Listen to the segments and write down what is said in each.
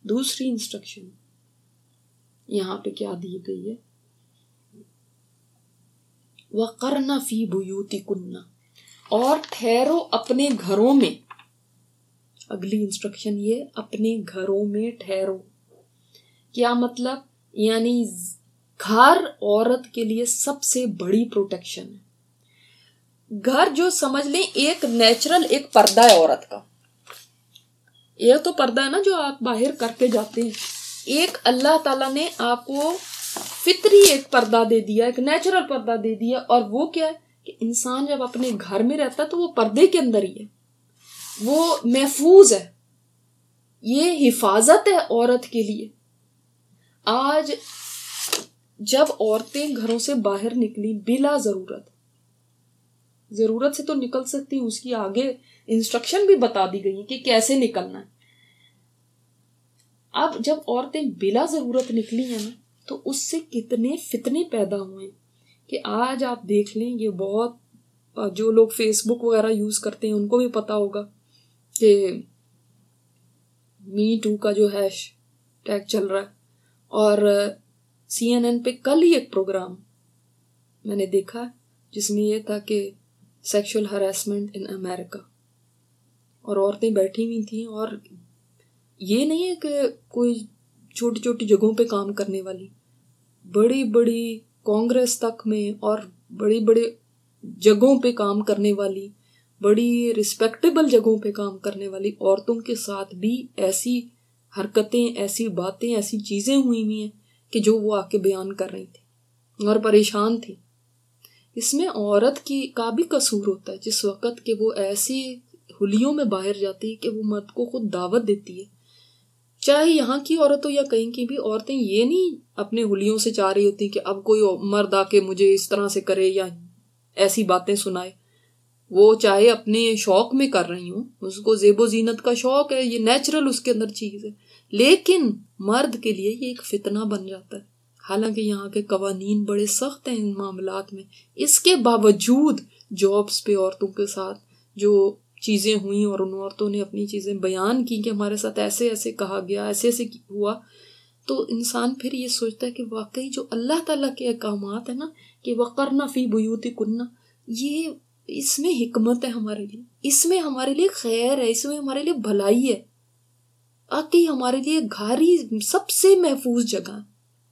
دوسری انسٹرکشن یہاں پہ کیا دی گئی ہے؟ وَقَرْنَ فِي بُيُوتِكُنَّ، اور ٹھہرو اپنے گھروں میں. اگلی انسٹرکشن یہ اپنے گھروں میں ٹھہرو. کیا مطلب؟ یعنی گھر عورت کے لیے سب سے بڑی پروٹیکشن ہے. گھر جو سمجھ لیں ایک نیچرل ایک پردہ ہے عورت کا. یہ تو پردہ ہے نا جو آپ باہر کر کے جاتے ہیں. ایک اللہ تعالیٰ نے آپ کو فطری ایک پردہ دے دیا، ایک نیچرل پردہ دے دیا. اور وہ کیا ہے کہ انسان جب اپنے گھر میں رہتا ہے تو وہ پردے کے اندر ہی ہے، وہ محفوظ ہے. یہ حفاظت ہے عورت کے لیے. آج جب عورتیں گھروں سے باہر نکلی بلا ضرورت سے تو نکل سکتی ہیں، اس کی آگے انسٹرکشن بھی بتا دی گئی کہ کیسے نکلنا ہے. اب جب عورتیں بلا ضرورت نکلی ہیں نا تو اس سے کتنے فتنے پیدا ہوئے کہ آج آپ دیکھ لیں. یہ بہت جو لوگ فیس بک وغیرہ یوز کرتے ہیں ان کو بھی پتا ہوگا کہ می ٹو کا جو ہیش ٹیگ چل رہا ہے. اور CNN پہ کل ہی ایک پروگرام میں نے دیکھا جس میں یہ تھا کہ سیکشل ہراسمنٹ ان امریکہ، اور عورتیں بیٹھی ہوئی تھیں. اور یہ نہیں ہے کہ کوئی چھوٹی چھوٹی جگہوں پہ کام کرنے والی، بڑی بڑی کانگریس تک میں اور بڑی بڑے جگہوں پہ کام کرنے والی، بڑی ریسپیکٹیبل جگہوں پہ کام کرنے والی عورتوں کے ساتھ بھی ایسی حرکتیں، ایسی باتیں، ایسی چیزیں ہوئی ہیں کہ جو وہ آ کے بیان کر رہی تھی اور پریشان تھی. اس میں عورت کا بھی قصور ہوتا ہے جس وقت کہ وہ ایسی حلیوں میں باہر جاتی ہے کہ وہ مرد کو خود دعوت دیتی ہے. چاہے یہاں کی عورت ہو یا کہیں کی بھی، عورتیں یہ نہیں اپنے حلیوں سے چاہ رہی ہوتی کہ اب کوئی مرد آ کے مجھے اس طرح سے کرے یا ایسی باتیں سنائے. وہ چاہے اپنے شوق میں کر رہی ہوں، اس کو زیب و زینت کا شوق ہے، یہ نیچرل اس کے اندر چیز ہے. لیکن مرد کے لیے یہ ایک فتنہ بن جاتا ہے. حالانکہ یہاں کے قوانین بڑے سخت ہیں ان معاملات میں. اس کے باوجود جابس پہ عورتوں کے ساتھ جو چیزیں ہوئیں اور ان عورتوں نے اپنی چیزیں بیان کی کہ ہمارے ساتھ ایسے ایسے کہا گیا، ایسے ایسے ہوا، تو انسان پھر یہ سوچتا ہے کہ واقعی جو اللہ تعالیٰ کے احکامات ہیں نا کہ وَقَرْنَ فِي بُيُوتِكُنَّ، یہ اس میں حکمت ہے ہمارے لیے، اس میں ہمارے لیے خیر ہے، اس میں ہمارے لیے بھلائی ہے. واقعی ہمارے لیے گھر ہی سب سے محفوظ جگہ ہے.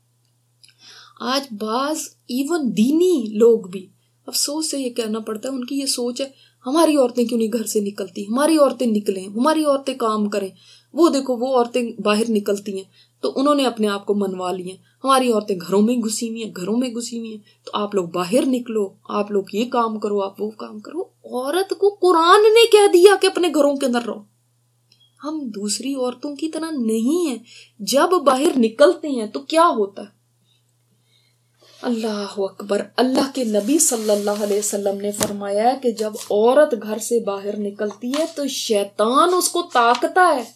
آج بعض ایون دینی لوگ بھی افسوس سے یہ کہنا پڑتا ہے، ان کی یہ سوچ ہے ہماری عورتیں کیوں نہیں گھر سے نکلتی، ہماری عورتیں نکلیں، ہماری عورتیں کام کریں. وہ دیکھو وہ عورتیں باہر نکلتی ہیں تو انہوں نے اپنے آپ کو منوا لی ہیں. ہماری عورتیں گھروں میں گھسی ہوئی ہیں، تو آپ لوگ باہر نکلو، آپ لوگ یہ کام کرو، آپ وہ کام کرو. عورت کو قرآن نے کہہ دیا کہ اپنے گھروں کے اندر رہو. ہم دوسری عورتوں کی طرح نہیں ہیں. جب باہر نکلتے ہیں تو کیا ہوتا ہے؟ اللہ اکبر. اللہ کے نبی صلی اللہ علیہ وسلم نے فرمایا کہ جب عورت گھر سے باہر نکلتی ہے تو شیطان اس کو طاقتا ہے،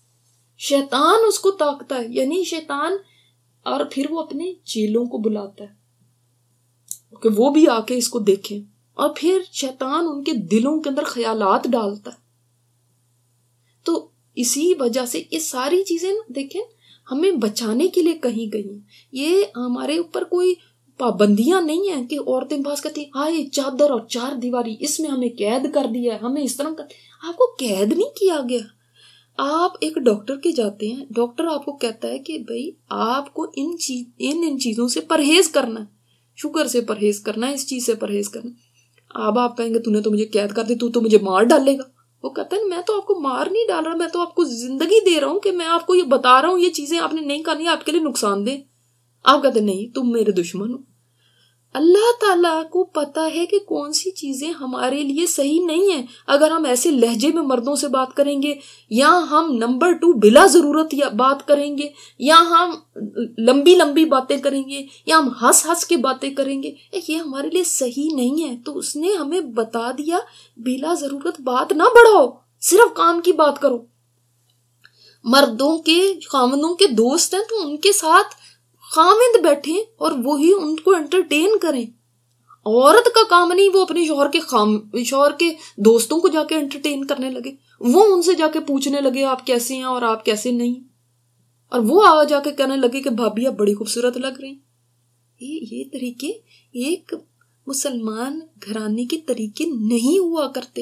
یعنی شیطان. اور پھر وہ اپنے چیلوں کو بلاتا ہے کہ وہ بھی آ کے اس کو دیکھیں، اور پھر شیطان ان کے دلوں کے اندر خیالات ڈالتا ہے. تو اسی وجہ سے یہ ساری چیزیں دیکھیں ہمیں بچانے کے لیے کہیں گئی. یہ ہمارے اوپر کوئی پابندیاں نہیں ہیں کہ عورتیں پاس کہتی ہیں ہاں یہ چادر اور چار دیواری اس میں ہمیں قید کر دیا ہے، ہمیں اس طرح آپ کو قید نہیں کیا گیا. آپ ایک ڈاکٹر کے جاتے ہیں، ڈاکٹر آپ کو کہتا ہے کہ بھائی آپ کو ان چیزوں سے پرہیز کرنا ہے، شوگر سے پرہیز کرنا ہے، اس چیز سے پرہیز کرنا ہے. اب آپ کہیں گے تو نے تو مجھے قید کر دی، تو مجھے مار ڈالے گا. وہ کہتا ہے میں تو آپ کو مار نہیں ڈال رہا، میں تو آپ کو زندگی دے رہا ہوں کہ میں آپ کو یہ بتا رہا ہوں یہ چیزیں آپ نے نہیں کرنی، آپ کے لیے نقصان دہ. آپ کہتے ہیں نہیں تم میرے دشمن ہو. اللہ تعالیٰ کو پتا ہے کہ کون سی چیزیں ہمارے لیے صحیح نہیں ہیں. اگر ہم ایسے لہجے میں مردوں سے بات کریں گے، یا ہم نمبر 2 بلا ضرورت بات کریں گے، یا ہم لمبی باتیں کریں گے، یا ہم ہنس کے باتیں کریں گے، یہ ہمارے لیے صحیح نہیں ہے. تو اس نے ہمیں بتا دیا بلا ضرورت بات نہ بڑھاؤ، صرف کام کی بات کرو. مردوں کے خاوندوں کے دوست ہیں تو ان کے ساتھ خاوند بیٹھیں اور وہی ان کو انٹرٹین کریں. عورت کا کام نہیں وہ اپنے شوہر کے دوستوں کو جا کے انٹرٹین کرنے لگے، وہ ان سے جا کے پوچھنے لگے آپ کیسے ہیں اور آپ کیسے نہیں. اور وہ آ جا کے کہنے لگے کہ بھابھی آپ بڑی خوبصورت لگ رہی. یہ طریقے ایک مسلمان گھرانے کے طریقے نہیں ہوا کرتے.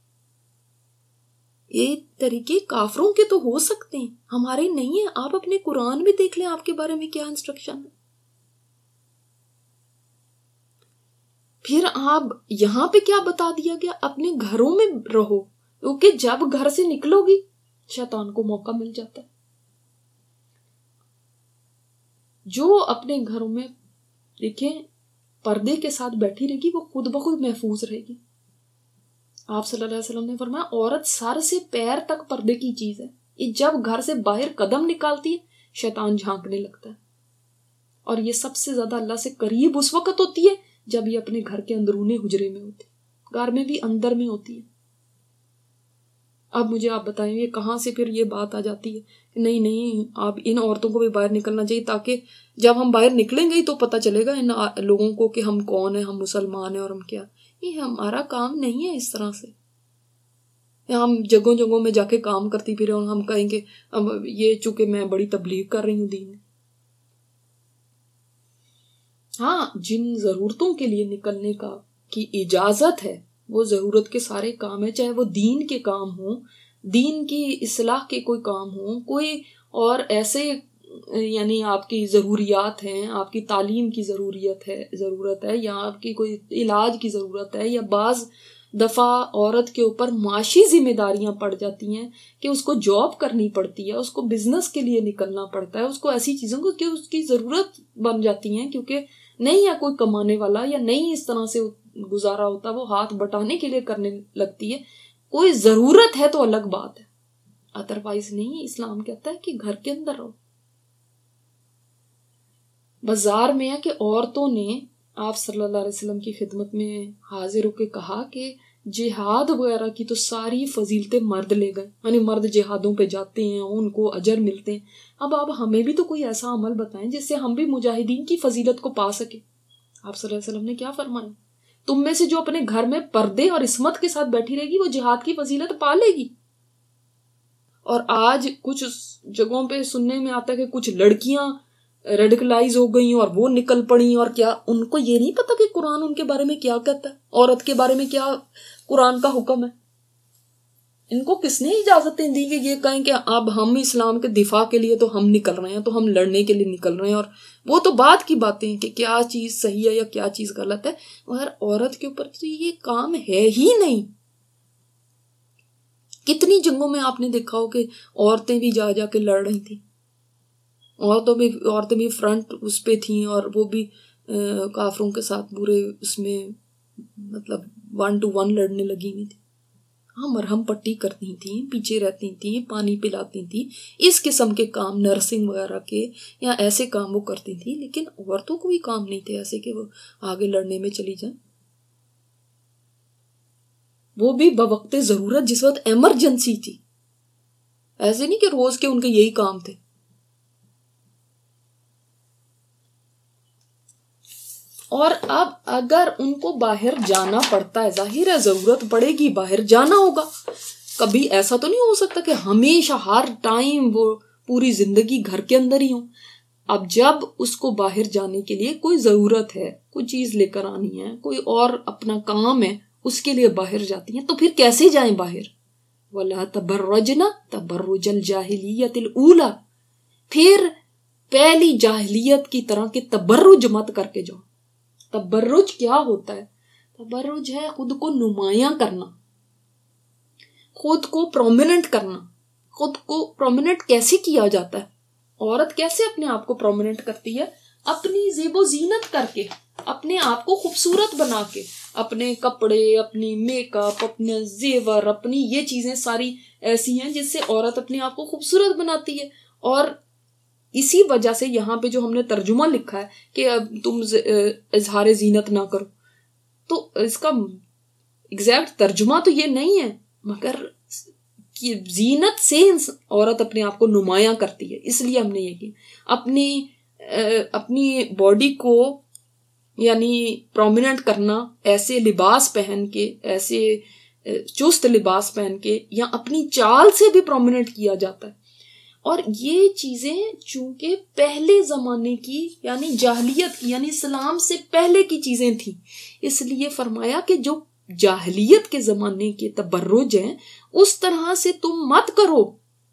یہ طریقے کافروں کے تو ہو سکتے ہیں، ہمارے نہیں ہیں. آپ اپنے قرآن میں دیکھ لیں آپ کے بارے میں کیا انسٹرکشن ہے. پھر آپ یہاں پہ کیا بتا دیا گیا، اپنے گھروں میں رہو، کیونکہ جب گھر سے نکلو گی شیطان کو موقع مل جاتا ہے. جو اپنے گھروں میں دیکھیں پردے کے ساتھ بیٹھی رہے گی وہ خود بخود محفوظ رہے گی. آپ صلی اللہ علیہ وسلم نے فرمایا عورت سر سے پیر تک پردے کی چیز ہے. یہ جب گھر سے باہر قدم نکالتی ہے شیطان جھانکنے لگتا ہے، اور یہ سب سے زیادہ اللہ سے قریب اس وقت ہوتی ہے جب یہ اپنے گھر کے اندرونی حجرے میں ہوتی ہے، گھر میں بھی اندر میں ہوتی ہے. اب مجھے آپ بتائیں یہ کہاں سے پھر یہ بات آ جاتی ہے کہ نہیں آپ ان عورتوں کو بھی باہر نکلنا چاہیے، تاکہ جب ہم باہر نکلیں گے تو پتہ چلے گا ان لوگوں کو کہ ہم کون ہیں، ہم مسلمان ہیں اور ہم کیا. یہ ہمارا کام نہیں ہے اس طرح سے. ہم جگہوں جگہوں میں جا کے کام کرتی پھر اور ہم کہیں گے یہ چونکہ میں بڑی تبلیغ کر رہی ہوں دین میں. ہاں جن ضرورتوں کے لیے نکلنے کی اجازت ہے وہ ضرورت کے سارے کام ہیں، چاہے وہ دین کے کام ہوں، دین کی اصلاح کے کوئی کام ہوں، کوئی اور ایسے یعنی آپ کی ضروریات ہیں، آپ کی تعلیم کی ضرورت ہے یا آپ کی کوئی علاج کی ضرورت ہے، یا بعض دفعہ عورت کے اوپر معاشی ذمہ داریاں پڑ جاتی ہیں کہ اس کو جاب کرنی پڑتی ہے، اس کو بزنس کے لیے نکلنا پڑتا ہے، اس کو ایسی چیزوں کو کہ اس کی ضرورت بن جاتی ہیں کیونکہ نہیں ہے کوئی کمانے والا یا نہیں اس طرح سے گزارا ہوتا، وہ ہاتھ بٹانے کے لیے کرنے لگتی ہے. کوئی ضرورت ہے تو الگ بات ہے، ادروائز نہیں. اسلام کہتا ہے کہ گھر کے اندر رہو. بازار میں ہے کہ عورتوں نے آپ صلی اللہ علیہ وسلم کی خدمت میں حاضر ہو کے کہا کہ جہاد وغیرہ کی تو ساری فضیلتیں مرد لے گئے، یعنی مرد جہادوں پہ جاتے ہیں ان کو اجر ملتے ہیں. اب آپ ہمیں بھی تو کوئی ایسا عمل بتائیں جس سے ہم بھی مجاہدین کی فضیلت کو پا سکیں. آپ صلی اللہ علیہ وسلم نے کیا فرمایا، تم میں سے جو اپنے گھر میں پردے اور عصمت کے ساتھ بیٹھی رہے گی وہ جہاد کی فضیلت پا لے گی. اور آج کچھ جگہوں پہ سننے میں آتا ہے کہ کچھ لڑکیاں ریڈیکلائز ہو گئی اور وہ نکل پڑی، اور کیا ان کو یہ نہیں پتا کہ قرآن ان کے بارے میں کیا کہتا ہے، عورت کے بارے میں کیا قرآن کا حکم ہے. ان کو کس نے اجازتیں دی کہ یہ کہیں کہ اب ہم اسلام کے دفاع کے لیے تو ہم نکل رہے ہیں، تو ہم لڑنے کے لیے نکل رہے ہیں. اور وہ تو بات کی باتیں ہیں کہ کیا چیز صحیح ہے یا کیا چیز غلط ہے، مگر عورت کے اوپر تو یہ کام ہے ہی نہیں. کتنی جنگوں میں آپ نے دیکھا ہو کہ عورتیں بھی جا جا کے لڑ رہی تھیں، عورتیں بھی فرنٹ اس پہ تھیں، اور وہ بھی کافروں کے ساتھ برے اس میں مطلب 1 to 1 لڑنے لگی ہوئی تھی. ہاں مرہم پٹی کرتی تھیں، پیچھے رہتی تھیں، پانی پلاتی تھیں، اس قسم کے کام نرسنگ وغیرہ کے یا ایسے کام وہ کرتی تھیں. لیکن عورتوں کو بھی کام نہیں تھے ایسے کہ وہ آگے لڑنے میں چلی جائیں. وہ بھی بوقت ضرورت، جس وقت ایمرجنسی تھی، ایسے نہیں کہ روز کے ان کے یہی کام تھے. اور اب اگر ان کو باہر جانا پڑتا ہے، ظاہر ہے ضرورت پڑے گی، باہر جانا ہوگا. کبھی ایسا تو نہیں ہو سکتا کہ ہمیشہ ہر ٹائم وہ پوری زندگی گھر کے اندر ہی ہوں. اب جب اس کو باہر جانے کے لیے کوئی ضرورت ہے، کوئی چیز لے کر آنی ہے، کوئی اور اپنا کام ہے، اس کے لیے باہر جاتی ہیں، تو پھر کیسے جائیں باہر؟ وَلَا تَبَرَّجْنَ تَبَرُّجَ الْجَاهِلِيَّةِ الْأُولَى، پھر پہلی جاہلیت کی طرح کے تبرج مت کر کے جاؤ. تبرج کیا ہوتا ہے؟ تبرج ہے خود کو نمایاں کرنا، خود کو پرومیننٹ کرنا. خود کو پرومیننٹ کیسے کیا جاتا ہے؟ عورت کیسے اپنے آپ کو پرومیننٹ کرتی ہے؟ اپنی زیب و زینت کر کے، اپنے آپ کو خوبصورت بنا کے، اپنے کپڑے، اپنی میک اپ، اپنے زیور، اپنی یہ چیزیں ساری ایسی ہیں جس سے عورت اپنے آپ کو خوبصورت بناتی ہے. اور اسی وجہ سے یہاں پہ جو ہم نے ترجمہ لکھا ہے کہ تم اظہار زینت نہ کرو، تو اس کا ایگزیکٹ ترجمہ تو یہ نہیں ہے، مگر زینت سے عورت اپنے آپ کو نمایاں کرتی ہے. اس لیے ہم نے یہ کیا، اپنی باڈی کو یعنی پرومیننٹ کرنا ایسے لباس پہن کے، ایسے چست لباس پہن کے، یا اپنی چال سے بھی پرومیننٹ کیا جاتا ہے. اور یہ چیزیں چونکہ پہلے زمانے کی یعنی جاہلیت کی یعنی اسلام سے پہلے کی چیزیں تھیں، اس لیے فرمایا کہ جو جاہلیت کے زمانے کے تبرج ہیں اس طرح سے تم مت کرو.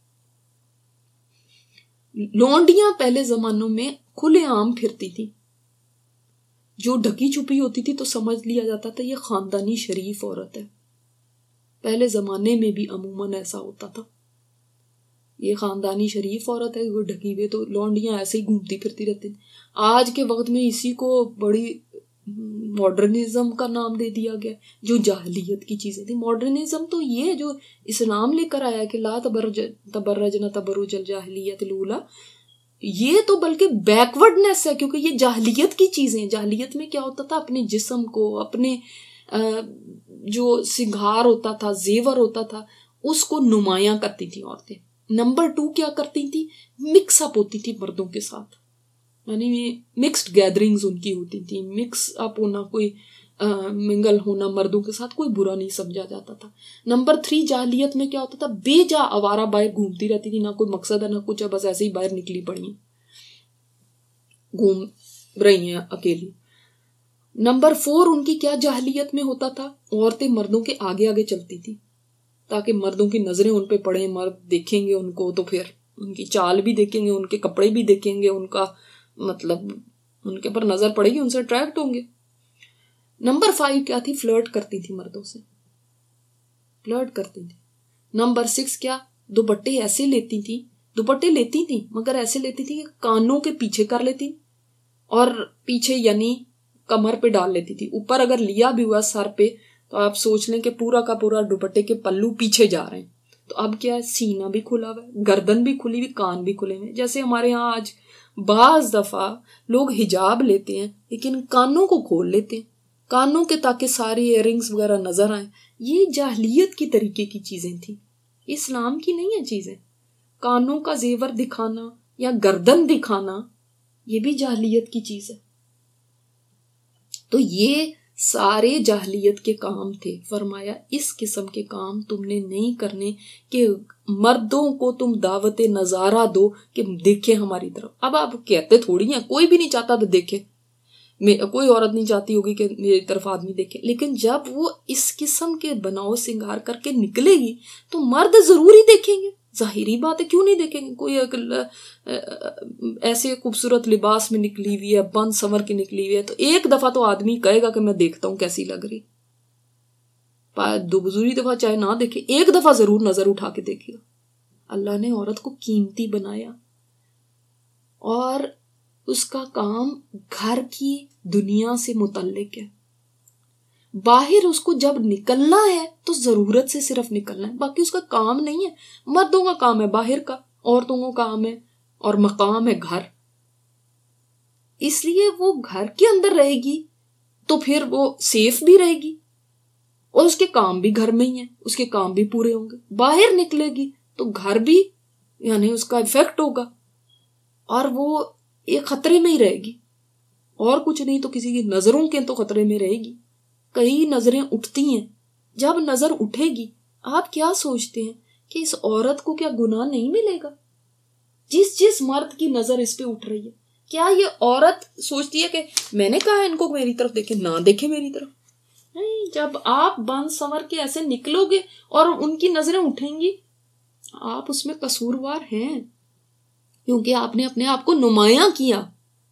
لونڈیاں پہلے زمانوں میں کھلے عام پھرتی تھی، جو ڈھکی چھپی ہوتی تھی تو سمجھ لیا جاتا تھا یہ خاندانی شریف عورت ہے. پہلے زمانے میں بھی عموماً ایسا ہوتا تھا، یہ خاندانی شریف عورت ہے، وہ ڈھکی ہوئی، تو لونڈیاں ایسے ہی گھومتی پھرتی رہتی. آج کے وقت میں اسی کو بڑی ماڈرنزم کا نام دے دیا گیا، جو جاہلیت کی چیزیں تھیں. ماڈرنزم تو یہ جو اسلام لے کر آیا کہ لا تبرجنا تبرج الجاہلیت الاولی، یہ تو بلکہ بیکورڈنیس ہے، کیونکہ یہ جاہلیت کی چیزیں. جاہلیت میں کیا ہوتا تھا، اپنے جسم کو، اپنے جو سنگھار ہوتا تھا، زیور ہوتا تھا، اس کو نمایاں کرتی تھی عورتیں. نمبر 2 کیا کرتی تھی، مکس اپ ہوتی تھی مردوں کے ساتھ، یعنی مکسڈ گیدرنگز ان کی ہوتی تھی. مکس اپ ہونا، کوئی منگل ہونا مردوں کے ساتھ کوئی برا نہیں سمجھا جاتا تھا. نمبر 3 جاہلیت میں کیا ہوتا تھا، بے جا آوارہ باہر گھومتی رہتی تھی، نہ کوئی مقصد ہے نہ کچھ ہے، بس ایسے ہی باہر نکلی پڑی گھوم رہی ہیں اکیلی. نمبر 4 ان کی کیا جاہلیت میں ہوتا تھا، عورتیں مردوں کے آگے آگے چلتی تھی تاکہ مردوں کی نظریں ان پہ پڑیں، مرد دیکھیں گے ان کو تو پھر ان کی چال بھی دیکھیں گے، ان کے کپڑے بھی دیکھیں گے، ان کا مطلب ان کے پر نظر پڑے گی، ان سے اٹریکٹ ہوں گے. نمبر 5 کیا تھی، فلرٹ کرتی تھی مردوں سے، فلرٹ کرتی تھی. نمبر 6 کیا، دوپٹے ایسے لیتی تھی مگر ایسے لیتی تھی کہ کانوں کے پیچھے کر لیتی، اور پیچھے یعنی کمر پہ ڈال لیتی تھی. اوپر اگر لیا بھی ہوا سر پہ تو آپ سوچ لیں کہ پورا کا پورا دوپٹے کے پلو پیچھے جا رہے ہیں. تو اب کیا ہے، سینہ بھی کھلا ہوا ہے، گردن بھی کھلی ہوئی، کان بھی کھلے ہوئے. جیسے ہمارے ہاں آج بعض دفعہ لوگ حجاب لیتے ہیں لیکن کانوں کو کھول لیتے ہیں، کانوں کے تاکہ ساری ایئر رنگز وغیرہ نظر آئیں. یہ جاہلیت کی طریقے کی چیزیں تھیں، اسلام کی نہیں ہیں چیزیں. کانوں کا زیور دکھانا یا گردن دکھانا یہ بھی جاہلیت کی چیز ہے. تو یہ سارے جاہلیت کے کام تھے. فرمایا اس قسم کے کام تم نے نہیں کرنے کہ مردوں کو تم دعوت نظارہ دو کہ دیکھیں ہماری طرف. اب آپ کہتے تھوڑی ہیں، کوئی بھی نہیں چاہتا تو دیکھے، کوئی عورت نہیں چاہتی ہوگی کہ میری طرف آدمی دیکھے، لیکن جب وہ اس قسم کے بناؤ سنگار کر کے نکلے گی تو مرد ضروری دیکھیں گے. ظاہری بات ہے، کیوں نہیں دیکھیں گے. کوئی ایسے خوبصورت لباس میں نکلی ہوئی ہے، بن سنور کے نکلی ہوئی ہے، تو ایک دفعہ تو آدمی کہے گا کہ میں دیکھتا ہوں کیسی لگ رہی. دوسری دفعہ چاہے نہ دیکھے، ایک دفعہ ضرور نظر اٹھا کے دیکھے گا. اللہ نے عورت کو قیمتی بنایا اور اس کا کام گھر کی دنیا سے متعلق ہے. باہر اس کو جب نکلنا ہے تو ضرورت سے صرف نکلنا ہے، باقی اس کا کام نہیں ہے. مردوں کا کام ہے باہر کا، عورتوں کا کام ہے اور مقام ہے گھر. اس لیے وہ گھر کے اندر رہے گی تو پھر وہ سیف بھی رہے گی اور اس کے کام بھی گھر میں ہی ہیں، اس کے کام بھی پورے ہوں گے. باہر نکلے گی تو گھر بھی یعنی اس کا افیکٹ ہوگا اور وہ ایک خطرے میں ہی رہے گی، اور کچھ نہیں تو کسی کی نظروں کے تو خطرے میں رہے گی. کئی نظریں اٹھتی ہیں، جب نظر اٹھے گی آپ کیا سوچتے ہیں کہ اس عورت کو کیا گناہ نہیں ملے گا؟ جس مرد کی نظر اس پہ اٹھ رہی ہے، کیا یہ عورت سوچتی ہے کہ میں نے کہا ان کو میری طرف دیکھے، نہ دیکھے میری طرف؟ نہیں. جب آپ بن سنور کے ایسے نکلو گے اور ان کی نظریں اٹھیں گی، آپ اس میں قصوروار ہیں، کیونکہ آپ نے اپنے آپ کو نمایاں کیا.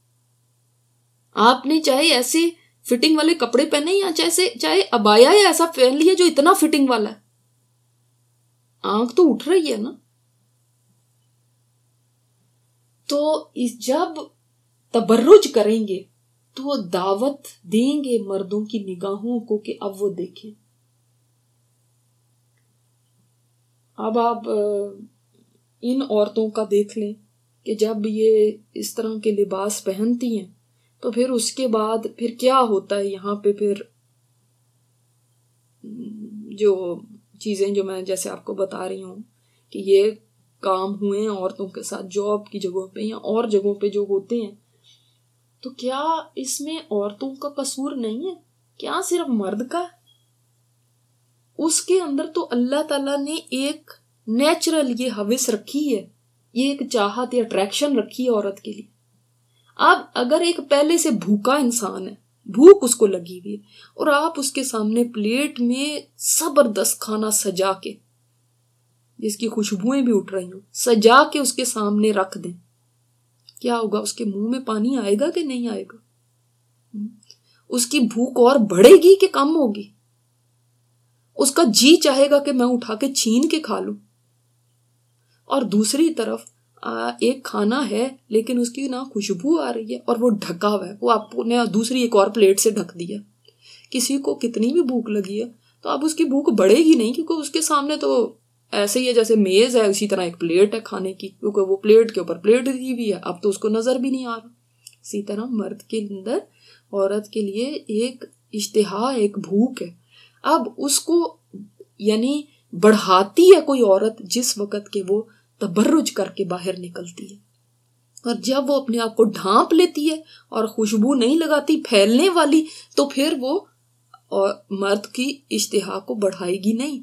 آپ نے چاہے ایسے فٹنگ والے کپڑے پہنے یا چاہے ابایا یا ایسا پہن لیا جو اتنا فٹنگ والا ہے، آنکھ تو اٹھ رہی ہے نا. تو جب تبرج کریں گے تو دعوت دیں گے مردوں کی نگاہوں کو کہ اب وہ دیکھیں. اب آپ ان عورتوں کا دیکھ لیں کہ جب یہ اس طرح کے لباس پہنتی ہیں تو پھر اس کے بعد پھر کیا ہوتا ہے. یہاں پہ پھر جو چیزیں جو میں جیسے آپ کو بتا رہی ہوں کہ یہ کام ہوئے ہیں عورتوں کے ساتھ جاب کی جگہوں پہ یا اور جگہوں پہ جو ہوتے ہیں، تو کیا اس میں عورتوں کا قصور نہیں ہے؟ کیا صرف مرد کا؟ اس کے اندر تو اللہ تعالیٰ نے ایک نیچرل یہ حوث رکھی ہے، یہ ایک چاہت یا اٹریکشن رکھی ہے عورت کے لیے. اب اگر ایک پہلے سے بھوکا انسان ہے, بھوک اس کو لگی ہوئی ہے, اور آپ اس کے سامنے پلیٹ میں زبردست کھانا سجا کے, جس کی خوشبوئیں بھی اٹھ رہی ہوں, سجا کے اس کے سامنے رکھ دیں, کیا ہوگا؟ اس کے منہ میں پانی آئے گا کہ نہیں آئے گا؟ اس کی بھوک اور بڑھے گی کہ کم ہوگی؟ اس کا جی چاہے گا کہ میں اٹھا کے چھین کے کھا لوں. اور دوسری طرف ایک کھانا ہے لیکن اس کی نہ خوشبو آ رہی ہے اور وہ ڈھکا ہوا ہے, وہ آپ نے دوسری ایک اور پلیٹ سے ڈھک دیا. کسی کو کتنی بھی بھوک لگی ہے تو اب اس کی بھوک بڑھے گی نہیں, کیونکہ اس کے سامنے تو ایسے ہی ہے جیسے میز ہے, اسی طرح ایک پلیٹ ہے کھانے کی, کیونکہ وہ پلیٹ کے اوپر پلیٹ دی ہوئی ہے, اب تو اس کو نظر بھی نہیں آ رہا. اسی طرح مرد کے اندر عورت کے لیے ایک اشتہا, ایک بھوک ہے. اب اس کو یعنی بڑھاتی ہے کوئی عورت جس وقت کہ وہ تبرج کر کے باہر نکلتی ہے, اور جب وہ اپنے آپ کو ڈھانپ لیتی ہے اور خوشبو نہیں لگاتی پھیلنے والی, تو پھر وہ مرد کی اشتہا کو بڑھائے گی نہیں.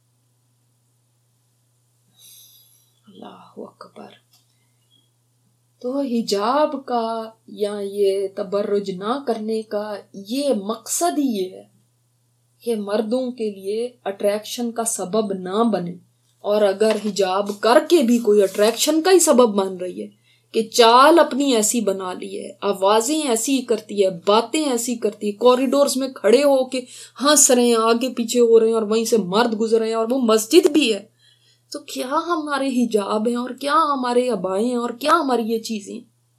اللہ اکبر. تو حجاب کا یا یہ تبرج نہ کرنے کا یہ مقصد ہی یہ ہے کہ مردوں کے لیے اٹریکشن کا سبب نہ بنے. اور اگر حجاب کر کے بھی کوئی اٹریکشن کا ہی سبب بن رہی ہے کہ چال اپنی ایسی بنا لی ہے, آوازیں ایسی کرتی ہے, باتیں ایسی کرتی ہے, کوریڈورز میں کھڑے ہو کے ہنس رہے ہیں, آگے پیچھے ہو رہے ہیں, اور وہیں سے مرد گزر رہے ہیں, اور وہ مسجد بھی ہے, تو کیا ہمارے حجاب ہیں اور کیا ہمارے عبائیں ہیں اور کیا ہماری یہ چیزیں.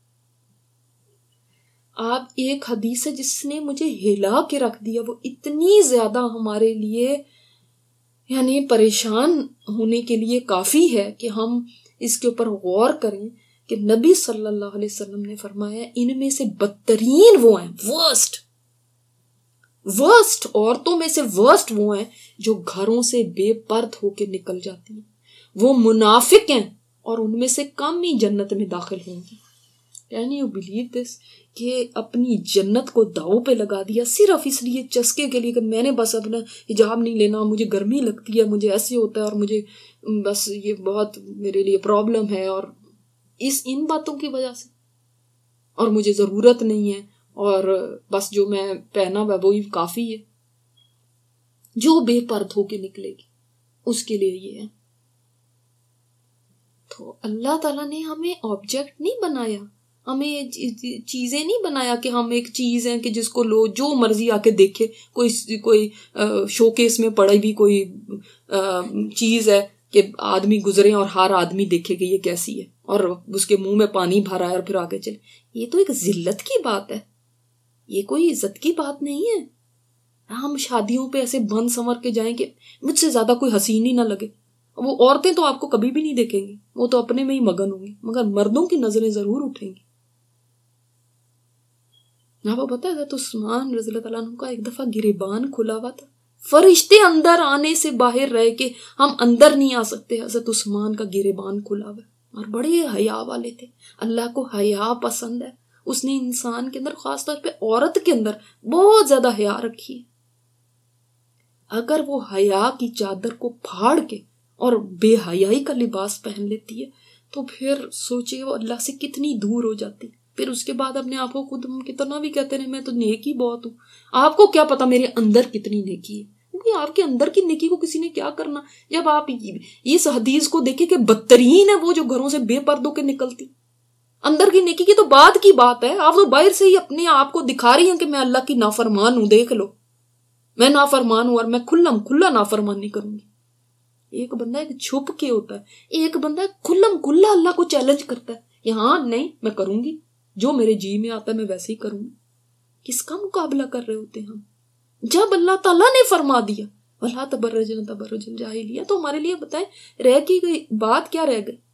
آپ ایک حدیث ہے جس نے مجھے ہلا کے رکھ دیا, وہ اتنی زیادہ ہمارے لیے یعنی پریشان ہونے کے لیے کافی ہے کہ ہم اس کے اوپر غور کریں کہ نبی صلی اللہ علیہ وسلم نے فرمایا ان میں سے بدترین وہ ہیں, ورسٹ عورتوں میں سے ورسٹ وہ ہیں جو گھروں سے بے پرد ہو کے نکل جاتی ہیں, وہ منافق ہیں, اور ان میں سے کم ہی جنت میں داخل ہوں گی. Can you believe this? کہ اپنی جنت کو داؤ پہ لگا دیا صرف اس لیے چسکے کے لیے کہ میں نے بس اپنا حجاب نہیں لینا, مجھے گرمی لگتی ہے, مجھے ایسے ہوتا ہے, اور مجھے بس یہ بہت میرے لیے پرابلم ہے, اور ان باتوں کی وجہ سے, اور مجھے ضرورت نہیں ہے, اور بس جو میں پہنا ہوا وہی کافی ہے. جو بے پرد ہو کے نکلے گی اس کے لیے یہ ہے. تو اللہ تعالیٰ نے ہمیں آبجیکٹ نہیں بنایا, ہمیں چیزیں نہیں بنایا کہ ہم ایک چیز ہیں کہ جس کو لو جو مرضی آ کے دیکھے. کوئی شوکیس میں پڑی بھی کوئی چیز ہے کہ آدمی گزرے اور ہر آدمی دیکھے کہ یہ کیسی ہے, اور اس کے منہ میں پانی بھرا ہے اور پھر آگے چلے. یہ تو ایک ذلت کی بات ہے, یہ کوئی عزت کی بات نہیں ہے. ہم شادیوں پہ ایسے بند سنور کے جائیں کہ مجھ سے زیادہ کوئی حسین ہی نہ لگے. وہ عورتیں تو آپ کو کبھی بھی نہیں دیکھیں گی, وہ تو اپنے میں ہی مگن ہوں گی, مگر مردوں کی نظریں ضرور اٹھیں گی. آپ کو پتا ہے حضرت عثمان رضی اللہ تعالیٰ عنہ کا ایک دفعہ گریبان کھلا ہوا تھا, فرشتے اندر آنے سے باہر رہ کے ہم اندر نہیں آ سکتے, حضرت عثمان کا گریبان کھلا ہوا, اور بڑے حیا والے تھے. اللہ کو حیا پسند ہے, اس نے انسان کے اندر خاص طور پہ عورت کے اندر بہت زیادہ حیا رکھی ہے. اگر وہ حیا کی چادر کو پھاڑ کے اور بے حیائی کا لباس پہن لیتی ہے تو پھر سوچے وہ اللہ سے کتنی دور ہو جاتی. پھر اس کے بعد اپنے آپ کو خود ہم کتنا بھی کہتے ہیں میں تو نیکی بہت ہوں, آپ کو کیا پتا میرے اندر کتنی نیکی ہے, کیونکہ آپ کے اندر کی نیکی کو کسی نے کیا کرنا. جب آپ اس حدیث کو دیکھیں کہ بدترین ہے وہ جو گھروں سے بے پردوں کے نکلتی, اندر کی نیکی کی تو بعد کی بات ہے. آپ تو باہر سے ہی اپنے آپ کو دکھا رہی ہیں کہ میں اللہ کی نافرمان ہوں, دیکھ لو میں نافرمان ہوں اور میں کھلم کھلا نافرمانی کروں گی. ایک بندہ ایک چھپ کے ہوتا ہے, ایک بندہ کھلم کھلا اللہ کو چیلنج کرتا ہے, یہاں نہیں میں کروں گی, جو میرے جی میں آتا ہے میں ویسے ہی کروں گی. کس کا مقابلہ کر رہے ہوتے ہیں ہم؟ جب اللہ تعالیٰ نے فرما دیا وَلَا تَبَرَّجْنَ تَبَرُّجَ الْجَاهِلِيَّةِ, تو ہمارے لیے بتائیں رہ کی گئی بات کیا رہ گئی؟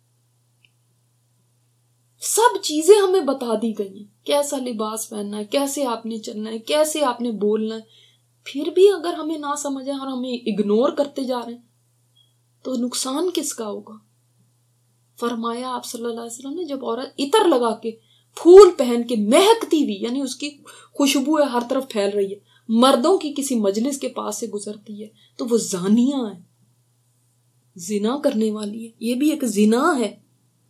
سب چیزیں ہمیں بتا دی گئی ہیں, کیسا لباس پہننا ہے, کیسے آپ نے چلنا ہے, کیسے آپ نے بولنا ہے. پھر بھی اگر ہمیں نہ سمجھیں اور ہمیں اگنور کرتے جا رہے ہیں تو نقصان کس کا ہوگا؟ فرمایا آپ صلی اللہ علیہ وسلم نے, جب عورت عطر لگا کے پھول پہن کے مہکتی ہوئی, یعنی اس کی خوشبو ہے ہر طرف پھیل رہی ہے, مردوں کی کسی مجلس کے پاس سے گزرتی ہے تو وہ زانیہ ہے, زنا کرنے والی ہے. یہ بھی ایک زنا ہے.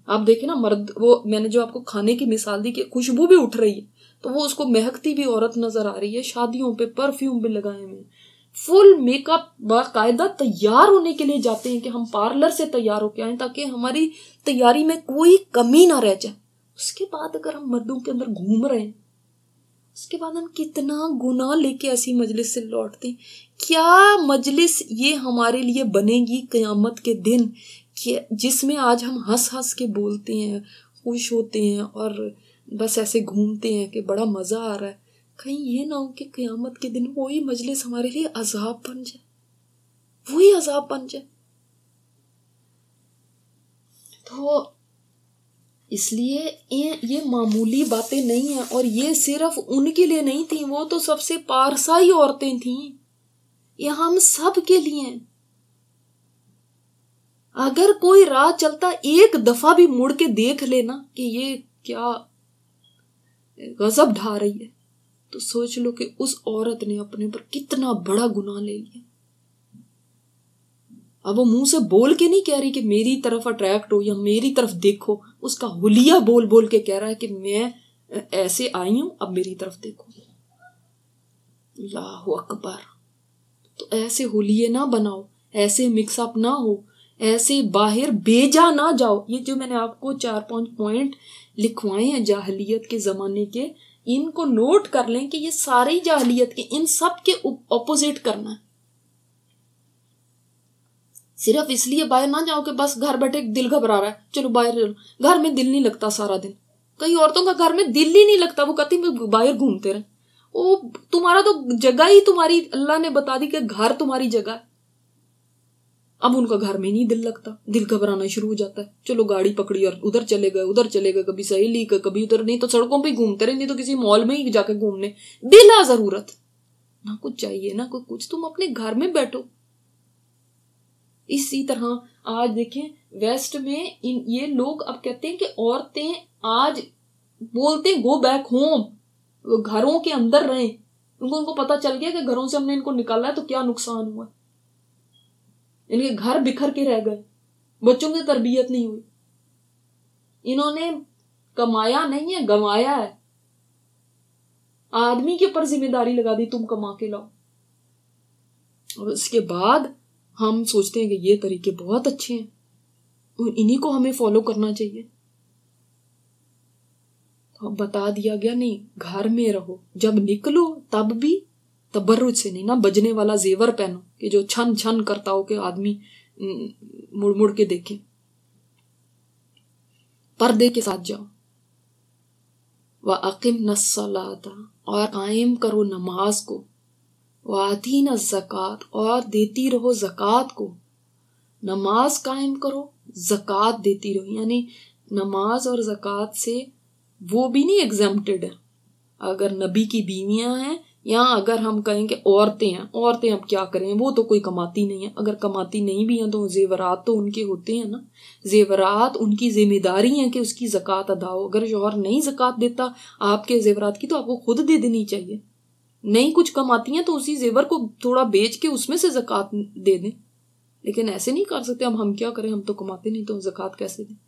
آپ دیکھیں نا مرد، وہ میں نے جو آپ کو کھانے کی مثال دی کہ خوشبو بھی اٹھ رہی ہے تو وہ اس کو مہکتی بھی عورت نظر آ رہی ہے، شادیوں پہ پرفیوم بھی لگائے ہوئے، فل میک اپ، باقاعدہ تیار ہونے کے لیے جاتے ہیں کہ ہم پارلر سے تیار ہو کے آئیں تاکہ ہماری تیاری میں کوئی کمی نہ رہ جائے. اس کے بعد اگر ہم مردوں کے اندر گھوم رہے ہیں، اس کے بعد ہم کتنا گناہ لے کے ایسی مجلس سے لوٹتے ہیں. کیا مجلس یہ ہمارے لیے بنے گی قیامت کے دن کہ جس میں آج ہم ہنس ہنس کے بولتے ہیں، خوش ہوتے ہیں اور بس ایسے گھومتے ہیں کہ بڑا مزہ آ رہا ہے. کہیں یہ نہ ہو کہ قیامت کے دن وہی مجلس ہمارے لیے عذاب بن جائے، وہی عذاب بن جائے. تو اس لیے یہ معمولی باتیں نہیں ہیں، اور یہ صرف ان کے لیے نہیں تھیں، وہ تو سب سے پارسائی عورتیں تھیں، یہ ہم سب کے لیے ہیں. اگر کوئی راہ چلتا ایک دفعہ بھی مڑ کے دیکھ لینا کہ یہ کیا غضب ڈھا رہی ہے، تو سوچ لو کہ اس عورت نے اپنے پر کتنا بڑا گناہ لے لیا. اب وہ منہ سے بول کے نہیں کہہ رہی کہ میری طرف اٹریکٹ ہو یا میری طرف دیکھو، اس کا حلیہ بول بول کے کہہ رہا ہے کہ میں ایسے آئی ہوں، اب میری طرف دیکھو. اللہ اکبر. تو ایسے حلیے نہ بناؤ، ایسے مکس اپ نہ ہو، ایسے باہر بیجا نہ جاؤ. یہ جو میں نے آپ کو 4-5 پوائنٹ لکھوائے ہیں جاہلیت کے زمانے کے، ان کو نوٹ کر لیں کہ یہ ساری جاہلیت کے، ان سب کے اپوزٹ کرنا ہے. صرف اس لیے باہر نہ جاؤ کہ بس گھر بیٹھے دل گھبرا رہا ہے، چلو باہر چلو. گھر میں دل نہیں لگتا سارا دن. کئی عورتوں کا گھر میں دل ہی نہیں لگتا، وہ کہتی میں باہر گھومتے رہے. وہ تمہارا تو جگہ ہی تمہاری اللہ نے بتا دی کہ گھر تمہاری جگہ ہے. اب ان کا گھر میں نہیں دل لگتا، دل گھبرانا شروع ہو جاتا ہے. چلو گاڑی پکڑی اور ادھر چلے گئے، کبھی سہیلی کا کبھی ادھر، نہیں تو سڑکوں پہ ہی گھومتے رہے، نہیں تو کسی مال میں ہی جا کے گھومنے. بلا ضرورت نہ کچھ چاہیے نہ کچھ، تم اپنے گھر میں بیٹھو. اسی طرح آج دیکھیں ویسٹ میں یہ لوگ اب کہتے ہیں کہ عورتیں آج بولتے ہیں گو بیک ہوم، گھروں کے اندر رہیں. ان کو پتا چل گیا کہ گھروں سے ہم نے ان کو نکالا ہے تو کیا نقصان ہوا. ان کے گھر بکھر کے رہ گئے، بچوں کی تربیت نہیں ہوئی. انہوں نے کمایا نہیں ہے، گنوایا ہے. آدمی کے اوپر ذمہ داری لگا دی تم کما کے لاؤ. اور اس کے بعد ہم سوچتے ہیں کہ یہ طریقے بہت اچھے ہیں، انہی کو ہمیں فالو کرنا چاہیے. تو بتا دیا گیا نہیں، گھر میں رہو، جب نکلو تب بھی تبرج سے نہیں، نہ بجنے والا زیور پہنو کہ جو چھن چھن کرتا ہو کہ آدمی مڑ مڑ کے دیکھے. پردے کے ساتھ جاؤ. وَأَقِمْنَا الصَّلَاةَ، اور قائم کرو نماز کو. وَآتِينَا الزَّكَاةَ، اور دیتی رہو زکوٰۃ کو. نماز قائم کرو، زکوٰۃ دیتی رہو. یعنی نماز اور زکوٰۃ سے وہ بھی نہیں ایگزمپٹڈ ہے. اگر نبی کی بیویاں ہیں یا اگر ہم کہیں کہ عورتیں اب کیا کریں، وہ تو کوئی کماتی نہیں ہے. اگر کماتی نہیں بھی ہیں تو زیورات تو ان کے ہوتے ہیں نا، زیورات ان کی ذمہ داری ہے کہ اس کی زکوٰۃ ادا ہو. اگر شوہر نہیں زکوٰۃ دیتا آپ کے زیورات کی تو آپ کو خود دے دینی چاہیے. نہیں کچھ کماتی ہیں تو اسی زیور کو تھوڑا بیچ کے اس میں سے زکوٰۃ دے دیں. لیکن ایسے نہیں کر سکتے. اب ہم کیا کریں، ہم تو کماتے نہیں تو زکوٰۃ کیسے دیں.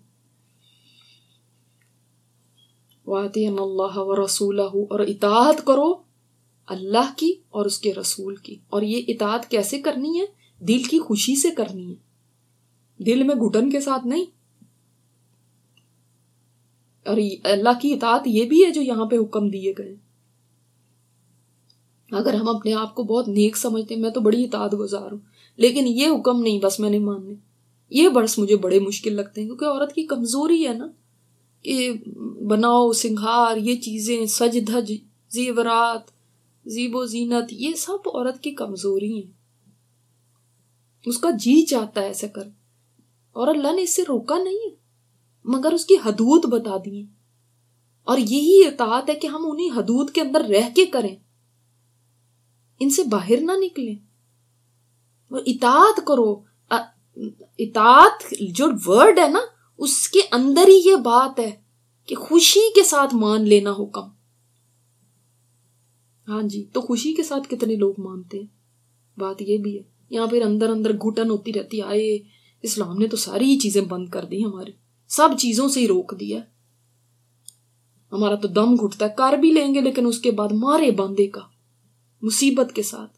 وَأَطِیعُوا اللَّهَ وَرَسُولَهُ، اور اطاعت کرو اللہ کی اور اس کے رسول کی. اور یہ اطاعت کیسے کرنی ہے؟ دل کی خوشی سے کرنی ہے، دل میں گھٹن کے ساتھ نہیں. اور اللہ کی اطاعت یہ بھی ہے جو یہاں پہ حکم دیے گئے. اگر ہم اپنے آپ کو بہت نیک سمجھتے ہیں، میں تو بڑی اطاعت گزار ہوں، لیکن یہ حکم نہیں بس میں نے ماننے، یہ برس مجھے بڑے مشکل لگتے ہیں. کیونکہ عورت کی کمزوری ہے نا کہ بناؤ سنگھار، یہ چیزیں سج دھج، زیورات، زیب و زینت، یہ سب عورت کی کمزوری ہیں. اس کا جی چاہتا ہے ایسا کر، اور اللہ نے اس سے روکا نہیں ہے مگر اس کی حدود بتا دی. اور یہی اطاعت ہے کہ ہم انہی حدود کے اندر رہ کے کریں، ان سے باہر نہ نکلیں. اطاعت کرو. اطاعت جو ورڈ ہے نا اس کے اندر ہی یہ بات ہے کہ خوشی کے ساتھ مان لینا حکم. ہاں جی، تو خوشی کے ساتھ کتنے لوگ مانتے ہیں، بات یہ بھی ہے. یہاں پھر اندر اندر گھٹن ہوتی رہتی ہے، آئے اسلام نے تو ساری چیزیں بند کر دی ہماری، سب چیزوں سے ہی روک دیا. ہمارا تو دم گھٹتا ہے, کر بھی لیں گے لیکن اس کے بعد مارے باندھے کا مصیبت کے ساتھ.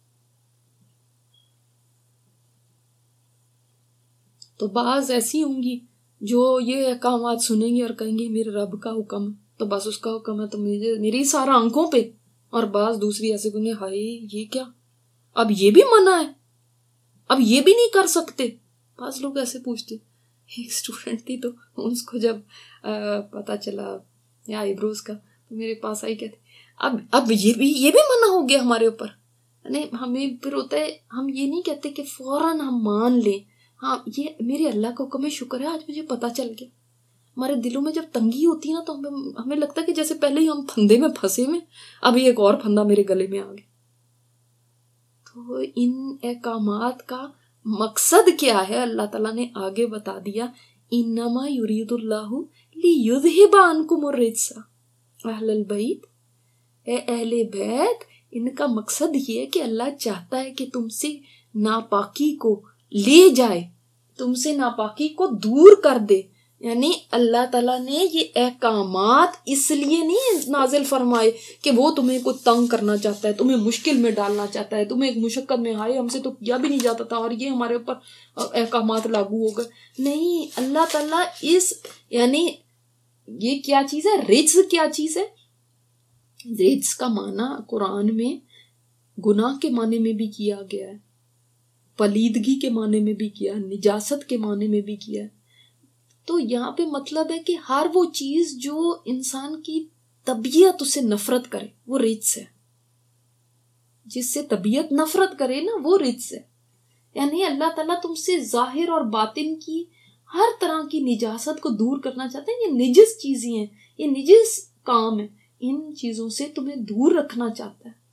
تو بعض ایسی ہوں گی جو یہ احکامات سنیں گے اور کہیں گے میرے رب کا حکم ہے تو بس اس کا حکم ہے تو میری سارا آنکھوں پہ. اور بعض دوسری ایسے کہیں ہائے یہ کیا, اب یہ بھی منع ہے, اب یہ بھی نہیں کر سکتے. بعض لوگ ایسے پوچھتے. ایک اسٹوڈنٹ تھی تو اس کو جب پتا چلا یا آئی بروز کا تو میرے پاس آئی کہتے اب یہ بھی منع ہو گیا ہمارے اوپر. یعنی ہمیں پھر ہوتا ہے ہم یہ نہیں کہتے کہ فوراً ہم مان لیں ہاں یہ میرے اللہ کا حکم ہے, شکر ہے آج مجھے پتا چل گیا. ہمارے دلوں میں جب تنگی ہوتی ہے نا تو ہمیں لگتا ہے کہ جیسے پہلے ہی ہم پھندے میں پھنسے ہوئے, اب ایک اور پھندا میرے گلے میں آ گیا. تو ان احکامات کا مقصد کیا ہے اللہ تعالیٰ نے آگے بتا دیا. انما یرید اللہ لیذھب عنکم الرجس اہل البیت, اے اہل بیت, ان کا مقصد یہ ہے کہ اللہ چاہتا ہے کہ تم سے ناپاکی کو لے جائے, تم سے ناپاکی کو دور کر دے. یعنی اللہ تعالیٰ نے یہ احکامات اس لیے نہیں نازل فرمائے کہ وہ تمہیں کو تنگ کرنا چاہتا ہے, تمہیں مشکل میں ڈالنا چاہتا ہے, تمہیں ایک مشقت میں ہائے ہم سے تو کیا بھی نہیں جاتا تھا اور یہ ہمارے اوپر احکامات لاگو ہو گئے. نہیں, اللہ تعالیٰ یعنی یہ کیا چیز ہے, رجس کیا چیز ہے. رجس کا معنی قرآن میں گناہ کے معنی میں بھی کیا گیا ہے, پلیدگی کے معنی میں بھی کیا, نجاست کے معنی میں بھی کیا. تو یہاں پہ مطلب ہے کہ ہر وہ چیز جو انسان کی طبیعت اسے نفرت کرے وہ رجس ہے. جس سے طبیعت نفرت کرے نا وہ رجس ہے. یعنی اللہ تعالیٰ تم سے ظاہر اور باطن کی ہر طرح کی نجاست کو دور کرنا چاہتے ہیں. یہ نجس چیزیں ہیں, یہ نجس کام ہے, ان چیزوں سے تمہیں دور رکھنا چاہتا ہے.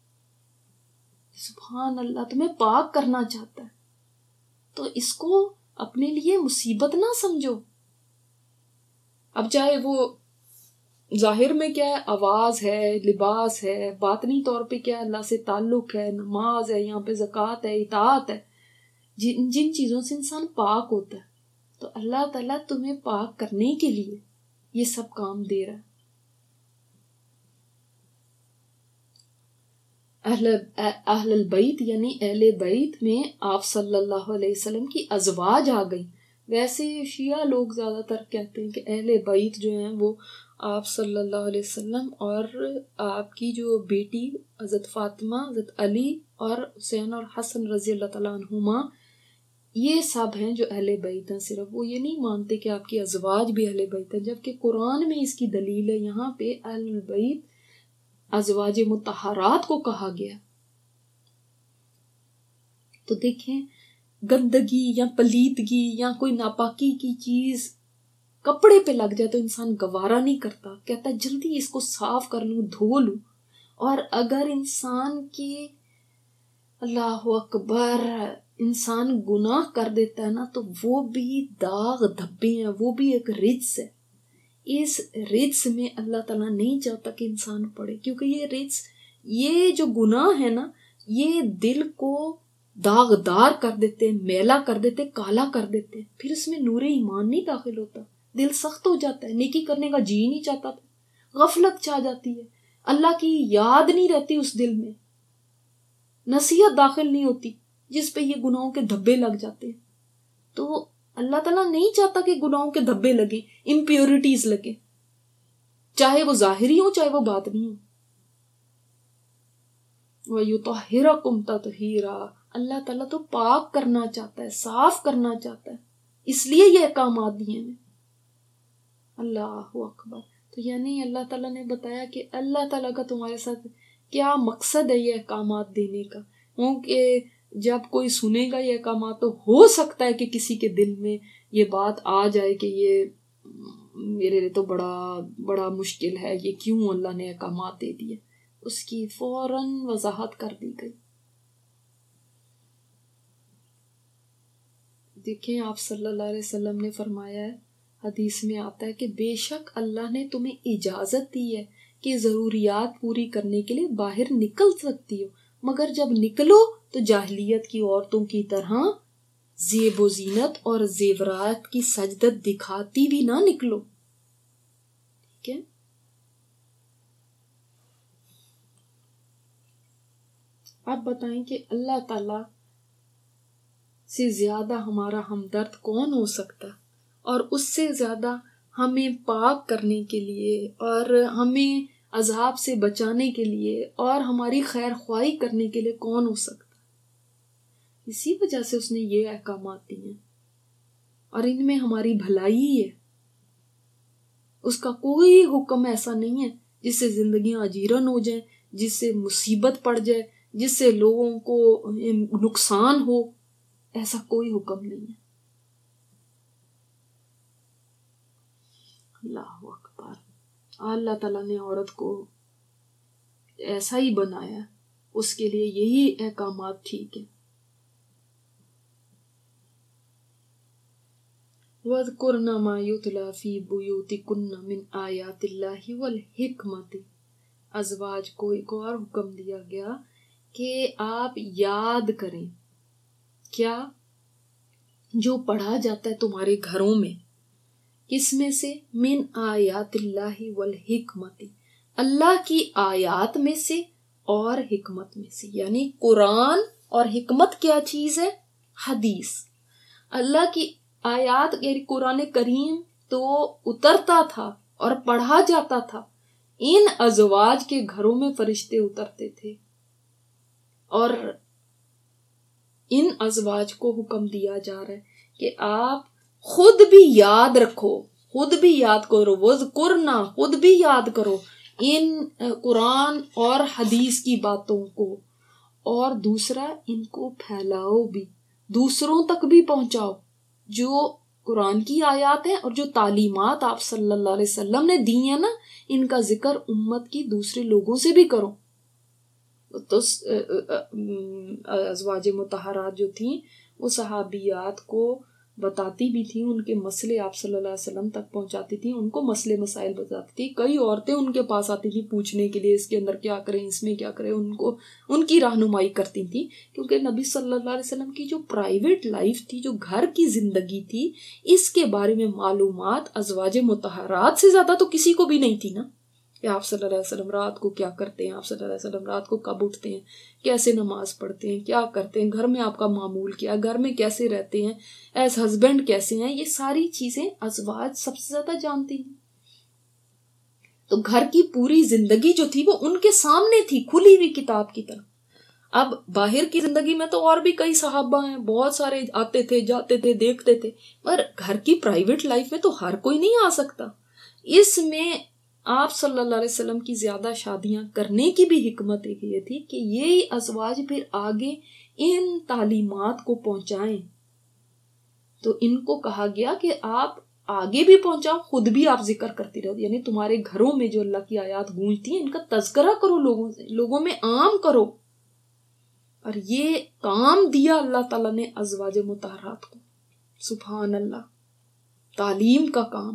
سبحان اللہ, تمہیں پاک کرنا چاہتا ہے. تو اس کو اپنے لیے مصیبت نہ سمجھو. اب چاہے وہ ظاہر میں کیا ہے, آواز ہے, لباس ہے, باطنی طور پہ کیا اللہ سے تعلق ہے, نماز ہے, یہاں پہ زکوٰۃ ہے, اطاعت ہے, جن چیزوں سے انسان پاک ہوتا ہے, تو اللہ تعالیٰ تمہیں پاک کرنے کے لیے یہ سب کام دے رہا ہے. اہل البیت یعنی اہل بیت میں آپ صلی اللہ علیہ وسلم کی ازواج آ گئی. ویسے شیعہ لوگ زیادہ تر کہتے ہیں کہ اہل بیت جو ہیں وہ آپ صلی اللہ علیہ وسلم اور آپ کی جو بیٹی حضرت فاطمہ, حضرت علی اور حسین اور حسن رضی اللہ تعالیٰ عنہما, یہ سب ہیں جو اہل بیت ہیں. صرف وہ یہ نہیں مانتے کہ آپ کی ازواج بھی اہل بیت ہیں, جبکہ قرآن میں اس کی دلیل ہے. یہاں پہ اہل البیت ازواج مطہرات کو کہا گیا. تو دیکھیں, گندگی یا پلیدگی یا کوئی ناپاکی کی چیز کپڑے پہ لگ جائے تو انسان گوارا نہیں کرتا, کہتا ہے جلدی اس کو صاف کر لوں, دھو لوں. اور اگر انسان کی اللہ اکبر انسان گناہ کر دیتا ہے نا تو وہ بھی داغ دھبے ہیں, وہ بھی ایک رجس ہے. اس رجس میں اللہ تعالیٰ نہیں چاہتا کہ انسان پڑے, کیونکہ یہ رجس, یہ جو گناہ ہے نا, یہ دل کو داغدار کر دیتے, میلا کر دیتے, کالا کر دیتے. پھر اس میں نور ایمان نہیں داخل ہوتا, دل سخت ہو جاتا ہے, نیکی کرنے کا جی نہیں چاہتا تھا, غفلت چھا جاتی ہے, اللہ کی یاد نہیں رہتی اس دل میں, نصیحت داخل نہیں ہوتی جس پہ یہ گناہوں کے دھبے لگ جاتے ہیں. تو اللہ تعالیٰ نہیں چاہتا کہ گناہوں کے دھبے لگیں, امپیورٹیز لگیں, چاہے وہ ظاہری ہوں چاہے وہ باطنی ہوں. وَيُطَهِّرَكُمْ تَطْهِيرًا, اللہ تعالیٰ تو پاک کرنا چاہتا ہے, صاف کرنا چاہتا ہے, اس لیے یہ احکامات دیے ہیں. اللہ اکبر. تو یعنی اللہ تعالیٰ نے بتایا کہ اللہ تعالیٰ کا تمہارے ساتھ کیا مقصد ہے یہ احکامات دینے کا. کیونکہ جب کوئی سنے گا یہ احکامات تو ہو سکتا ہے کہ کسی کے دل میں یہ بات آ جائے کہ یہ میرے لیے تو بڑا مشکل ہے, یہ کیوں اللہ نے احکامات دے دیے. اس کی فوراً وضاحت کر دی گئی. دیکھیں آپ صلی اللہ علیہ وسلم نے فرمایا ہے, حدیث میں آتا ہے کہ بے شک اللہ نے تمہیں اجازت دی ہے کہ ضروریات پوری کرنے کے لیے باہر نکل سکتی ہو, مگر جب نکلو تو جاہلیت کی عورتوں کی طرح زیب و زینت اور زیورات کی سجدت دکھاتی بھی نہ نکلو. ٹھیک ہے. آپ بتائیں کہ اللہ تعالی سے زیادہ ہمارا ہمدرد کون ہو سکتا، اور اس سے زیادہ ہمیں پاک کرنے کے لیے اور ہمیں عذاب سے بچانے کے لیے اور ہماری خیر خواہی کرنے کے لیے کون ہو سکتا. اسی وجہ سے اس نے یہ احکامات دیے ہیں اور ان میں ہماری بھلائی ہے. اس کا کوئی حکم ایسا نہیں ہے جس سے زندگیاں اجیرن ہو جائیں، جس سے مصیبت پڑ جائے، جس سے لوگوں کو نقصان ہو. ایسا کوئی حکم نہیں ہے. اللہ اکبر. اللہ تعالیٰ نے عورت کو ایسا ہی بنایا، اس کے لیے یہی احکامات ٹھیک ہے. وَاذْكُرْنَ مَا يُتْلَى فِي بُيُوتِكُنَّ مِنْ آيَاتِ اللَّهِ وَالْحِكْمَةِ. ازواج کو ایک اور حکم دیا گیا کہ آپ یاد کریں کیا جو پڑھا جاتا ہے تمہارے گھروں میں. کس میں سے؟ من آیات اللہ والحکمت، اللہ کی آیات میں سے اور حکمت میں سے. یعنی قرآن اور حکمت کیا چیز ہے؟ حدیث. اللہ کی آیات یعنی قرآن کریم تو اترتا تھا اور پڑھا جاتا تھا. ان ازواج کے گھروں میں فرشتے اترتے تھے اور ان ازواج کو حکم دیا جا رہا ہے کہ آپ خود بھی یاد رکھو، خود بھی یاد کرو. وَاذْكُرْنَا، خود بھی یاد کرو ان قرآن اور حدیث کی باتوں کو. اور دوسرا، ان کو پھیلاؤ بھی، دوسروں تک بھی پہنچاؤ. جو قرآن کی آیات ہیں اور جو تعلیمات آپ صلی اللہ علیہ وسلم نے دی ہیں نا، ان کا ذکر امت کی دوسرے لوگوں سے بھی کرو. تو ازواج مطہرات جو تھیں وہ صحابیات کو بتاتی بھی تھیں، ان کے مسئلے آپ صلی اللہ علیہ وسلم تک پہنچاتی تھیں، ان کو مسئلے مسائل بتاتی تھی. کئی عورتیں ان کے پاس آتی تھیں پوچھنے کے لیے اس کے اندر کیا کریں، اس میں کیا کریں. ان کی رہنمائی کرتی تھیں، کیونکہ نبی صلی اللہ علیہ وسلم کی جو پرائیویٹ لائف تھی، جو گھر کی زندگی تھی، اس کے بارے میں معلومات ازواج مطہرات سے زیادہ تو کسی کو بھی نہیں تھی نا. کہ آپ صلی اللہ علیہ وسلم رات کو کیا کرتے ہیں، آپ صلی اللہ علیہ وسلم رات کو کب اٹھتے ہیں، کیسے نماز پڑھتے ہیں، کیا کرتے ہیں، گھر میں آپ کا معمول کیا، گھر میں کیسے رہتے ہیں، ایز ہسبینڈ کیسے ہیں. یہ ساری چیزیں ازواج سب سے زیادہ جانتی ہیں. تو گھر کی پوری زندگی جو تھی وہ ان کے سامنے تھی، کھلی ہوئی کتاب کی طرح. اب باہر کی زندگی میں تو اور بھی کئی صحابہ ہیں، بہت سارے آتے تھے، جاتے تھے، دیکھتے تھے، پر گھر کی پرائیویٹ لائف میں تو ہر کوئی نہیں آ سکتا. اس میں آپ صلی اللہ علیہ وسلم کی زیادہ شادیاں کرنے کی بھی حکمت ایک یہ تھی کہ یہ ازواج پھر آگے ان تعلیمات کو پہنچائیں. تو ان کو کہا گیا کہ آپ آگے بھی پہنچاؤ، خود بھی آپ ذکر کرتی رہو. یعنی تمہارے گھروں میں جو اللہ کی آیات گونجتی ہیں ان کا تذکرہ کرو، لوگوں سے، لوگوں میں عام کرو. اور یہ کام دیا اللہ تعالیٰ نے ازواج مطہرات کو. سبحان اللہ، تعلیم کا کام.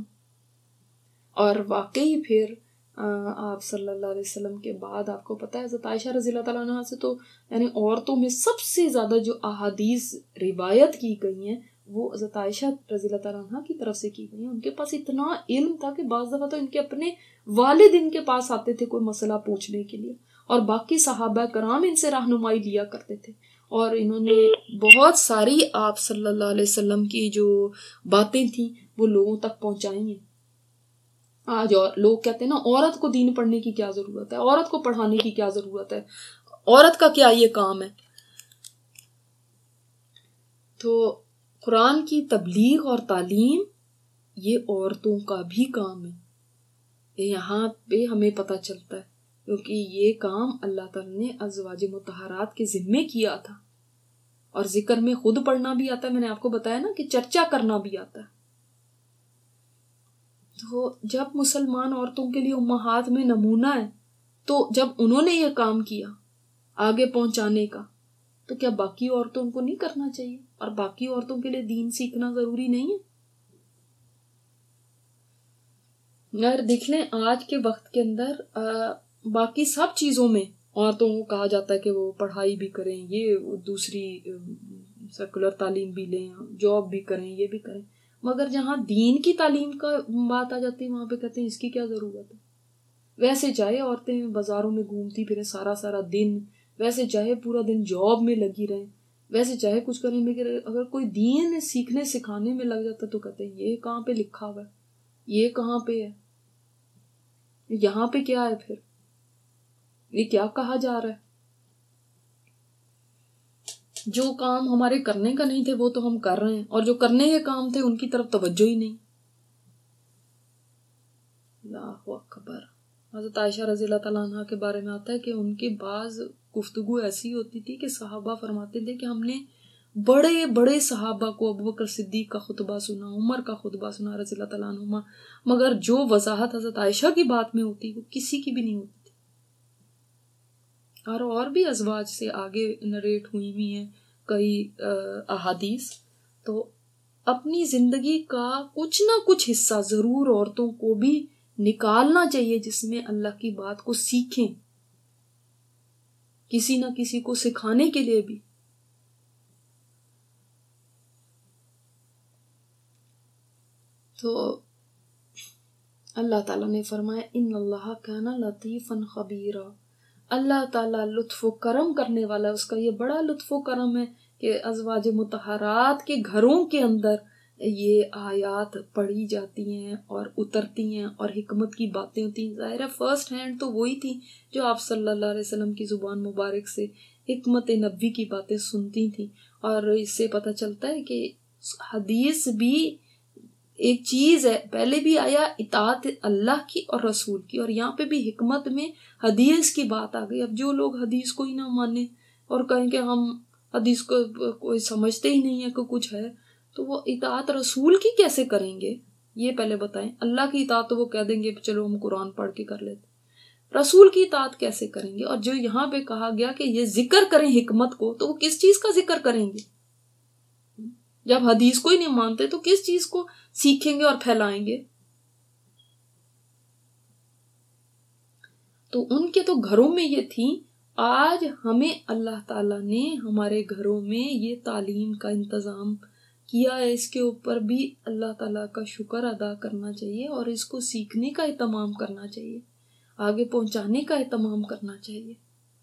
اور واقعی پھر آپ صلی اللہ علیہ وسلم کے بعد آپ کو پتہ ہے حضرت عائشہ رضی اللہ تعالیٰ عنہ سے تو یعنی عورتوں میں سب سے زیادہ جو احادیث روایت کی گئی ہیں وہ حضرت عائشہ رضی اللہ تعالیٰ عنہ کی طرف سے کی گئی ہیں. ان کے پاس اتنا علم تھا کہ بعض دفعہ تو ان کے اپنے والد ان کے پاس آتے تھے کوئی مسئلہ پوچھنے کے لیے، اور باقی صحابہ کرام ان سے رہنمائی لیا کرتے تھے. اور انہوں نے بہت ساری آپ صلی اللہ علیہ وسلم کی جو باتیں تھیں وہ لوگوں تک پہنچائی ہیں. آج اور لوگ کہتے ہیں نا عورت کو دین پڑھنے کی کیا ضرورت ہے، عورت کو پڑھانے کی کیا ضرورت ہے، عورت کا کیا یہ کام ہے. تو قرآن کی تبلیغ اور تعلیم یہ عورتوں کا بھی کام ہے. یہاں پہ ہمیں پتہ چلتا ہے کیونکہ یہ کام اللہ تعالیٰ نے ازواج مطہرات کے ذمے کیا تھا. اور ذکر میں خود پڑھنا بھی آتا ہے، میں نے آپ کو بتایا نا کہ چرچا کرنا بھی آتا ہے. تو جب مسلمان عورتوں کے لیے امہات میں نمونہ ہے، تو جب انہوں نے یہ کام کیا آگے پہنچانے کا، تو کیا باقی عورتوں کو نہیں کرنا چاہیے؟ اور باقی عورتوں کے لیے دین سیکھنا ضروری نہیں ہے؟ اگر دیکھ لیں آج کے وقت کے اندر باقی سب چیزوں میں عورتوں کو کہا جاتا ہے کہ وہ پڑھائی بھی کریں، یہ دوسری سیکولر تعلیم بھی لیں، جاب بھی کریں، یہ بھی کریں، مگر جہاں دین کی تعلیم کا بات آ جاتی ہے وہاں پہ کہتے ہیں اس کی کیا ضرورت ہے. ویسے چاہے عورتیں بازاروں میں گھومتی پھریں سارا سارا دن، ویسے چاہے پورا دن جاب میں لگی رہیں، ویسے چاہے کچھ کریں، مگر اگر کوئی دین سیکھنے سکھانے میں لگ جاتا تو کہتے ہیں یہ کہاں پہ لکھا ہوا ہے، یہ کہاں پہ ہے، یہاں پہ کیا ہے، پھر یہ کیا کہا جا رہا ہے. جو کام ہمارے کرنے کا نہیں تھے وہ تو ہم کر رہے ہیں، اور جو کرنے کے کام تھے ان کی طرف توجہ ہی نہیں. اللہ اکبر. حضرت عائشہ رضی اللہ تعالیٰ عنہ کے بارے میں آتا ہے کہ ان کی بعض گفتگو ایسی ہوتی تھی کہ صحابہ فرماتے تھے کہ ہم نے بڑے بڑے صحابہ کو، ابو بکر صدیق کا خطبہ سنا، عمر کا خطبہ سنا رضی اللہ تعالیٰ عنہما، مگر جو وضاحت حضرت عائشہ کی بات میں ہوتی وہ کسی کی بھی نہیں ہوتی تھی. اور بھی ازواج سے آگے نریٹ ہوئی بھی ہیں کئی احادیث. تو اپنی زندگی کا کچھ نہ کچھ حصہ ضرور عورتوں کو بھی نکالنا چاہیے جس میں اللہ کی بات کو سیکھیں، کسی نہ کسی کو سکھانے کے لیے بھی. تو اللہ تعالیٰ نے فرمایا ان اللہ کان لطیفا خبیرا، اللہ تعالیٰ لطف و کرم کرنے والا ہے. اس کا یہ بڑا لطف و کرم ہے کہ ازواج مطہرات کے گھروں کے اندر یہ آیات پڑھی جاتی ہیں اور اترتی ہیں اور حکمت کی باتیں ہوتی ہیں. ظاہر ہے فرسٹ ہینڈ تو وہی تھی جو آپ صلی اللہ علیہ وسلم کی زبان مبارک سے حکمت نبوی کی باتیں سنتی تھیں. اور اس سے پتہ چلتا ہے کہ حدیث بھی ایک چیز ہے، پہلے بھی آیا اطاعت اللہ کی اور رسول کی، اور یہاں پہ بھی حکمت میں حدیث کی بات آ گئی. اب جو لوگ حدیث کو ہی نہ مانیں اور کہیں کہ ہم حدیث کو کوئی سمجھتے ہی نہیں ہے کہ کچھ ہے، تو وہ اطاعت رسول کی کیسے کریں گے؟ یہ پہلے بتائیں. اللہ کی اطاعت تو وہ کہہ دیں گے چلو ہم قرآن پڑھ کے کر لیتے، رسول کی اطاعت کیسے کریں گے؟ اور جو یہاں پہ کہا گیا کہ یہ ذکر کریں حکمت کو، تو وہ کس چیز کا ذکر کریں گے؟ جب حدیث کو ہی نہیں مانتے تو کس چیز کو سیکھیں گے اور پھیلائیں گے؟ تو ان کے تو گھروں میں یہ تھی. آج ہمیں اللہ تعالیٰ نے ہمارے گھروں میں یہ تعلیم کا انتظام کیا ہے، اس کے اوپر بھی اللہ تعالیٰ کا شکر ادا کرنا چاہیے اور اس کو سیکھنے کا اہتمام کرنا چاہیے، آگے پہنچانے کا اہتمام کرنا چاہیے.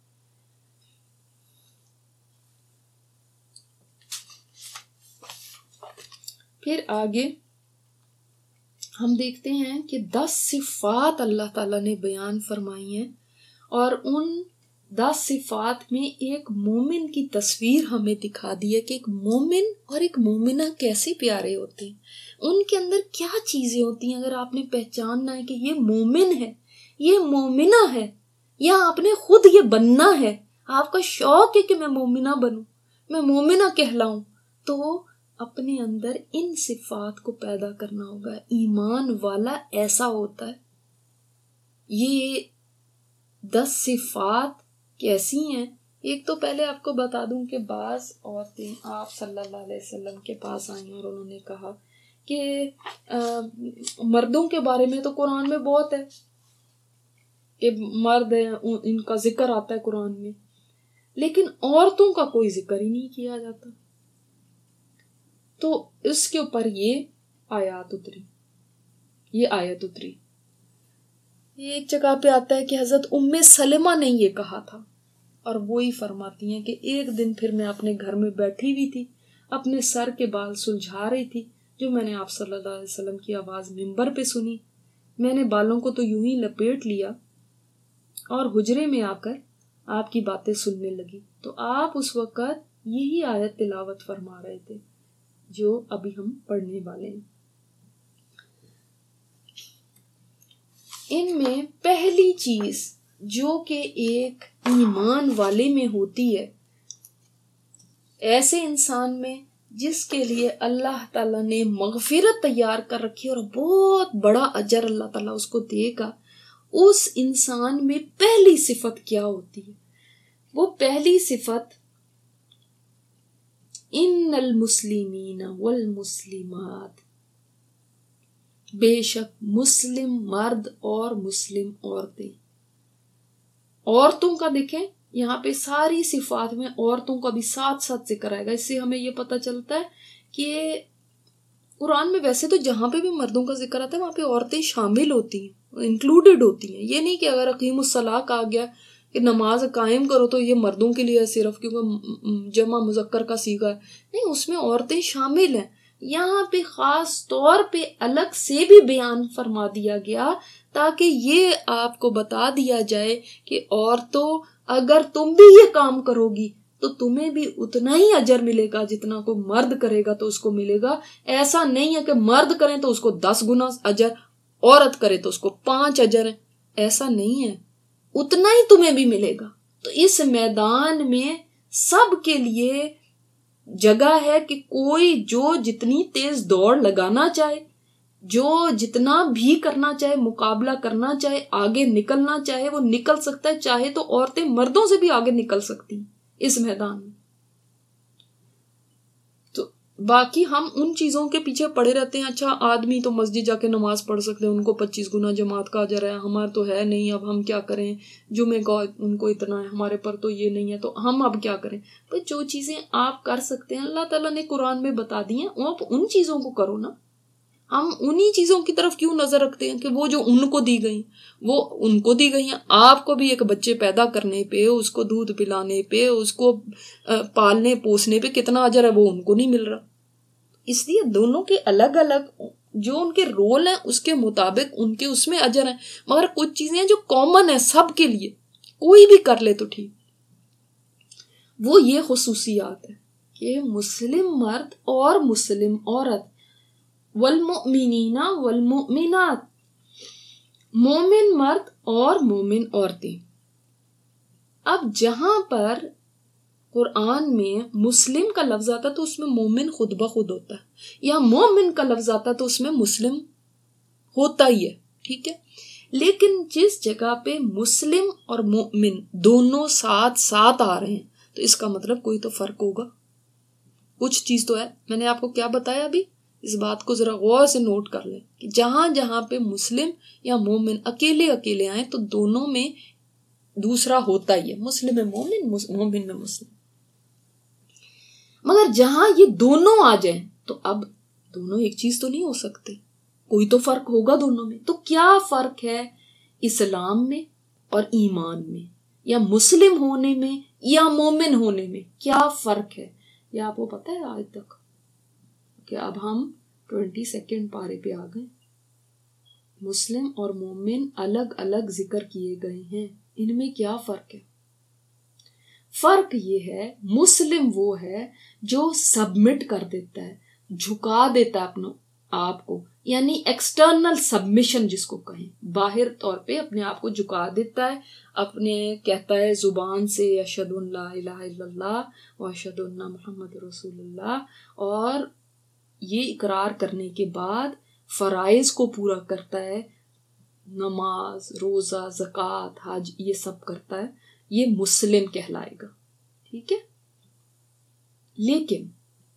پھر آگے ہم دیکھتے ہیں کہ 10 صفات اللہ تعالیٰ نے بیان فرمائی ہیں، اور ان 10 صفات میں ایک مومن کی تصویر ہمیں دکھا دی ہے کہ ایک مومن اور ایک مومنہ کیسے پیارے ہوتے ہیں، ان کے اندر کیا چیزیں ہوتی ہیں. اگر آپ نے پہچاننا ہے کہ یہ مومن ہے، یہ مومنہ ہے، یا آپ نے خود یہ بننا ہے، آپ کا شوق ہے کہ میں مومنہ بنوں، میں مومنہ کہلاؤں، تو اپنے اندر ان صفات کو پیدا کرنا ہوگا. ایمان والا ایسا ہوتا ہے. یہ 10 صفات کیسی ہیں؟ ایک تو پہلے آپ کو بتا دوں کہ بعض عورتیں آپ صلی اللہ علیہ وسلم کے پاس آئیں اور انہوں نے کہا کہ مردوں کے بارے میں تو قرآن میں بہت ہے کہ مرد ہیں، ان کا ذکر آتا ہے قرآن میں، لیکن عورتوں کا کوئی ذکر ہی نہیں کیا جاتا. تو اس کے اوپر یہ آیت اتری. ایک جگہ پہ آتا ہے کہ حضرت ام سلمہ نے یہ کہا تھا، اور وہی فرماتی ہیں کہ ایک دن پھر میں اپنے گھر میں بیٹھی ہوئی تھی، اپنے سر کے بال سلجھا رہی تھی، جو میں نے آپ صلی اللہ علیہ وسلم کی آواز منبر پہ سنی. میں نے بالوں کو تو یوں ہی لپیٹ لیا اور حجرے میں آ کر آپ کی باتیں سننے لگی. تو آپ اس وقت یہی آیت تلاوت فرما رہے تھے جو ابھی ہم پڑھنے والے ہیں. ان میں پہلی چیز جو کہ ایک ایمان والے میں ہوتی ہے، ایسے انسان میں جس کے لیے اللہ تعالیٰ نے مغفرت تیار کر رکھی اور بہت بڑا اجر اللہ تعالیٰ اس کو دے گا، اس انسان میں پہلی صفت کیا ہوتی ہے؟ وہ پہلی صفت ان المسلمین والمسلمات، بے شک مسلم مرد اور مسلم عورتیں. عورتوں کا دیکھیں یہاں پہ ساری صفات میں عورتوں کا بھی ساتھ ساتھ ذکر آئے گا. اس سے ہمیں یہ پتہ چلتا ہے کہ قرآن میں ویسے تو جہاں پہ بھی مردوں کا ذکر آتا ہے وہاں پہ عورتیں شامل ہوتی ہیں, انکلوڈیڈ ہوتی ہیں. یہ نہیں کہ اگر اقیم الصلاۃ کہا گیا کہ نماز قائم کرو تو یہ مردوں کے لیے صرف کیونکہ جمع مذکر کا صیغہ ہے, نہیں, اس میں عورتیں شامل ہیں. یہاں پہ خاص طور پہ الگ سے بھی بیان فرما دیا گیا تاکہ یہ آپ کو بتا دیا جائے کہ عورتوں اگر تم بھی یہ کام کرو گی تو تمہیں بھی اتنا ہی اجر ملے گا جتنا کوئی مرد کرے گا تو اس کو ملے گا. ایسا نہیں ہے کہ مرد کریں تو اس کو 10 گنا اجر, عورت کرے تو اس کو 5 اجر ہے. ایسا نہیں ہے, اتنا ہی تمہیں بھی ملے گا. تو اس میدان میں سب کے لیے جگہ ہے کہ کوئی جو جتنی تیز دوڑ لگانا چاہے, جو جتنا بھی کرنا چاہے, مقابلہ کرنا چاہے, آگے نکلنا چاہے وہ نکل سکتا ہے. چاہے تو عورتیں مردوں سے بھی آگے نکل سکتی ہیں اس میدان میں. تو باقی ہم ان چیزوں کے پیچھے پڑے رہتے ہیں. اچھا آدمی تو مسجد جا کے نماز پڑھ سکتے ہیں, ان کو 25 گنا جماعت کا اجر ہے, ہمارا تو ہے نہیں, اب ہم کیا کریں, جمعے کا ان کو اتنا ہے, ہمارے پر تو یہ نہیں ہے, تو ہم اب کیا کریں. بھائی جو چیزیں آپ کر سکتے ہیں اللہ تعالیٰ نے قرآن میں بتا دی ہیں, آپ ان چیزوں کو کرو نا. ہم انہی چیزوں کی طرف کیوں نظر رکھتے ہیں کہ وہ جو ان کو دی گئی, وہ ان کو دی گئی ہیں. آپ کو بھی ایک بچے پیدا کرنے پہ, اس کو دودھ پلانے پہ, اس کو پالنے پوسنے پہ کتنا اجر ہے, وہ ان کو نہیں مل رہا. اس لیے دونوں کے الگ الگ جو ان کے رول ہیں اس کے مطابق ان کے اس میں اجر ہیں. مگر کچھ چیزیں جو کامن ہیں سب کے لیے, کوئی بھی کر لے تو ٹھیک. وہ یہ خصوصیات ہے کہ مسلم مرد اور مسلم عورت, والمؤمنین والمؤمنات, مومن مرد اور مومن عورتیں. اب جہاں پر قرآن میں مسلم کا لفظ آتا تو اس میں مومن خود بخود ہوتا ہے, یا مومن کا لفظ آتا تو اس میں مسلم ہوتا ہی ہے, ٹھیک ہے. لیکن جس جگہ پہ مسلم اور مومن دونوں ساتھ ساتھ آ رہے ہیں تو اس کا مطلب کوئی تو فرق ہوگا, کچھ چیز تو ہے. میں نے آپ کو کیا بتایا ابھی, اس بات کو ذرا غور سے نوٹ کر لیں کہ جہاں جہاں پہ مسلم یا مومن اکیلے اکیلے آئیں تو دونوں میں دوسرا ہوتا ہی ہے, مسلم میں مومن, مومن میں مسلم. مگر جہاں یہ دونوں آ جائیں تو اب دونوں ایک چیز تو نہیں ہو سکتے, کوئی تو فرق ہوگا دونوں میں. تو کیا فرق ہے اسلام میں اور ایمان میں, یا مسلم ہونے میں یا مومن ہونے میں, کیا فرق ہے یہ آپ کو پتہ ہے آج تک؟ کہ اب ہم 22 پارے پہ آ گئے. مسلم اور مومن الگ الگ ذکر کیے گئے ہیں, ان میں کیا فرق ہے؟ فرق یہ ہے مسلم وہ ہے جو سبمٹ کر دیتا ہے, جھکا دیتا ہے اپنا آپ کو, یعنی ایکسٹرنل سبمیشن جس کو کہیں, باہر طور پہ اپنے آپ کو جھکا دیتا ہے, اپنے کہتا ہے زبان سے اشہد ان لا الہ الا اللہ و اشہد ان محمد رسول اللہ, اور یہ اقرار کرنے کے بعد فرائض کو پورا کرتا ہے, نماز, روزہ, زکوٰۃ, حج, یہ سب کرتا ہے, یہ مسلم کہلائے گا, ٹھیک ہے. لیکن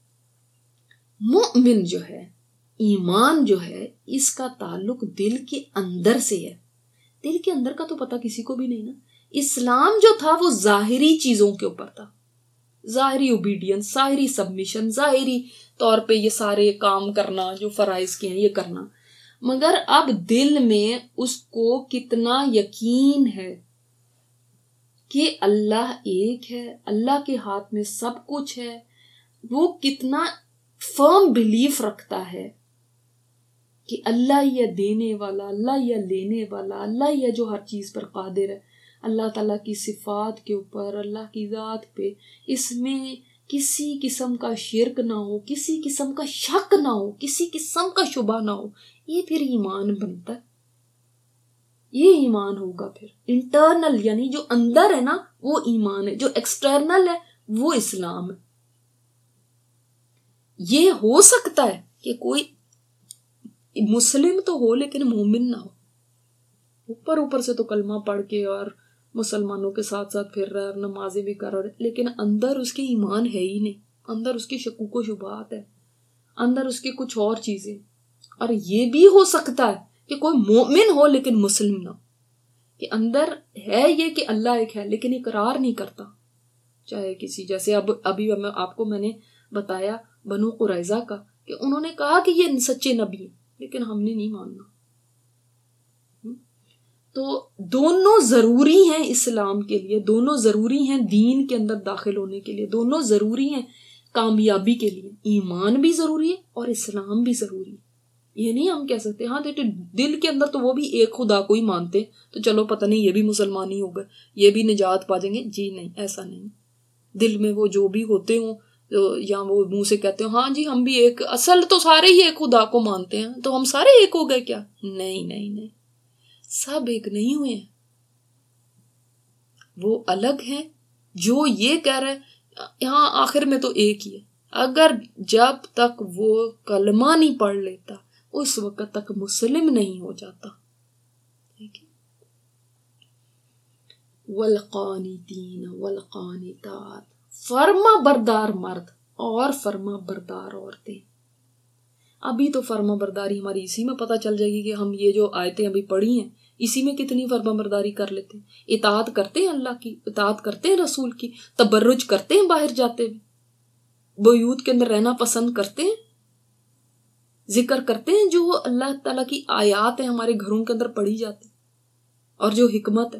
مومن جو ہے, ایمان جو ہے, اس کا تعلق دل کے اندر سے ہے. دل کے اندر کا تو پتہ کسی کو بھی نہیں نا. اسلام جو تھا وہ ظاہری چیزوں کے اوپر تھا, ظاہری اوبیڈینس, ظاہری سبمیشن, ظاہری طور پہ یہ سارے کام کرنا جو فرائض کے ہیں یہ کرنا. مگر اب دل میں اس کو کتنا یقین ہے کہ اللہ ایک ہے, اللہ کے ہاتھ میں سب کچھ ہے, وہ کتنا فرم بلیف رکھتا ہے کہ اللہ ہی ہے دینے والا, اللہ ہی ہے لینے والا, اللہ ہی ہے جو ہر چیز پر قادر ہے. اللہ تعالیٰ کی صفات کے اوپر, اللہ کی ذات پہ, اس میں کسی قسم کا شرک نہ ہو, کسی قسم کا شک نہ ہو, کسی قسم کا شبہ نہ ہو. یہ پھر ایمان بنتا ہے, یہ ایمان ہوگا. پھر انٹرنل یعنی جو اندر ہے نا وہ ایمان ہے, جو ایکسٹرنل ہے وہ اسلام ہے. یہ ہو سکتا ہے کہ کوئی مسلم تو ہو لیکن مومن نہ ہو, اوپر اوپر سے تو کلمہ پڑھ کے اور مسلمانوں کے ساتھ ساتھ پھر رہا ہے, نمازیں بھی کر رہا ہے, لیکن اندر اس کے ایمان ہے ہی نہیں, اندر اس کے شکوک و شبہات ہے, اندر اس کے کچھ اور چیزیں. اور یہ بھی ہو سکتا ہے کہ کوئی مومن ہو لیکن مسلم نہ ہو, کہ اندر ہے یہ کہ اللہ ایک ہے لیکن اقرار نہیں کرتا. چاہے کسی جیسے ابھی میں نے بتایا بنو قریظہ کا کہ انہوں نے کہا کہ یہ سچے نبی ہیں لیکن ہم نے نہیں ماننا. تو دونوں ضروری ہیں اسلام کے لیے، دونوں ضروری ہیں دین کے اندر داخل ہونے کے لیے، دونوں ضروری ہیں کامیابی کے لیے. ایمان بھی ضروری ہے اور اسلام بھی ضروری ہے. یہ نہیں ہم کہہ سکتے ہاں دیکھو دل کے اندر تو وہ بھی ایک خدا کو ہی مانتے تو چلو پتہ نہیں یہ بھی مسلمان ہی ہو گئے، یہ بھی نجات پا جائیں گے. جی نہیں، ایسا نہیں. دل میں وہ جو بھی ہوتے ہوں یا وہ منہ سے کہتے ہوں ہاں جی ہم بھی ایک، اصل تو سارے ہی ایک خدا کو مانتے ہیں تو ہم سارے ایک ہو گئے کیا؟ نہیں نہیں نہیں، سب ایک نہیں ہوئے ہیں، وہ الگ ہیں. جو یہ کہہ رہے یہاں آخر میں تو ایک ہی ہے. اگر جب تک وہ کلمہ نہیں پڑھ لیتا اس وقت تک مسلم نہیں ہو جاتا. ٹھیک ہے. والقانتین والقانتات، فرما بردار مرد اور فرما بردار عورتیں. ابھی تو فرما برداری ہماری اسی میں پتہ چل جائے گی کہ ہم یہ جو آیتیں ابھی پڑھی ہیں اسی میں کتنی فرما برداری کر لیتے ہیں. اطاعت کرتے ہیں اللہ کی، اطاعت کرتے ہیں رسول کی، تبرج کرتے ہیں باہر جاتے ہوئے، بیوت کے اندر رہنا پسند کرتے ہیں، ذکر کرتے ہیں جو اللہ تعالیٰ کی آیات ہیں ہمارے گھروں کے اندر پڑھی جاتی اور جو حکمت ہے.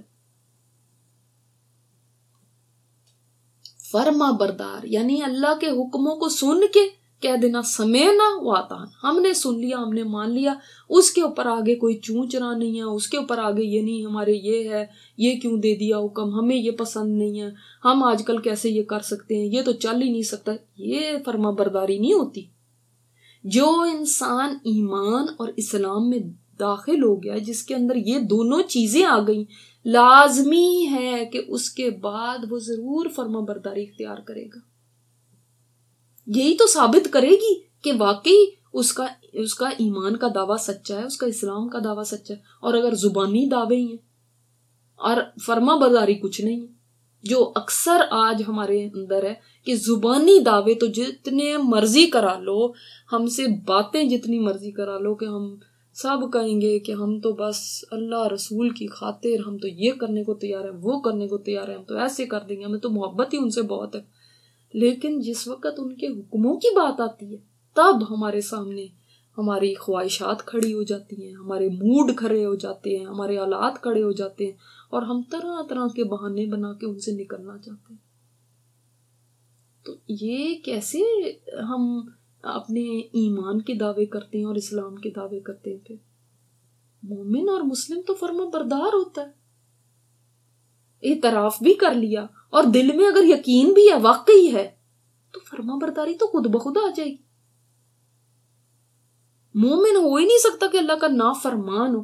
فرما بردار یعنی اللہ کے حکموں کو سن کے کہہ دینا سمیعنا واطعنا، ہم نے سن لیا، ہم نے مان لیا. اس کے اوپر آگے کوئی چوں چرا نہیں ہے، اس کے اوپر آگے یہ نہیں ہمارے یہ ہے، یہ کیوں دے دیا حکم، ہمیں یہ پسند نہیں ہے، ہم آج کل کیسے یہ کر سکتے ہیں، یہ تو چل ہی نہیں سکتا. یہ فرما برداری نہیں ہوتی. جو انسان ایمان اور اسلام میں داخل ہو گیا جس کے اندر یہ دونوں چیزیں آ گئیں، لازمی ہے کہ اس کے بعد وہ ضرور فرما برداری اختیار کرے گا. یہی تو ثابت کرے گی کہ واقعی اس کا ایمان کا دعویٰ سچا ہے، اس کا اسلام کا دعویٰ سچا ہے. اور اگر زبانی دعوے ہی ہیں اور فرما برداری کچھ نہیں ہے، جو اکثر آج ہمارے اندر ہے کہ زبانی دعوے تو جتنے مرضی کرا لو، ہم سے باتیں جتنی مرضی کرا لو کہ ہم سب کہیں گے کہ ہم تو بس اللہ رسول کی خاطر ہم تو یہ کرنے کو تیار ہیں، وہ کرنے کو تیار ہیں، ہم تو ایسے کر دیں گے، ہمیں تو محبت ہی ان سے بہت ہے. لیکن جس وقت ان کے حکموں کی بات آتی ہے تب ہمارے سامنے ہماری خواہشات کھڑی ہو جاتی ہیں، ہمارے موڈ کھڑے ہو جاتے ہیں، ہمارے حالات کھڑے ہو جاتے ہیں اور ہم طرح طرح کے بہانے بنا کے ان سے نکلنا چاہتے ہیں. تو یہ کیسے ہم اپنے ایمان کے دعوے کرتے ہیں اور اسلام کے دعوے کرتے ہیں؟ پھر مومن اور مسلم تو فرما بردار ہوتا ہے، اعتراف بھی کر لیا اور دل میں اگر یقین بھی ہے واقعی ہے تو فرما برداری تو خود بخود آ جائے گی. مومن ہو ہی نہیں سکتا کہ اللہ کا نافرمان ہو.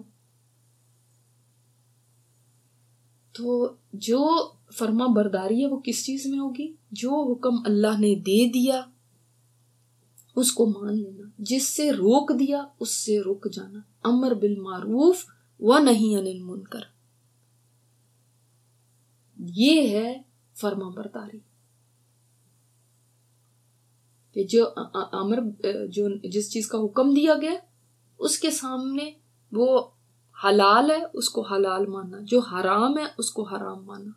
تو جو فرما برداری ہے وہ کس چیز میں ہوگی؟ جو حکم اللہ نے دے دیا اس کو مان لینا، جس سے روک دیا اس سے رک جانا، امر بالمعروف و نہی عن المنکر. یہ ہے فرما برداری کہ جو جس چیز کا حکم دیا گیا اس کے سامنے وہ حلال ہے اس کو حلال ماننا، جو حرام ہے اس کو حرام ماننا.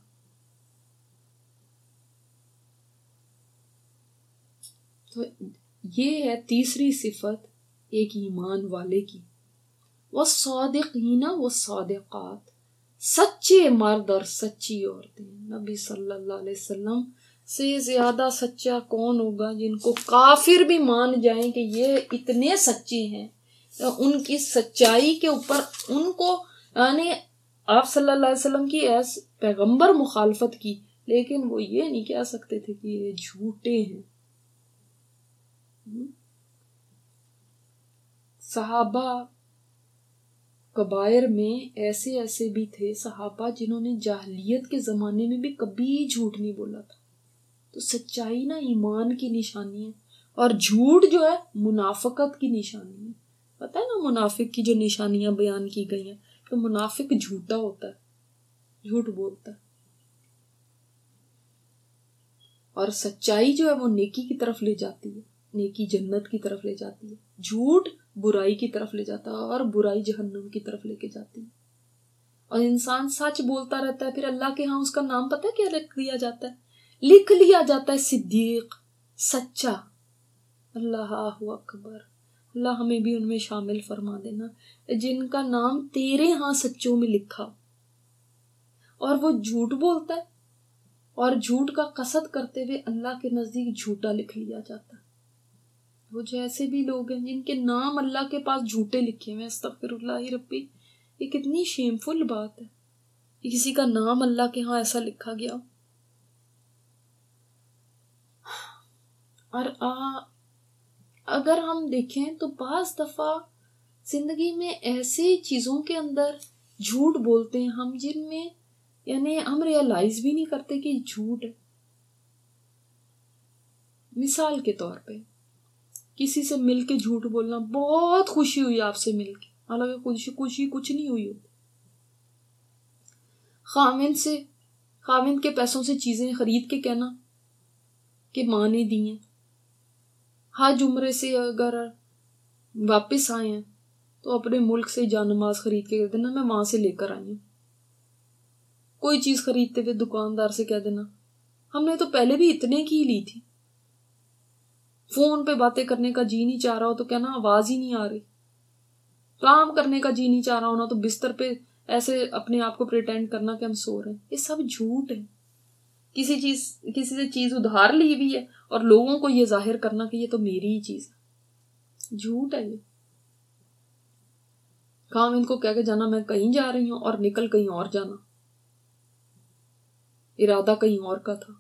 تو یہ ہے تیسری صفت ایک ایمان والے کی. والصادقین والصادقات، سچے مرد اور سچی عورتیں. نبی صلی اللہ علیہ وسلم سے زیادہ سچا کون ہوگا جن کو کافر بھی مان جائیں کہ یہ اتنے سچے ہیں. ان کی سچائی کے اوپر ان کو یعنی آپ صلی اللہ علیہ وسلم کی ایس پیغمبر مخالفت کی لیکن وہ یہ نہیں کہہ سکتے تھے کہ یہ جھوٹے ہیں. صحابہ کبائر میں ایسے بھی تھے صحابہ جنہوں نے جاہلیت کے زمانے میں بھی کبھی جھوٹ نہیں بولا تھا. تو سچائی نا ایمان کی نشانی ہے اور جھوٹ جو ہے منافقت کی نشانی ہے. پتہ ہے نا منافق کی جو نشانیاں بیان کی گئی ہیں تو منافق جھوٹا ہوتا ہے، جھوٹ بولتا ہے. اور سچائی جو ہے وہ نیکی کی طرف لے جاتی ہے، نیکی جنت کی طرف لے جاتی ہے، جھوٹ برائی کی طرف لے جاتا ہے اور برائی جہنم کی طرف لے کے جاتی ہے. اور انسان سچ بولتا رہتا ہے، پھر اللہ کے ہاں اس کا نام پتہ ہے کیا لکھ دیا جاتا ہے؟ لکھ لیا جاتا ہے صدیق، سچا۔ اللہ اکبر، اللہ ہمیں بھی ان میں شامل فرما دینا جن کا نام تیرے ہاں سچوں میں لکھا، اور وہ جھوٹ بولتا ہے اور جھوٹ کا قصد کرتے ہوئے اللہ کے نزدیک جھوٹا لکھ لیا جاتا ہے۔ وہ جیسے بھی لوگ ہیں جن کے نام اللہ کے پاس جھوٹے لکھے ہوئے، استغفر اللہ ربی، یہ کتنی شیمفل بات ہے کہ کسی کا نام اللہ کے ہاں ایسا لکھا گیا۔ اور اگر ہم دیکھیں تو بعض دفعہ زندگی میں ایسے چیزوں کے اندر جھوٹ بولتے ہیں ہم جن میں یعنی ہم ریئلائز بھی نہیں کرتے کہ جھوٹ ہے۔ مثال کے طور پہ کسی سے مل کے جھوٹ بولنا، بہت خوشی ہوئی آپ سے مل کے، حالانکہ خوشی کچھ نہیں ہوئی ہوتی۔ خاوند کے پیسوں سے چیزیں خرید کے کہنا کہ ماں نے دی ہیں۔ حج عمرے سے اگر واپس آئے ہیں تو اپنے ملک سے جان نماز خرید کے کہہ دینا میں وہاں سے لے کر آئی ہوں۔ کوئی چیز خریدتے ہوئے دکاندار سے کہہ دینا ہم نے تو پہلے بھی اتنے کی لی تھی۔ فون پہ باتیں کرنے کا جی نہیں چاہ رہا ہو تو کہنا آواز ہی نہیں آ رہی۔ کام کرنے کا جی نہیں چاہ رہا ہونا تو بستر پہ ایسے اپنے آپ کو پریٹینڈ کرنا کہ ہم سو رہے ہیں۔ یہ سب جھوٹ ہے۔ کسی سے چیز ادھار لی ہوئی ہے اور لوگوں کو یہ ظاہر کرنا کہ یہ تو میری ہی چیز ہے، جھوٹ ہے یہ۔ کام ان کو کہہ کے جانا میں کہیں جا رہی ہوں اور نکل کہیں اور جانا، ارادہ کہیں اور کا تھا،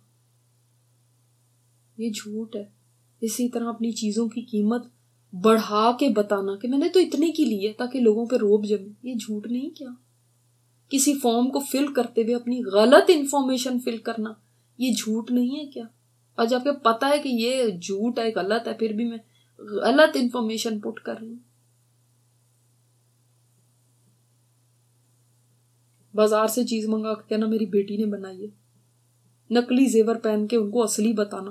یہ جھوٹ ہے۔ اسی طرح اپنی چیزوں کی قیمت بڑھا کے بتانا کہ میں نے تو اتنے کی لی ہے تاکہ لوگوں پہ روب جمے، یہ جھوٹ نہیں کیا؟ کسی فارم کو فل کرتے ہوئے اپنی غلط انفارمیشن فل کرنا، یہ جھوٹ نہیں ہے کیا؟ اور جب کہ پتا ہے کہ یہ جھوٹ ہے، غلط ہے، پھر بھی میں غلط انفارمیشن پٹ کر رہی ہوں۔ بازار سے چیز منگا کے کہنا میری بیٹی نے بنائی ہے، نقلی زیور پہن کے ان کو اصلی بتانا۔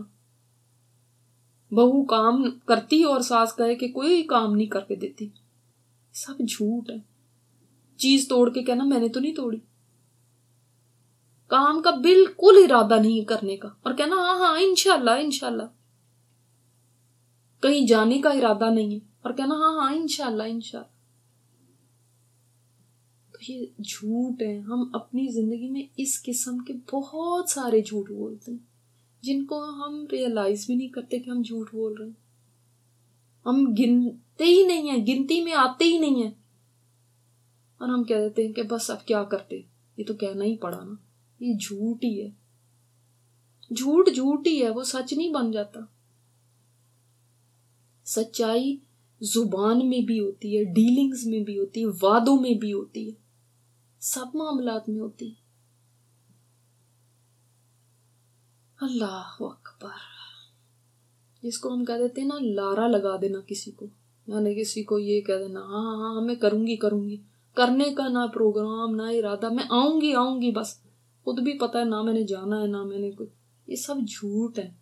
بہو کام کرتی اور ساس کہے کہ کوئی کام نہیں کر کے دیتی، سب جھوٹ ہے۔ چیز توڑ کے کہنا میں نے تو نہیں توڑی، کام کا بالکل ارادہ نہیں کرنے کا اور کہنا ہاں ہاں انشاءاللہ۔ کہیں جانے کا ارادہ نہیں ہے اور کہنا ہاں ہاں انشاءاللہ۔ تو یہ جھوٹ ہے۔ ہم اپنی زندگی میں اس قسم کے بہت سارے جھوٹ بولتے ہیں جن کو ہم ریئلائز بھی نہیں کرتے کہ ہم جھوٹ بول رہے ہیں۔ ہم گنتے ہی نہیں ہیں، گنتی میں آتے ہی نہیں ہیں، اور ہم کہہ دیتے ہیں کہ بس اب کیا کرتے، یہ تو کہنا ہی پڑا نا۔ یہ جھوٹ ہی ہے، جھوٹ ہی ہے، وہ سچ نہیں بن جاتا۔ سچائی زبان میں بھی ہوتی ہے، ڈیلنگز میں بھی ہوتی ہے، وعدوں میں بھی ہوتی ہے، سب معاملات میں ہوتی ہے۔ اللہ اکبر، جس کو ہم کہہ دیتے ہیں نا لارا لگا دینا کسی کو، یعنی کسی کو یہ کہہ دینا ہاں ہاں میں کروں گی، کرنے کا نہ پروگرام نہ ارادہ، میں آؤں گی، بس خود بھی پتہ ہے نہ میں نے جانا ہے نہ میں نے کوئی، یہ سب جھوٹ ہے۔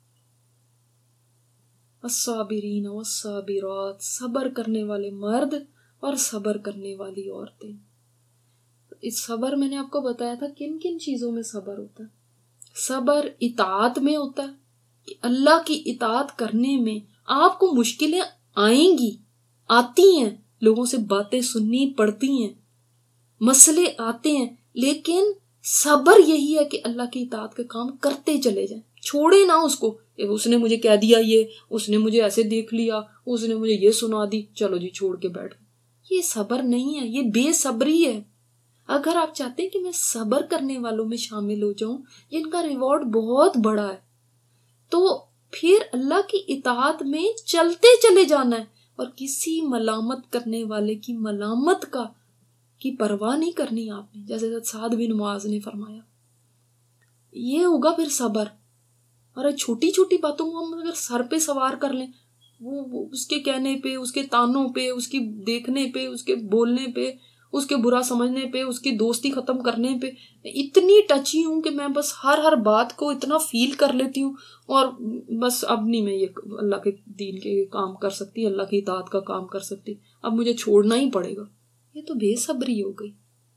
الصابرین والصابرات، صبر کرنے والے مرد اور صبر کرنے والی عورتیں۔ اس صبر میں نے آپ کو بتایا تھا کن کن چیزوں میں صبر ہوتا ہے۔ صبر اطاعت میں ہوتا ہے کہ اللہ کی اطاعت کرنے میں آپ کو مشکلیں آئیں گی، آتی ہیں، لوگوں سے باتیں سننی پڑتی ہیں، مسئلے آتے ہیں، لیکن صبر یہی ہے کہ اللہ کی اطاعت کا کام کرتے چلے جائیں، چھوڑے نہ اس کو۔ اس نے مجھے کہہ دیا، یہ اس نے مجھے ایسے دیکھ لیا، اس نے مجھے یہ سنا دی، چلو جی چھوڑ کے بیٹھ گئے۔ یہ صبر نہیں ہے، یہ بے صبری ہے۔ اگر آپ چاہتے ہیں کہ میں صبر کرنے والوں میں شامل ہو جاؤں جن کا ریوارڈ بہت بڑا ہے، تو پھر اللہ کی اطاعت میں چلتے چلے جانا ہے اور کسی ملامت کرنے والے کی ملامت کی پرواہ نہیں کرنی آپ نے، جیسے سعد بن معاذ نے فرمایا۔ یہ ہوگا پھر صبر۔ اور چھوٹی چھوٹی باتوں کو ہم اگر سر پہ سوار کر لیں، وہ اس کے کہنے پہ، اس کے تانوں پہ، اس کی دیکھنے پہ، اس کے بولنے پہ، اس کے برا سمجھنے پہ، اس کی دوستی ختم کرنے پہ اتنی ٹچی ہوں کہ میں بس ہر بات کو اتنا فیل کر لیتی ہوں، اور بس اب نہیں میں یہ اللہ کے دین کے کام کر سکتی، اللہ کی اطاعت کا کام کر سکتی، اب مجھے چھوڑنا ہی پڑے گا۔ یہ تو بے صبری ہو گئی۔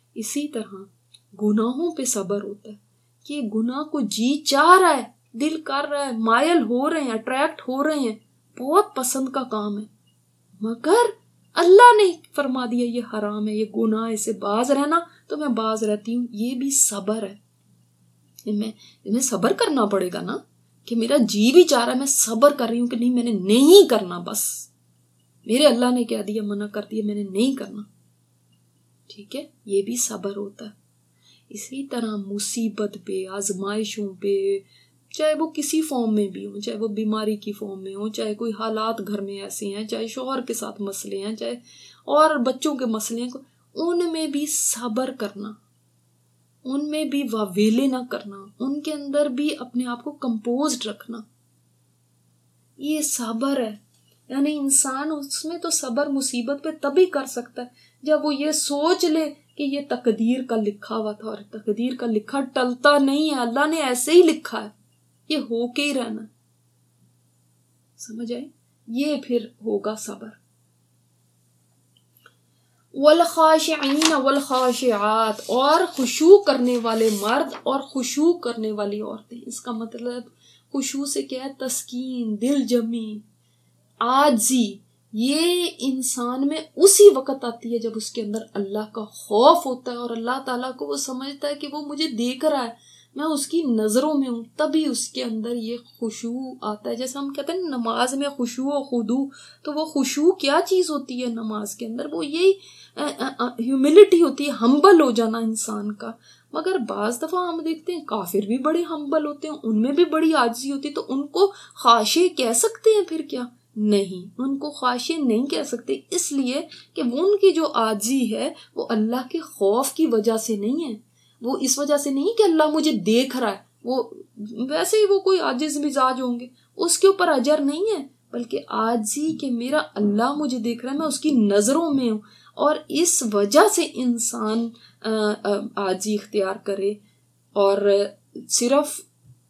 اسی طرح گناہوں پہ صبر ہوتا ہے کہ گناہ کو جی چاہ رہا ہے، دل کر رہا ہے، مائل ہو رہے ہیں، اٹریکٹ ہو رہے ہیں، بہت پسند کا کام ہے، مگر اللہ نے فرما دیا یہ حرام ہے، یہ گناہ، اسے باز رہنا، تو میں باز رہتی ہوں. یہ بھی صبر ہے. میں صبر کرنا پڑے گا نا، کہ میرا جی بھی چاہ رہا ہے، میں صبر کر رہی ہوں کہ نہیں، میں نے نہیں کرنا، بس میرے اللہ نے کہہ دیا، منع کر دیا، میں نے نہیں کرنا. ٹھیک ہے، یہ بھی صبر ہوتا ہے. اسی طرح مصیبت پہ، آزمائشوں پہ، چاہے وہ کسی فارم میں بھی ہوں، چاہے وہ بیماری کی فارم میں ہوں، چاہے کوئی حالات گھر میں ایسے ہیں، چاہے شوہر کے ساتھ مسئلے ہیں، چاہے اور بچوں کے مسئلے ہیں، ان میں بھی صبر کرنا، ان میں بھی واویلے نہ کرنا، ان کے اندر بھی اپنے آپ کو کمپوزڈ رکھنا، یہ صبر ہے. یعنی انسان اس میں تو صبر مصیبت پہ تبھی کر سکتا ہے جب وہ یہ سوچ لے کہ یہ تقدیر کا لکھا ہوا تھا، اور تقدیر کا لکھا ٹلتا نہیں ہے، اللہ نے ایسے ہی لکھا ہے، یہ ہو کے ہی رہنا. سمجھ آئے؟ یہ پھر ہوگا صبر. والخاشعین والخاشعات، اور خشوع کرنے والے مرد اور خشوع کرنے والی عورتیں. اس کا مطلب خشوع سے کیا ہے؟ تسکین، دل جمی، عاجزی. یہ انسان میں اسی وقت آتی ہے جب اس کے اندر اللہ کا خوف ہوتا ہے، اور اللہ تعالیٰ کو وہ سمجھتا ہے کہ وہ مجھے دیکھ رہا ہے، میں اس کی نظروں میں ہوں، تبھی اس کے اندر یہ خشوع آتا ہے. جیسے ہم کہتے ہیں نماز میں خشوع و خضوع، تو وہ خشوع کیا چیز ہوتی ہے نماز کے اندر؟ وہ یہی ہیوملٹی ہوتی ہے، ہمبل ہو جانا انسان کا. مگر بعض دفعہ ہم دیکھتے ہیں کافر بھی بڑے ہمبل ہوتے ہیں، ان میں بھی بڑی عاجزی ہوتی ہے، تو ان کو خاشع کہہ سکتے ہیں پھر کیا؟ نہیں، ان کو خاشع نہیں کہہ سکتے، اس لیے کہ وہ ان کی جو عاجزی ہے وہ اللہ کے خوف کی وجہ سے نہیں ہے، وہ اس وجہ سے نہیں کہ اللہ مجھے دیکھ رہا ہے. وہ ویسے ہی وہ کوئی عاجز مزاج ہوں گے، اس کے اوپر اجر نہیں ہے، بلکہ عاجزی کہ میرا اللہ مجھے دیکھ رہا ہے، میں اس کی نظروں میں ہوں. اور اس وجہ سے انسان عاجزی اختیار کرے. اور صرف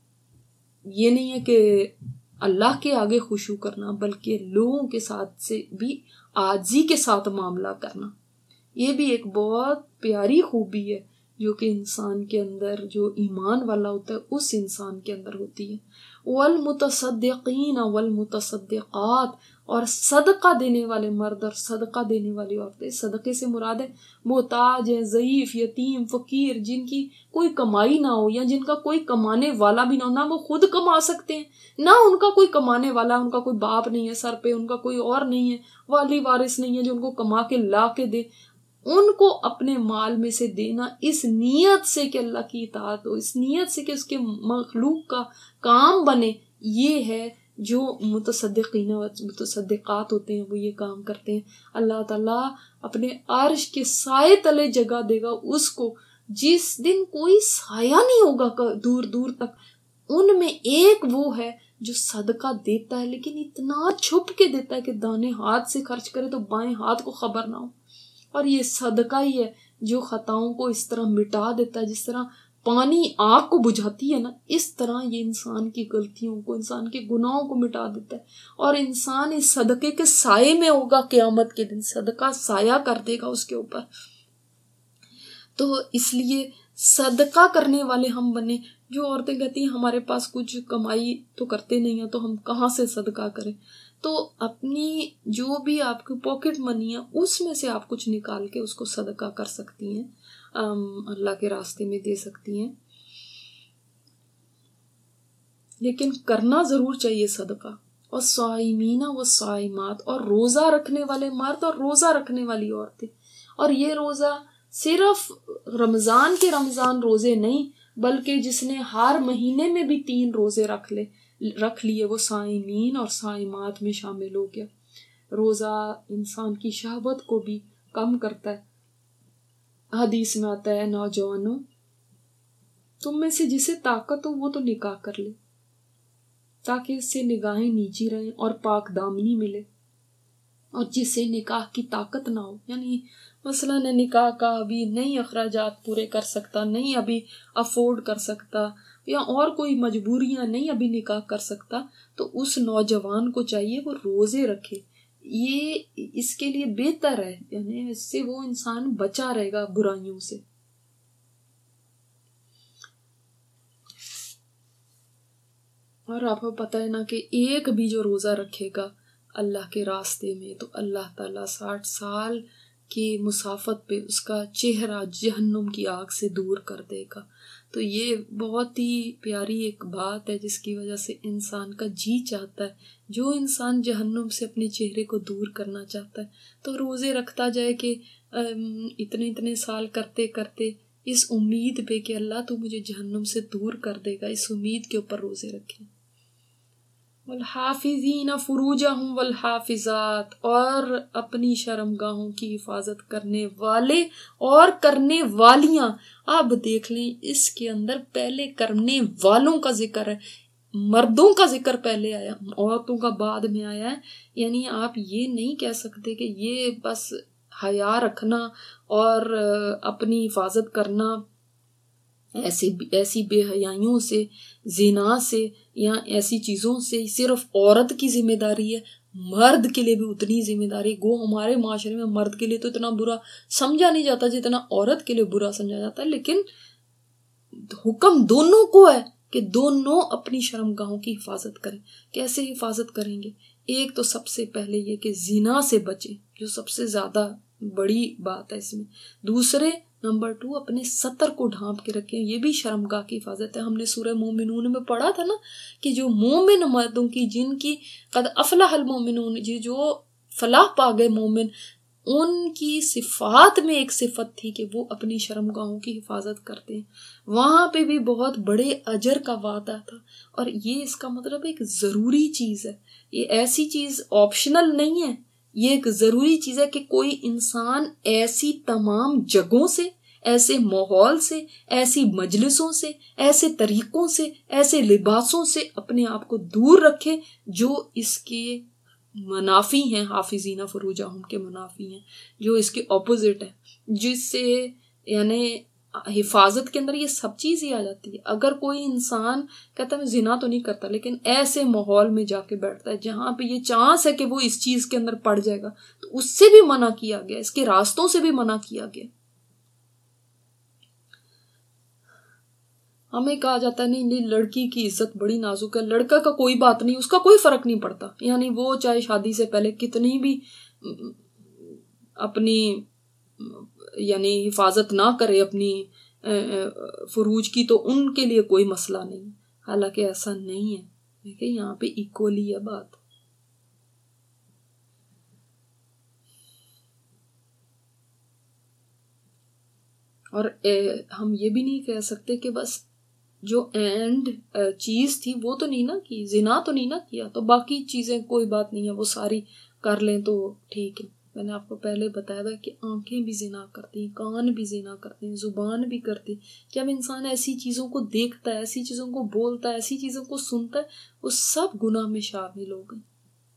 یہ نہیں ہے کہ اللہ کے آگے خشوع کرنا، بلکہ لوگوں کے ساتھ سے بھی عاجزی کے ساتھ معاملہ کرنا. یہ بھی ایک بہت پیاری خوبی ہے جو کہ انسان کے اندر، جو ایمان والا ہوتا ہے اس انسان کے اندر ہوتی ہے. والمتصدقین والمتصدقات، اور صدقہ دینے والے مرد اور صدقہ دینے والی عورتیں. صدقے سے مراد ہے محتاج ہے، ضعیف، یتیم، فقیر، جن کی کوئی کمائی نہ ہو، یا جن کا کوئی کمانے والا بھی نہ ہو، نہ وہ خود کما سکتے ہیں، نہ ان کا کوئی کمانے والا، ان کا کوئی باپ نہیں ہے سر پہ، ان کا کوئی اور نہیں ہے، والی وارث نہیں ہے جو ان کو کما کے لا کے دے. ان کو اپنے مال میں سے دینا اس نیت سے کہ اللہ کی اطاعت ہو، اس نیت سے کہ اس کے مخلوق کا کام بنے. یہ ہے جو متصدقین و متصدقات ہوتے ہیں، وہ یہ کام کرتے ہیں. اللہ تعالیٰ اپنے عرش کے سائے تلے جگہ دے گا اس کو جس دن کوئی سایہ نہیں ہوگا دور دور تک. ان میں ایک وہ ہے جو صدقہ دیتا ہے، لیکن اتنا چھپ کے دیتا ہے کہ دانے ہاتھ سے خرچ کرے تو بائیں ہاتھ کو خبر نہ ہو. اور یہ صدقہ ہی ہے جو خطاؤں کو اس طرح مٹا دیتا ہے، جس طرح پانی آگ کو بجھاتی ہے نا، اس طرح یہ انسان کی غلطیوں کو، انسان کے گناہوں کو مٹا دیتا ہے. اور انسان اس صدقے کے سائے میں ہوگا قیامت کے دن، صدقہ سایہ کر دے گا اس کے اوپر. تو اس لیے صدقہ کرنے والے ہم بنے. جو عورتیں کہتی ہیں ہمارے پاس کچھ کمائی تو کرتے نہیں ہیں تو ہم کہاں سے صدقہ کریں، تو اپنی جو بھی آپ کی پاکٹ منی ہے اس میں سے آپ کچھ نکال کے اس کو صدقہ کر سکتی ہیں، اللہ کے راستے میں دے سکتی ہیں. لیکن کرنا ضرور چاہیے صدقہ. اور صائمین و صائمات، اور روزہ رکھنے والے مرد اور روزہ رکھنے والی عورتیں. اور یہ روزہ صرف رمضان کے رمضان روزے نہیں، بلکہ جس نے ہر مہینے میں بھی 3 روزے رکھ لیے وہ صائمین اور صائمات میں شامل ہو گیا. روزہ انسان کی شہوت کو بھی کم کرتا ہے. حدیث میں آتا ہے نوجوانوں تم میں سے جسے طاقت ہو وہ تو نکاح کر لے تاکہ اس سے نگاہیں نیچی رہیں اور پاک دامنی ملے. اور جسے نکاح کی طاقت نہ ہو، یعنی مثلا نکاح کا ابھی نہیں اخراجات پورے کر سکتا، نہیں ابھی افورڈ کر سکتا، یا اور کوئی مجبوریاں نہیں ابھی نکاح کر سکتا، تو اس نوجوان کو چاہیے وہ روزے رکھے. یہ اس کے لیے بہتر ہے، یعنی اس سے وہ انسان بچا رہے گا برائیوں سے. اور آپ کو پتہ ہے نا کہ ایک بھی جو روزہ رکھے گا اللہ کے راستے میں تو اللہ تعالیٰ 60 سال کی مسافت پہ اس کا چہرہ جہنم کی آگ سے دور کر دے گا. تو یہ بہت ہی پیاری ایک بات ہے جس کی وجہ سے انسان کا جی چاہتا ہے، جو انسان جہنم سے اپنے چہرے کو دور کرنا چاہتا ہے تو روزے رکھتا جائے کہ اتنے سال کرتے کرتے اس امید پہ کہ اللہ تو مجھے جہنم سے دور کر دے گا، اس امید کے اوپر روزے رکھیں. والحافظین فروجہم والحافظات، اور اپنی شرمگاہوں کی حفاظت کرنے والے اور کرنے والیاں. آپ دیکھ لیں اس کے اندر پہلے کرنے والوں کا ذکر ہے، مردوں کا ذکر پہلے آیا، عورتوں کا بعد میں آیا ہے. یعنی آپ یہ نہیں کہہ سکتے کہ یہ بس حیا رکھنا اور اپنی حفاظت کرنا ایسی بے حیائیوں سے، زنا سے یا ایسی چیزوں سے صرف عورت کی ذمہ داری ہے، مرد کے لیے بھی اتنی ذمہ داری. گو ہمارے معاشرے میں مرد کے لیے تو اتنا برا سمجھا نہیں جاتا جتنا عورت کے لیے برا سمجھا جاتا ہے، لیکن حکم دونوں کو ہے کہ دونوں اپنی شرمگاہوں کی حفاظت کریں. کیسے حفاظت کریں گے؟ ایک تو سب سے پہلے یہ کہ زنا سے بچیں، جو سب سے زیادہ بڑی بات ہے اس میں. دوسرے نمبر 2 اپنے سطر کو ڈھانپ کے رکھیں، یہ بھی شرمگاہ کی حفاظت ہے. ہم نے سورہ مومنون میں پڑھا تھا نا کہ جو مومن مردوں کی، جن کی قد افلح المومنون، جو فلاح پا گئے مومن، ان کی صفات میں ایک صفت تھی کہ وہ اپنی شرمگاہوں کی حفاظت کرتے ہیں. وہاں پہ بھی بہت بڑے اجر کا وعدہ تھا، اور یہ اس کا مطلب ایک ضروری چیز ہے. یہ ایسی چیز آپشنل نہیں ہے، یہ ایک ضروری چیز ہے کہ کوئی انسان ایسی تمام جگہوں سے، ایسے ماحول سے، ایسی مجلسوں سے، ایسے طریقوں سے، ایسے لباسوں سے اپنے آپ کو دور رکھے جو اس کے منافی ہیں. حافظین فروجہم کے منافی ہیں، جو اس کے اپوزٹ ہے، جس سے یعنی حفاظت کے اندر یہ سب چیز ہی آ جاتی ہے. اگر کوئی انسان کہتا ہے میں زنا تو نہیں کرتا، لیکن ایسے ماحول میں جا کے بیٹھتا ہے جہاں پہ یہ چانس ہے کہ وہ اس چیز کے اندر پڑ جائے گا، تو اس سے بھی منع کیا گیا، اس کے راستوں سے بھی منع کیا گیا. ہمیں کہا جاتا ہے نہیں لڑکی کی عزت بڑی نازک ہے، لڑکا کا کوئی بات نہیں، اس کا کوئی فرق نہیں پڑتا. یعنی وہ چاہے شادی سے پہلے کتنی بھی اپنی یعنی حفاظت نہ کرے اپنی فروج کی، تو ان کے لیے کوئی مسئلہ نہیں. حالانکہ ایسا نہیں ہے، دیکھیں یہاں پہ ایکولی ہے بات. اور ہم یہ بھی نہیں کہہ سکتے کہ بس جو اینڈ چیز تھی وہ تو نہیں نا کی، زنا تو نہیں نا کیا، تو باقی چیزیں کوئی بات نہیں ہے وہ ساری کر لیں تو ٹھیک ہے. میں نے آپ کو پہلے بتایا تھا کہ آنکھیں بھی زنا کرتی ہیں، کان بھی زنا کرتے ہیں، زبان بھی کرتی. جب انسان ایسی چیزوں کو دیکھتا ہے، ایسی چیزوں کو بولتا ہے، ایسی چیزوں کو سنتا ہے، وہ سب گناہ میں شامل ہو گئے.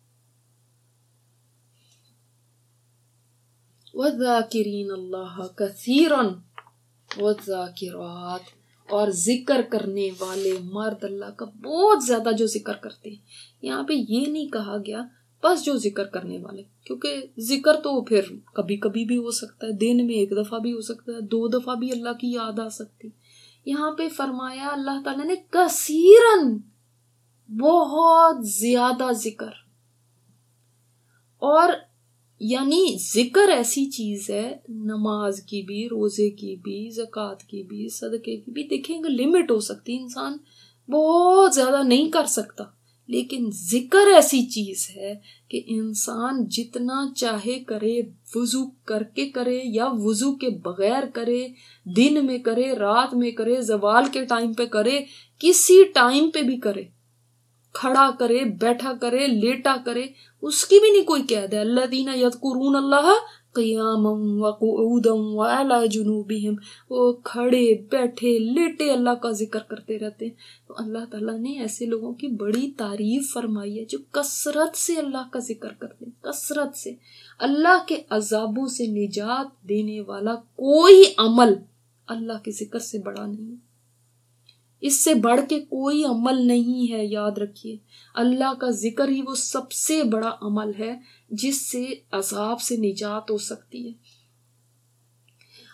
وَالذَّاكِرِينَ اللَّهَ كَثِيرًا وَالذَّاكِرَاتِ، اور ذکر کرنے والے مرد اللہ کا بہت زیادہ جو ذکر کرتے ہیں. یہاں پہ یہ نہیں کہا گیا بس جو ذکر کرنے والے، کیونکہ ذکر تو پھر کبھی کبھی بھی ہو سکتا ہے، دن میں 1 دفعہ بھی ہو سکتا ہے، 2 دفعہ بھی اللہ کی یاد آ سکتی. یہاں پہ فرمایا اللہ تعالیٰ نے کثیرن، بہت زیادہ ذکر. اور یعنی ذکر ایسی چیز ہے، نماز کی بھی، روزے کی بھی، زکوٰۃ کی بھی، صدقے کی بھی، دیکھیں گے لمٹ ہو سکتی، انسان بہت زیادہ نہیں کر سکتا. لیکن ذکر ایسی چیز ہے کہ انسان جتنا چاہے کرے، وضو کر کے کرے یا وضو کے بغیر کرے، دن میں کرے، رات میں کرے، زوال کے ٹائم پہ کرے، کسی ٹائم پہ بھی کرے، کھڑا کرے، بیٹھا کرے، لیٹا کرے، اس کی بھی نہیں کوئی قید ہے. الذین یذکرون اللہ قیاما وقعودا وعلی جنوبہم، وہ کھڑے بیٹھے لیٹے اللہ کا ذکر کرتے رہتے ہیں. تو اللہ تعالیٰ نے ایسے لوگوں کی بڑی تعریف فرمائی ہے جو کثرت سے اللہ کا ذکر کرتے ہیں، کثرت سے. اللہ کے عذابوں سے نجات دینے والا کوئی عمل اللہ کے ذکر سے بڑا نہیں، اس سے بڑھ کے کوئی عمل نہیں ہے. یاد رکھیے اللہ کا ذکر ہی وہ سب سے بڑا عمل ہے جس سے عذاب سے نجات ہو سکتی ہے.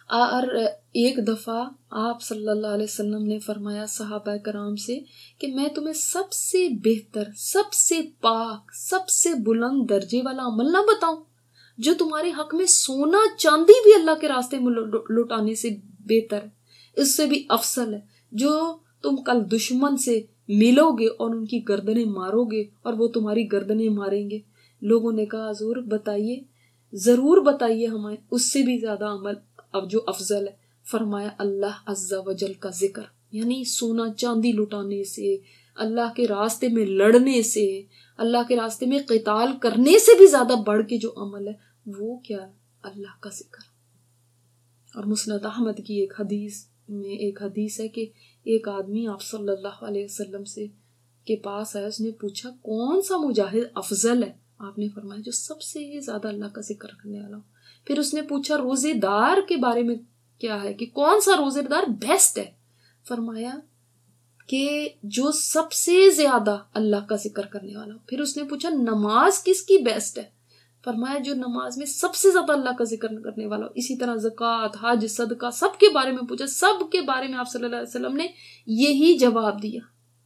اور ایک دفعہ آپ صلی اللہ علیہ وسلم نے فرمایا صحابہ کرام سے کہ میں تمہیں سب سے بہتر، سب سے پاک، سب سے بلند درجے والا عمل نہ بتاؤں جو تمہارے حق میں سونا چاندی بھی اللہ کے راستے میں لوٹانے سے بہتر ہے، اس سے بھی افضل ہے، جو تم کل دشمن سے ملو گے اور ان کی گردنیں مارو گے اور وہ تمہاری گردنیں ماریں گے۔ لوگوں نے کہا حضور بتائیے، ضرور بتائیے ہمیں اس سے بھی زیادہ عمل اب جو افضل ہے۔ فرمایا اللہ عز و جل کا ذکر، یعنی سونا چاندی لٹانے سے، اللہ کے راستے میں لڑنے سے، اللہ کے راستے میں قتال کرنے سے بھی زیادہ بڑھ کے جو عمل ہے وہ کیا ہے؟ اللہ کا ذکر۔ اور مسند احمد کی ایک حدیث ہے کہ ایک آدمی آپ صلی اللہ علیہ وسلم سے کے پاس آیا، اس نے پوچھا کون سا مجاہد افضل ہے؟ آپ نے فرمایا جو سب سے زیادہ اللہ کا ذکر کرنے والا ہو۔ پھر اس نے پوچھا روزے دار کے بارے میں کیا ہے، کہ کون سا روزے دار بیسٹ ہے؟ فرمایا کہ جو سب سے زیادہ اللہ کا ذکر کرنے والا ہو۔ پھر اس نے پوچھا نماز کس کی بیسٹ ہے؟ فرمایا جو نماز میں سب سے زیادہ اللہ کا ذکر کرنے والا ہو۔ اسی طرح زکوٰۃ، حج، صدقہ، سب کے بارے میں پوچھا، سب کے بارے میں آپ صلی اللہ علیہ وسلم نے یہی جواب دیا۔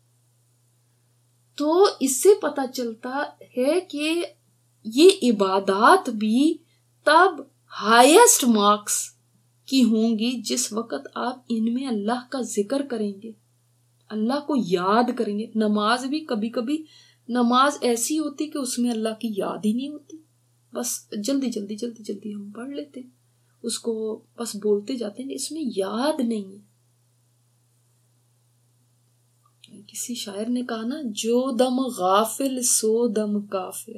تو اس سے پتہ چلتا ہے کہ یہ عبادات بھی تب ہائیسٹ مارکس کی ہوں گی جس وقت آپ ان میں اللہ کا ذکر کریں گے، اللہ کو یاد کریں گے۔ نماز بھی کبھی کبھی نماز ایسی ہوتی کہ اس میں اللہ کی یاد ہی نہیں ہوتی، بس جلدی ہم پڑھ لیتے ہیں اس کو، بس بولتے جاتے ہیں، اس میں یاد نہیں ہے۔ کسی شاعر نے کہا نا، جو دم غافل سو دم کافر،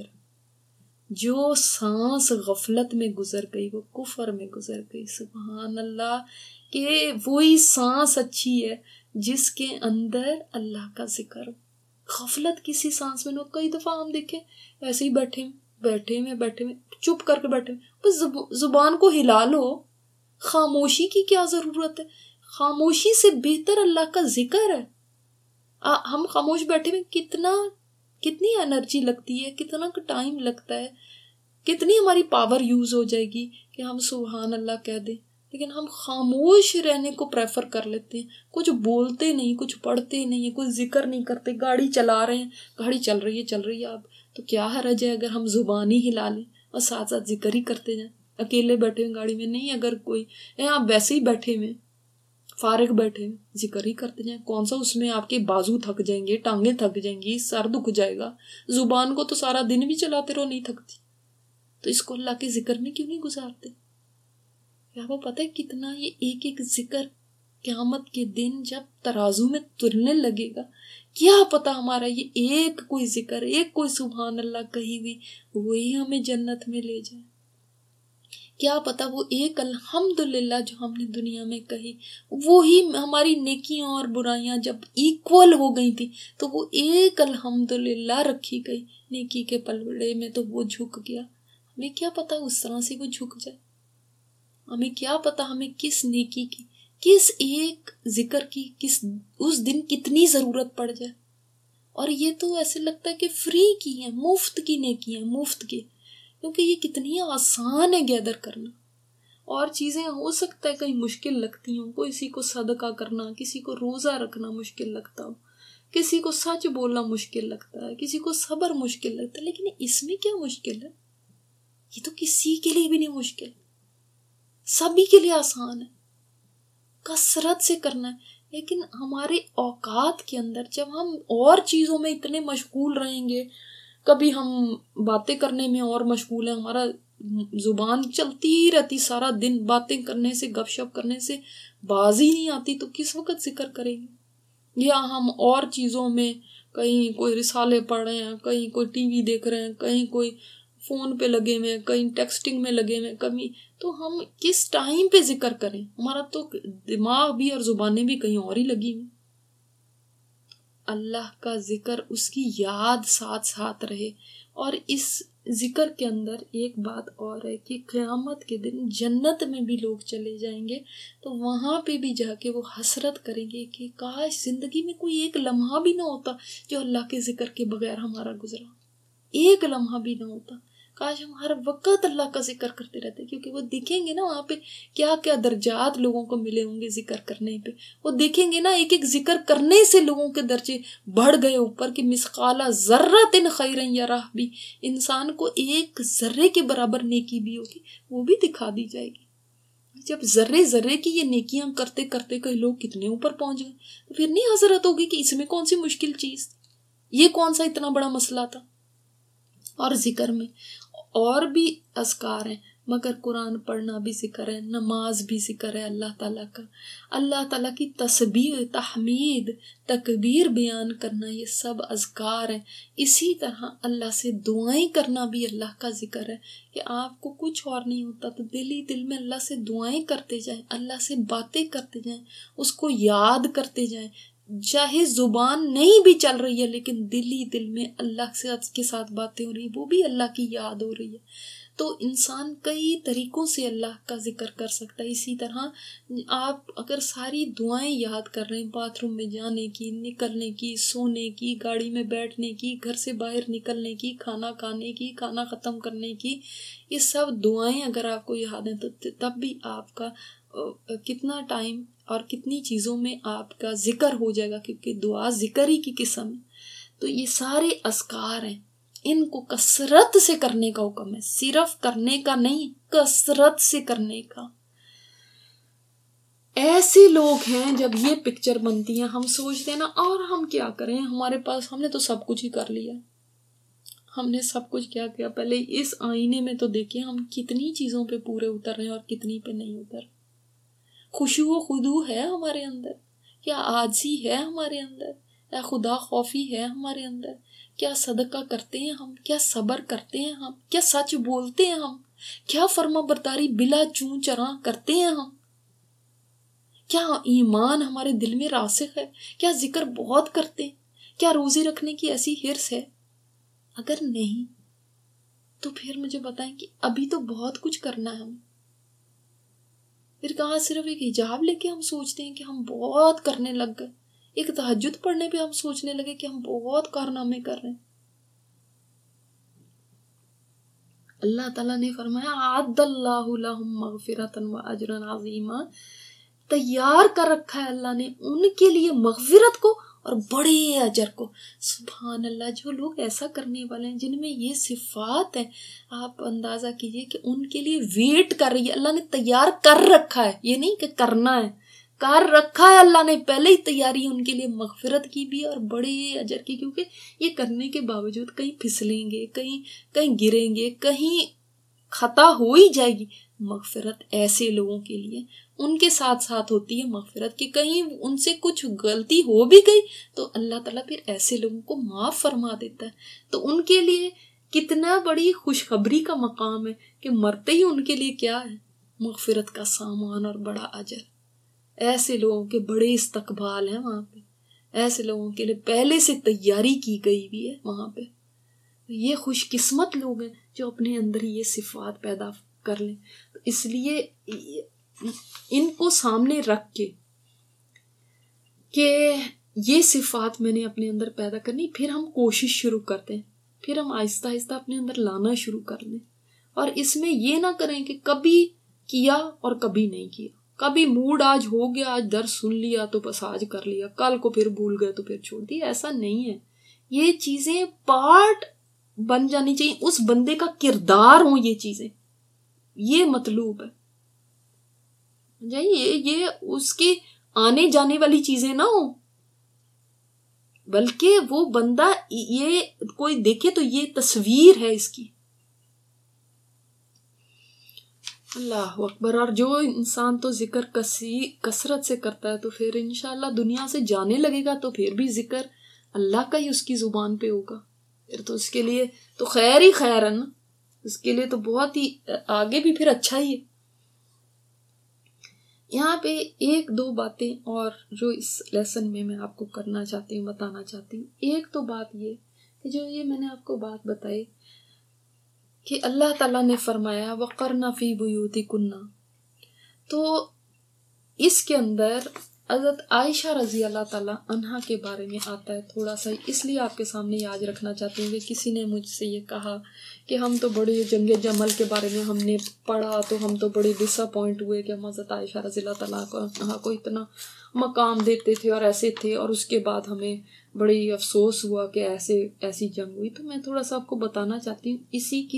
جو سانس غفلت میں گزر گئی وہ کفر میں گزر گئی۔ سبحان اللہ، کہ وہی سانس اچھی ہے جس کے اندر اللہ کا ذکر ہو۔ غفلت کسی سانس میں نہ ہو۔ کئی دفعہ ہم دیکھیں ایسے ہی بیٹھے میں چپ کر کے بیٹھے بس زبان کو ہلا لو۔ خاموشی کی کیا ضرورت ہے؟ خاموشی سے بہتر اللہ کا ذکر ہے۔ ہم خاموش بیٹھے میں کتنی انرجی لگتی ہے، کتنا ٹائم لگتا ہے، کتنی ہماری پاور یوز ہو جائے گی کہ ہم سبحان اللہ کہہ دیں، لیکن ہم خاموش رہنے کو پریفر کر لیتے ہیں، کچھ بولتے نہیں، کچھ پڑھتے نہیں، کچھ ذکر نہیں کرتے، گاڑی چلا رہے ہیں، گاڑی چل رہی ہے اب تو کیا حرج ہے اگر ہم زبان ہی ہلا لیں اور ساتھ ساتھ ذکر ہی کرتے جائیں۔ اکیلے بیٹھے ہوئے گاڑی میں نہیں، اگر کوئی آپ ویسے ہی بیٹھے ہوئے فارغ بیٹھے ذکر ہی کرتے جائیں، کون سا اس میں آپ کے بازو تھک جائیں گے، ٹانگیں تھک جائیں گی، سر دکھ جائے گا۔ زبان کو تو سارا دن بھی چلاتے رہو نہیں تھکتی، تو اس کو اللہ کے ذکر میں کیوں نہیں گزارتے؟ کیا وہ پتہ ہے کتنا یہ ایک ایک ذکر قیامت کے دن جب ترازو میں تلنے لگے گا، کیا پتہ ہمارا یہ ایک کوئی ذکر، ایک کوئی سبحان اللہ کہی ہوئی وہی ہمیں جنت میں لے جائے۔ کیا پتہ وہ ایک الحمدللہ جو ہم نے دنیا میں کہی وہی ہماری نیکیاں اور برائیاں جب ایکول ہو گئی تھی تو وہ ایک الحمدللہ رکھی گئی نیکی کے پلڑے میں، تو وہ جھک گیا۔ ہمیں کیا پتہ اس طرح سے وہ جھک جائے؟ ہمیں کیا پتہ ہمیں کس نیکی کی، کس ایک ذکر کی، کس اس دن کتنی ضرورت پڑ جائے۔ اور یہ تو ایسے لگتا ہے کہ فری کی ہیں، مفت کی نیکی ہیں، مفت کی، کیونکہ یہ کتنی آسان ہے گیدر کرنا۔ اور چیزیں ہو سکتا ہے کہیں مشکل لگتی ہوں، کسی کو صدقہ کرنا، کسی کو روزہ رکھنا مشکل لگتا ہو، کسی کو سچ بولنا مشکل لگتا ہے، کسی کو صبر مشکل لگتا ہے، لیکن اس میں کیا مشکل ہے؟ یہ تو کسی کے لیے بھی نہیں مشکل، سبھی کے لیے آسان ہے، کثرت سے کرنا ہے۔ لیکن ہمارے اوقات کے اندر جب ہم اور چیزوں میں اتنے مشغول رہیں گے، کبھی ہم باتیں کرنے میں اور مشغول ہیں، ہمارا زبان چلتی ہی رہتی سارا دن، باتیں کرنے سے، گپ شپ کرنے سے باز ہی نہیں آتی، تو کس وقت ذکر کریں گے؟ یا ہم اور چیزوں میں کہیں کوئی رسالے پڑھ رہے ہیں، کہیں کوئی ٹی وی دیکھ رہے ہیں، کہیں کوئی فون پہ لگے ہوئے، کہیں ٹیکسٹنگ میں لگے ہوئے، کبھی تو ہم کس ٹائم پہ ذکر کریں؟ ہمارا تو دماغ بھی اور زبانیں بھی کہیں اور ہی لگی ہوئی۔ اللہ کا ذکر، اس کی یاد ساتھ ساتھ رہے۔ اور اس ذکر کے اندر ایک بات اور ہے کہ قیامت کے دن جنت میں بھی لوگ چلے جائیں گے تو وہاں پہ بھی جا کے وہ حسرت کریں گے کہ کاش زندگی میں کوئی ایک لمحہ بھی نہ ہوتا جو اللہ کے ذکر کے بغیر ہمارا گزرا، ایک لمحہ بھی نہ ہوتا۔ کاش ہم ہر وقت اللہ کا ذکر کرتے رہتے، کیونکہ وہ دیکھیں گے نا وہاں پہ کیا کیا درجات لوگوں کو ملے ہوں گے ذکر کرنے پہ. وہ دیکھیں گے نا ایک ایک ذکر کرنے سے لوگوں کے درجے بڑھ گئے اوپر، کہ مثقال ذرۃ خیرا یرہ بھی، انسان کو ایک ذرے کے برابر نیکی بھی ہوگی وہ بھی دکھا دی جائے گی. جب ذرے ذرے کی یہ نیکیاں کرتے کرتے کئی لوگ کتنے اوپر پہنچ گئے، تو پھر نہیں حضرت ہوگی کہ اس میں کون سی مشکل چیز تھی، یہ کون سا اتنا بڑا مسئلہ تھا. اور ذکر میں اور بھی اذکار ہیں، مگر قرآن پڑھنا بھی ذکر ہے، نماز بھی ذکر ہے اللہ تعالیٰ کا، اللہ تعالیٰ کی تسبیح، تحمید، تکبیر بیان کرنا، یہ سب اذکار ہیں. اسی طرح اللہ سے دعائیں کرنا بھی اللہ کا ذکر ہے، کہ آپ کو کچھ اور نہیں ہوتا تو دل ہی دل میں اللہ سے دعائیں کرتے جائیں، اللہ سے باتیں کرتے جائیں، اس کو یاد کرتے جائیں. چاہے زبان نہیں بھی چل رہی ہے لیکن دل ہی دل میں اللہ سے کے ساتھ باتیں ہو رہی ہیں، وہ بھی اللہ کی یاد ہو رہی ہے. تو انسان کئی طریقوں سے اللہ کا ذکر کر سکتا ہے. اسی طرح آپ اگر ساری دعائیں یاد کر رہے ہیں، باتھ روم میں جانے کی، نکلنے کی، سونے کی، گاڑی میں بیٹھنے کی، گھر سے باہر نکلنے کی، کھانا کھانے کی، کھانا ختم کرنے کی، یہ سب دعائیں اگر آپ کو یاد ہیں تو تب بھی آپ کا کتنا ٹائم اور کتنی چیزوں میں آپ کا ذکر ہو جائے گا، کیونکہ دعا ذکر ہی کی قسم ہے. تو یہ سارے اذکار ہیں، ان کو کثرت سے کرنے کا حکم ہے، صرف کرنے کا نہیں، کثرت سے کرنے کا. ایسے لوگ ہیں جب یہ پکچر بنتی ہے ہم سوچتے ہیں نا اور ہم کیا کریں، ہمارے پاس ہم نے تو سب کچھ ہی کر لیا، ہم نے سب کچھ کیا کیا. پہلے اس آئینے میں تو دیکھیں ہم کتنی چیزوں پہ پورے اتر رہے ہیں اور کتنی پہ نہیں اتر. خشوع و خضوع ہے ہمارے اندر، کیا عاجزی ہے ہمارے اندر، کیا خدا خوفی ہے ہمارے اندر، کیا صدقہ کرتے ہیں ہم، کیا صبر کرتے ہیں ہم، کیا سچ بولتے ہیں ہم، کیا فرما برداری بلا چون چراں کرتے ہیں ہم، کیا ایمان ہمارے دل میں راسخ ہے، کیا ذکر بہت کرتے ہیں، کیا روزے رکھنے کی ایسی حرص ہے. اگر نہیں تو پھر مجھے بتائیں کہ ابھی تو بہت کچھ کرنا ہے ہمیں. پھر کہاں صرف ایک حجاب لے کے ہم سوچتے ہیں کہ ہم بہت کرنے لگ گئے، ایک تہجد پڑھنے پہ ہم سوچنے لگے کہ ہم بہت کارنامے کر رہے ہیں. اللہ تعالیٰ نے فرمایا اعد اللہ لہم مغفرۃ و اجرا عظیما، تیار کر رکھا ہے اللہ نے ان کے لیے مغفرت کو اور بڑے اجر کو. سبحان اللہ، جو لوگ ایسا کرنے والے ہیں جن میں یہ صفات ہے، آپ اندازہ کیجئے کہ ان کے لیے ویٹ کر رہی ہے، اللہ نے تیار کر رکھا ہے، یہ نہیں کہ کرنا ہے، کر رکھا ہے اللہ نے، پہلے ہی تیاری ان کے لیے مغفرت کی بھی اور بڑے اجر کی. کیونکہ یہ کرنے کے باوجود کہیں پھسلیں گے، کہیں گریں گے، کہیں خطا ہو ہی جائے گی. مغفرت ایسے لوگوں کے لیے ان کے ساتھ ساتھ ہوتی ہے مغفرت، کہ کہیں ان سے کچھ غلطی ہو بھی گئی تو اللہ تعالیٰ پھر ایسے لوگوں کو معاف فرما دیتا ہے. تو ان کے لیے کتنا بڑی خوشخبری کا مقام ہے کہ مرتے ہی ان کے لیے کیا ہے، مغفرت کا سامان اور بڑا اجر. ایسے لوگوں کے بڑے استقبال ہیں وہاں پہ، ایسے لوگوں کے لیے پہلے سے تیاری کی گئی بھی ہے وہاں پہ. یہ خوش قسمت لوگ ہیں جو اپنے اندر یہ صفات پیدا کر لیں. تو اس لیے ان کو سامنے رکھ کے کہ یہ صفات میں نے اپنے اندر پیدا کرنی، پھر ہم کوشش شروع کرتے ہیں، پھر ہم آہستہ آہستہ اپنے اندر لانا شروع کر دیں. اور اس میں یہ نہ کریں کہ کبھی کیا اور کبھی نہیں کیا، کبھی موڈ آج ہو گیا، آج درس سن لیا تو بس آج کر لیا، کل کو پھر بھول گئے تو پھر چھوڑ دیا. ایسا نہیں ہے. یہ چیزیں پارٹ بن جانی چاہیے، اس بندے کا کردار ہوں یہ چیزیں، یہ مطلوب ہے. یہ اس کے آنے جانے والی چیزیں نہ ہوں، بلکہ وہ بندہ یہ کوئی دیکھے تو یہ تصویر ہے اس کی. اللہ اکبر. اور جو انسان تو ذکر کثرت سے کرتا ہے تو پھر انشاءاللہ دنیا سے جانے لگے گا تو پھر بھی ذکر اللہ کا ہی اس کی زبان پہ ہوگا. پھر تو اس کے لیے تو خیر ہی خیر ہے نا، اس کے لیے تو بہت ہی آگے بھی پھر اچھا ہی ہے. یہاں پہ ایک دو باتیں اور جو اس لیسن میں آپ کو کرنا چاہتی ہوں، بتانا چاہتی ہوں. ایک تو بات یہ کہ جو یہ میں نے آپ کو بات بتائی کہ اللہ تعالیٰ نے فرمایا وَقَرْنَ فِي بُيُوتِكُنَّ، تو اس کے اندر حضرت عائشہ رضی اللہ تعالیٰ عنہا کے بارے میں آتا ہے تھوڑا سا، اس لیے آپ کے سامنے یاد رکھنا چاہتی ہوں کہ کسی نے مجھ سے یہ کہا کہ ہم تو بڑے جنگ جمل کے بارے میں ہم نے پڑھا تو ہم تو بڑے ڈس اپوائنٹ ہوئے کہ ہم حضرت عائشہ رضی اللہ تعالیٰ کو اتنا مقام دیتے تھے اور ایسے تھے، اور اس کے بعد ہمیں بڑی افسوس ہوا کہ ایسی جنگ ہوئی۔ تو میں تھوڑا سا آپ کو بتانا چاہتی ہوں اسی کی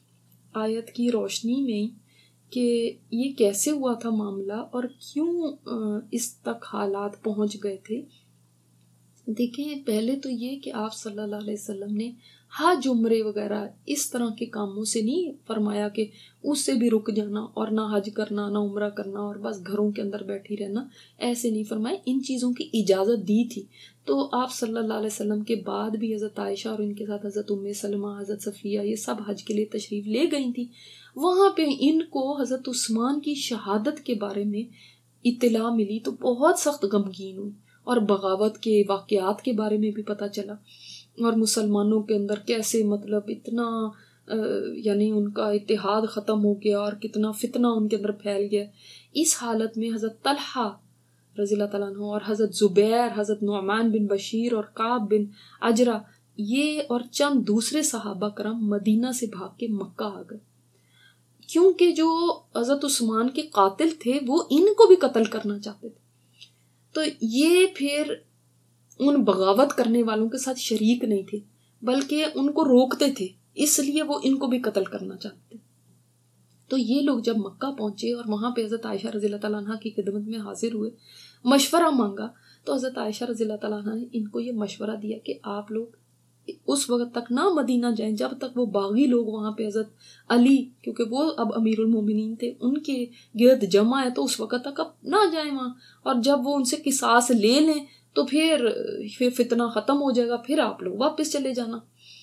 آیت کی روشنی میں کہ یہ کیسے ہوا تھا معاملہ اور کیوں اس تک حالات پہنچ گئے تھے۔ دیکھیں، پہلے تو یہ کہ آپ صلی اللہ علیہ وسلم نے حج عمرے وغیرہ اس طرح کے کاموں سے نہیں فرمایا کہ اس سے بھی رک جانا اور نہ حج کرنا نہ عمرہ کرنا اور بس گھروں کے اندر بیٹھی رہنا، ایسے نہیں فرمایا۔ ان چیزوں کی اجازت دی تھی۔ تو آپ صلی اللہ علیہ وسلم کے بعد بھی حضرت عائشہ اور ان کے ساتھ حضرت ام سلمہ، حضرت صفیہ، یہ سب حج کے لیے تشریف لے گئی تھی۔ وہاں پہ ان کو حضرت عثمان کی شہادت کے بارے میں اطلاع ملی تو بہت سخت غمگین ہوئی، اور بغاوت کے واقعات کے بارے میں بھی پتہ چلا، اور مسلمانوں کے اندر کیسے مطلب اتنا یعنی ان کا اتحاد ختم ہو گیا اور کتنا فتنہ ان کے اندر پھیل گیا۔ اس حالت میں حضرت طلحہ رضی اللہ تعالیٰ عنہ اور حضرت زبیر، حضرت نعمان بن بشیر اور کعب بن عجرہ، یہ اور چند دوسرے صحابہ کرام مدینہ سے بھاگ کے مکہ آ گئے، کیونکہ جو حضرت عثمان کے قاتل تھے وہ ان کو بھی قتل کرنا چاہتے تھے۔ تو یہ پھر ان بغاوت کرنے والوں کے ساتھ شریک نہیں تھے، بلکہ ان کو روکتے تھے، اس لیے وہ ان کو بھی قتل کرنا چاہتے تھے۔ تو یہ لوگ جب مکہ پہنچے اور وہاں پہ حضرت عائشہ رضی اللہ تعالیٰ عنہ کی خدمت میں حاضر ہوئے، مشورہ مانگا، تو حضرت عائشہ رضی اللہ تعالیٰ عنہ نے ان کو یہ مشورہ دیا کہ آپ لوگ اس وقت تک نہ مدینہ جائیں جب تک وہ باغی لوگ وہاں پہ حضرت علی، کیونکہ وہ اب امیر المومنین تھے، ان کے گرد جمع ہے، تو اس وقت تک اب نہ جائیں وہاں، اور جب وہ ان سے قصاص لے لیں تو پھر فتنہ ختم ہو جائے گا، پھر آپ لوگ واپس چلے جانا۔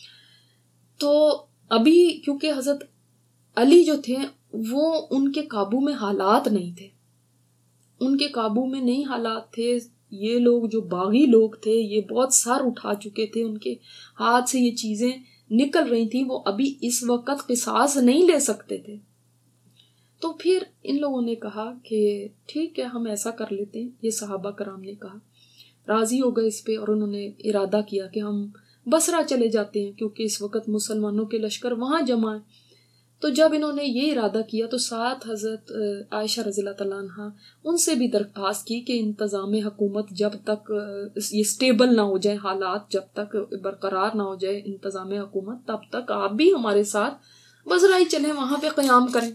تو ابھی کیونکہ حضرت علی جو تھے وہ ان کے قابو میں حالات نہیں تھے، ان کے قابو میں نہیں حالات تھے، یہ لوگ جو باغی لوگ تھے یہ بہت سر اٹھا چکے تھے، ان کے ہاتھ سے یہ چیزیں نکل رہی تھیں، وہ ابھی اس وقت قصاص نہیں لے سکتے تھے۔ تو پھر ان لوگوں نے کہا کہ ٹھیک ہے ہم ایسا کر لیتے ہیں، یہ صحابہ کرام نے کہا، راضی ہو گئے اس پہ، اور انہوں نے ارادہ کیا کہ ہم بصرہ چلے جاتے ہیں کیونکہ اس وقت مسلمانوں کے لشکر وہاں جمع ہیں۔ تو جب انہوں نے یہ ارادہ کیا تو ساتھ حضرت عائشہ رضی اللہ تعالیٰ عنہ ان سے بھی درخواست کی کہ انتظام حکومت جب تک یہ سٹیبل نہ ہو جائے، حالات جب تک برقرار نہ ہو جائے انتظام حکومت، تب تک آپ بھی ہمارے ساتھ بصرہ ہی چلیں، وہاں پہ قیام کریں۔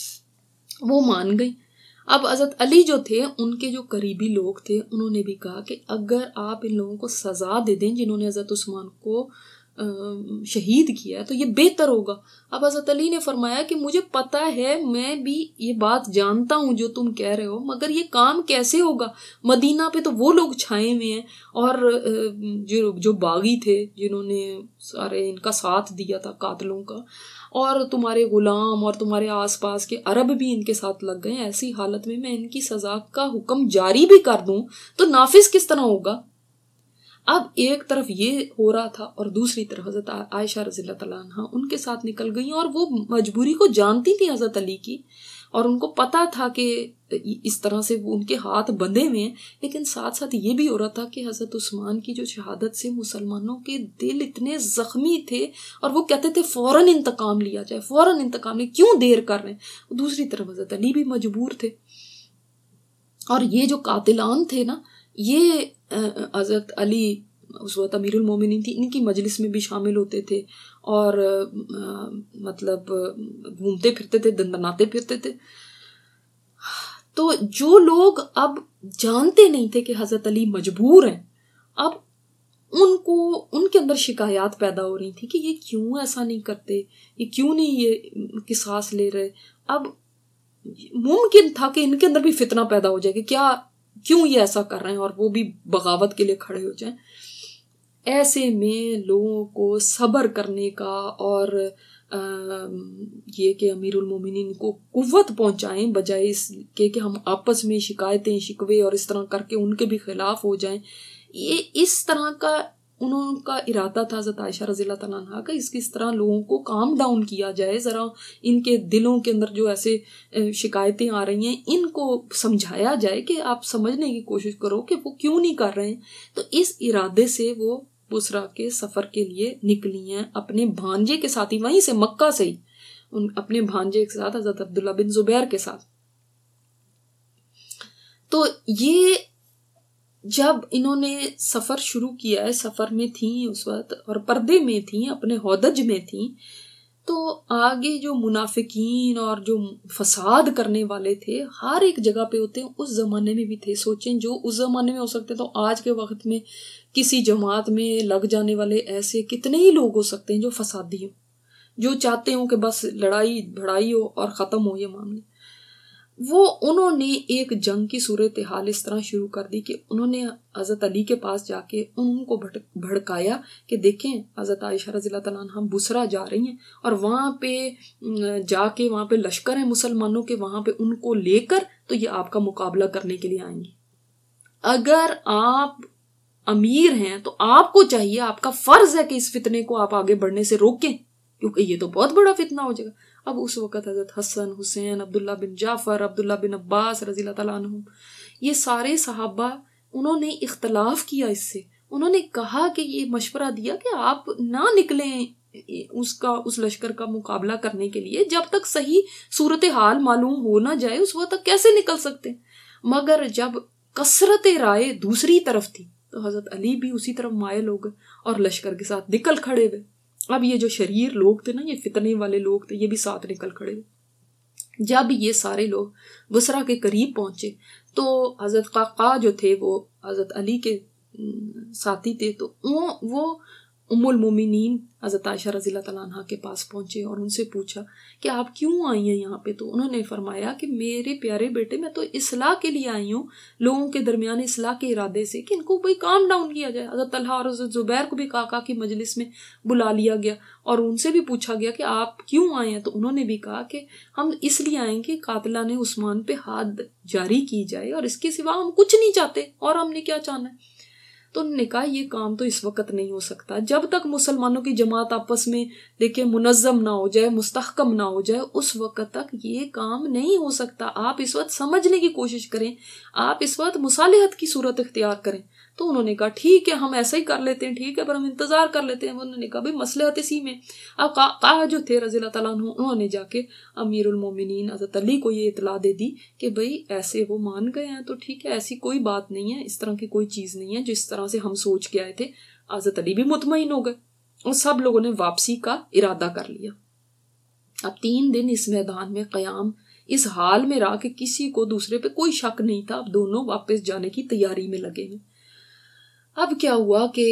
وہ مان گئی۔ اب حضرت علی جو تھے ان کے جو قریبی لوگ تھے انہوں نے بھی کہا کہ اگر آپ ان لوگوں کو سزا دے دیں جنہوں نے حضرت عثمان کو شہید کیا ہے تو یہ بہتر ہوگا۔ اب حضرت علی نے فرمایا کہ مجھے پتا ہے، میں بھی یہ بات جانتا ہوں جو تم کہہ رہے ہو، مگر یہ کام کیسے ہوگا؟ مدینہ پہ تو وہ لوگ چھائے ہوئے ہیں، اور جو باغی تھے جنہوں نے سارے ان کا ساتھ دیا تھا قاتلوں کا، اور تمہارے غلام اور تمہارے آس پاس کے عرب بھی ان کے ساتھ لگ گئے، ایسی حالت میں ان کی سزا کا حکم جاری بھی کر دوں تو نافذ کس طرح ہوگا؟ اب ایک طرف یہ ہو رہا تھا اور دوسری طرف حضرت عائشہ رضی اللہ تعالیٰ عنہ ان کے ساتھ نکل گئی، اور وہ مجبوری کو جانتی تھی حضرت علی کی، اور ان کو پتا تھا کہ اس طرح سے وہ ان کے ہاتھ بندھے ہوئے ہیں، لیکن ساتھ ساتھ یہ بھی ہو رہا تھا کہ حضرت عثمان کی جو شہادت سے مسلمانوں کے دل اتنے زخمی تھے، اور وہ کہتے تھے فوراً انتقام لیا جائے، فوراً انتقام لیا، کیوں دیر کر رہے ہیں؟ دوسری طرف حضرت علی بھی مجبور تھے، اور یہ جو قاتلان تھے نا، یہ حضرت علی اس وقت امیر المومنین تھی، ان کی مجلس میں بھی شامل ہوتے تھے، اور مطلب گھومتے پھرتے تھے، دندناتے پھرتے تھے۔ تو جو لوگ اب جانتے نہیں تھے کہ حضرت علی مجبور ہیں، اب ان کے اندر شکایات پیدا ہو رہی تھی کہ یہ کیوں ایسا نہیں کرتے، یہ کیوں نہیں یہ قصاص لے رہے۔ اب ممکن تھا کہ ان کے اندر بھی فتنہ پیدا ہو جائے کہ کیوں یہ ایسا کر رہے ہیں، اور وہ بھی بغاوت کے لیے کھڑے ہو جائیں۔ ایسے میں لوگوں کو صبر کرنے کا اور یہ کہ امیر المومنین کو قوت پہنچائیں بجائے اس کے کہ ہم آپس میں شکایتیں شکوے اور اس طرح کر کے ان کے بھی خلاف ہو جائیں، یہ اس طرح کا انہوں کا ارادہ تھا حضرت عائشہ رضی اللہ تعالیٰ عنہ کا اس طرح لوگوں کو کام ڈاؤن کیا جائے، ذرا ان کے دلوں کے اندر جو ایسے شکایتیں آ رہی ہیں ان کو سمجھایا جائے کہ آپ سمجھنے کی کوشش کرو کہ وہ کیوں نہیں کر رہے ہیں۔ تو اس ارادے سے وہ بصرہ کے سفر کے لیے نکلی ہیں اپنے بھانجے کے ساتھ ہی، وہیں سے مکہ سے ہی اپنے بھانجے کے ساتھ حضرت عبداللہ بن زبیر کے ساتھ۔ تو یہ جب انہوں نے سفر شروع کیا ہے، سفر میں تھیں اس وقت اور پردے میں تھیں، اپنے ہودج میں تھیں، تو آگے جو منافقین اور جو فساد کرنے والے تھے ہر ایک جگہ پہ ہوتے ہیں، اس زمانے میں بھی تھے۔ سوچیں جو اس زمانے میں ہو سکتے تو آج کے وقت میں کسی جماعت میں لگ جانے والے ایسے کتنے ہی لوگ ہو سکتے ہیں جو فسادی ہوں، جو چاہتے ہوں کہ بس لڑائی بھڑائی ہو اور ختم ہو یہ معاملے۔ انہوں نے ایک جنگ کی صورتحال اس طرح شروع کر دی کہ انہوں نے حضرت علی کے پاس جا کے ان کو بھڑکایا کہ دیکھیں حضرت عائشہ رضی اللہ تعالیٰ عنہ بصرہ جا رہی ہیں اور وہاں پہ جا کے وہاں پہ لشکر ہیں مسلمانوں کے، وہاں پہ ان کو لے کر تو یہ آپ کا مقابلہ کرنے کے لیے آئیں گی۔ اگر آپ امیر ہیں تو آپ کو چاہیے، آپ کا فرض ہے کہ اس فتنے کو آپ آگے بڑھنے سے روکیں، کیونکہ یہ تو بہت بڑا فتنہ ہو جائے گا۔ اب اس وقت حضرت حسن، حسین، عبداللہ بن جعفر، عبداللہ بن عباس رضی اللہ تعالیٰ عنہ، یہ سارے صحابہ انہوں نے اختلاف کیا اس سے۔ انہوں نے کہا کہ یہ مشورہ دیا کہ آپ نہ نکلیں اس لشکر کا مقابلہ کرنے کے لیے جب تک صحیح صورتحال معلوم ہو نہ جائے، اس وقت تک کیسے نکل سکتے۔ مگر جب کثرت رائے دوسری طرف تھی تو حضرت علی بھی اسی طرف مائل ہو گئے اور لشکر کے ساتھ نکل کھڑے ہوئے۔ اب یہ جو شریر لوگ تھے نا، یہ فتنے والے لوگ تھے، یہ بھی ساتھ نکل کھڑے ہوئے۔ جب یہ سارے لوگ بصرہ کے قریب پہنچے تو حضرت قعقاع جو تھے وہ حضرت علی کے ساتھی تھے، تو وہ ام المومنین حضرت عائشہ رضی اللہ تعالیٰ عنہ کے پاس پہنچے اور ان سے پوچھا کہ آپ کیوں آئی ہیں یہاں پہ؟ تو انہوں نے فرمایا کہ میرے پیارے بیٹے، میں تو اصلاح کے لیے آئی ہوں، لوگوں کے درمیان اصلاح کے ارادے سے کہ ان کو بھائی کام ڈاؤن کیا جائے۔ حضرت طلحہ اور حضرت زبیر کو بھی قعقاع کی مجلس میں بلا لیا گیا اور ان سے بھی پوچھا گیا کہ آپ کیوں آئے ہیں؟ تو انہوں نے بھی کہا کہ ہم اس لیے آئیں کہ قاتلان عثمان پہ حد جاری کی جائے اور اس کے سوا ہم کچھ نہیں چاہتے، اور ہم نے کیا چاہنا ہے۔ تو انہوں نے کہا یہ کام تو اس وقت نہیں ہو سکتا، جب تک مسلمانوں کی جماعت آپس میں دیکھیں منظم نہ ہو جائے، مستحکم نہ ہو جائے، اس وقت تک یہ کام نہیں ہو سکتا۔ آپ اس وقت سمجھنے کی کوشش کریں، آپ اس وقت مصالحت کی صورت اختیار کریں۔ تو انہوں نے کہا ٹھیک ہے، ہم ایسا ہی کر لیتے ہیں، ٹھیک ہے، پر ہم انتظار کر لیتے ہیں۔ انہوں نے کہا بھائی مصلحت اسی میں۔ اب قعقاع جو تھے رضی اللہ تعالیٰ عنہ، انہوں نے جا کے امیر المومنین حضرت علی کو یہ اطلاع دے دی کہ بھائی ایسے وہ مان گئے ہیں تو ٹھیک ہے، ایسی کوئی بات نہیں ہے، اس طرح کی کوئی چیز نہیں ہے جس طرح سے ہم سوچ کے آئے تھے۔ حضرت علی بھی مطمئن ہو گئے اور سب لوگوں نے واپسی کا ارادہ کر لیا۔ اب 3 دن اس میدان میں قیام اس حال میں رہا کہ کسی کو دوسرے پہ کوئی شک نہیں تھا، اب دونوں واپس جانے کی تیاری میں لگے ہیں۔ اب کیا ہوا کہ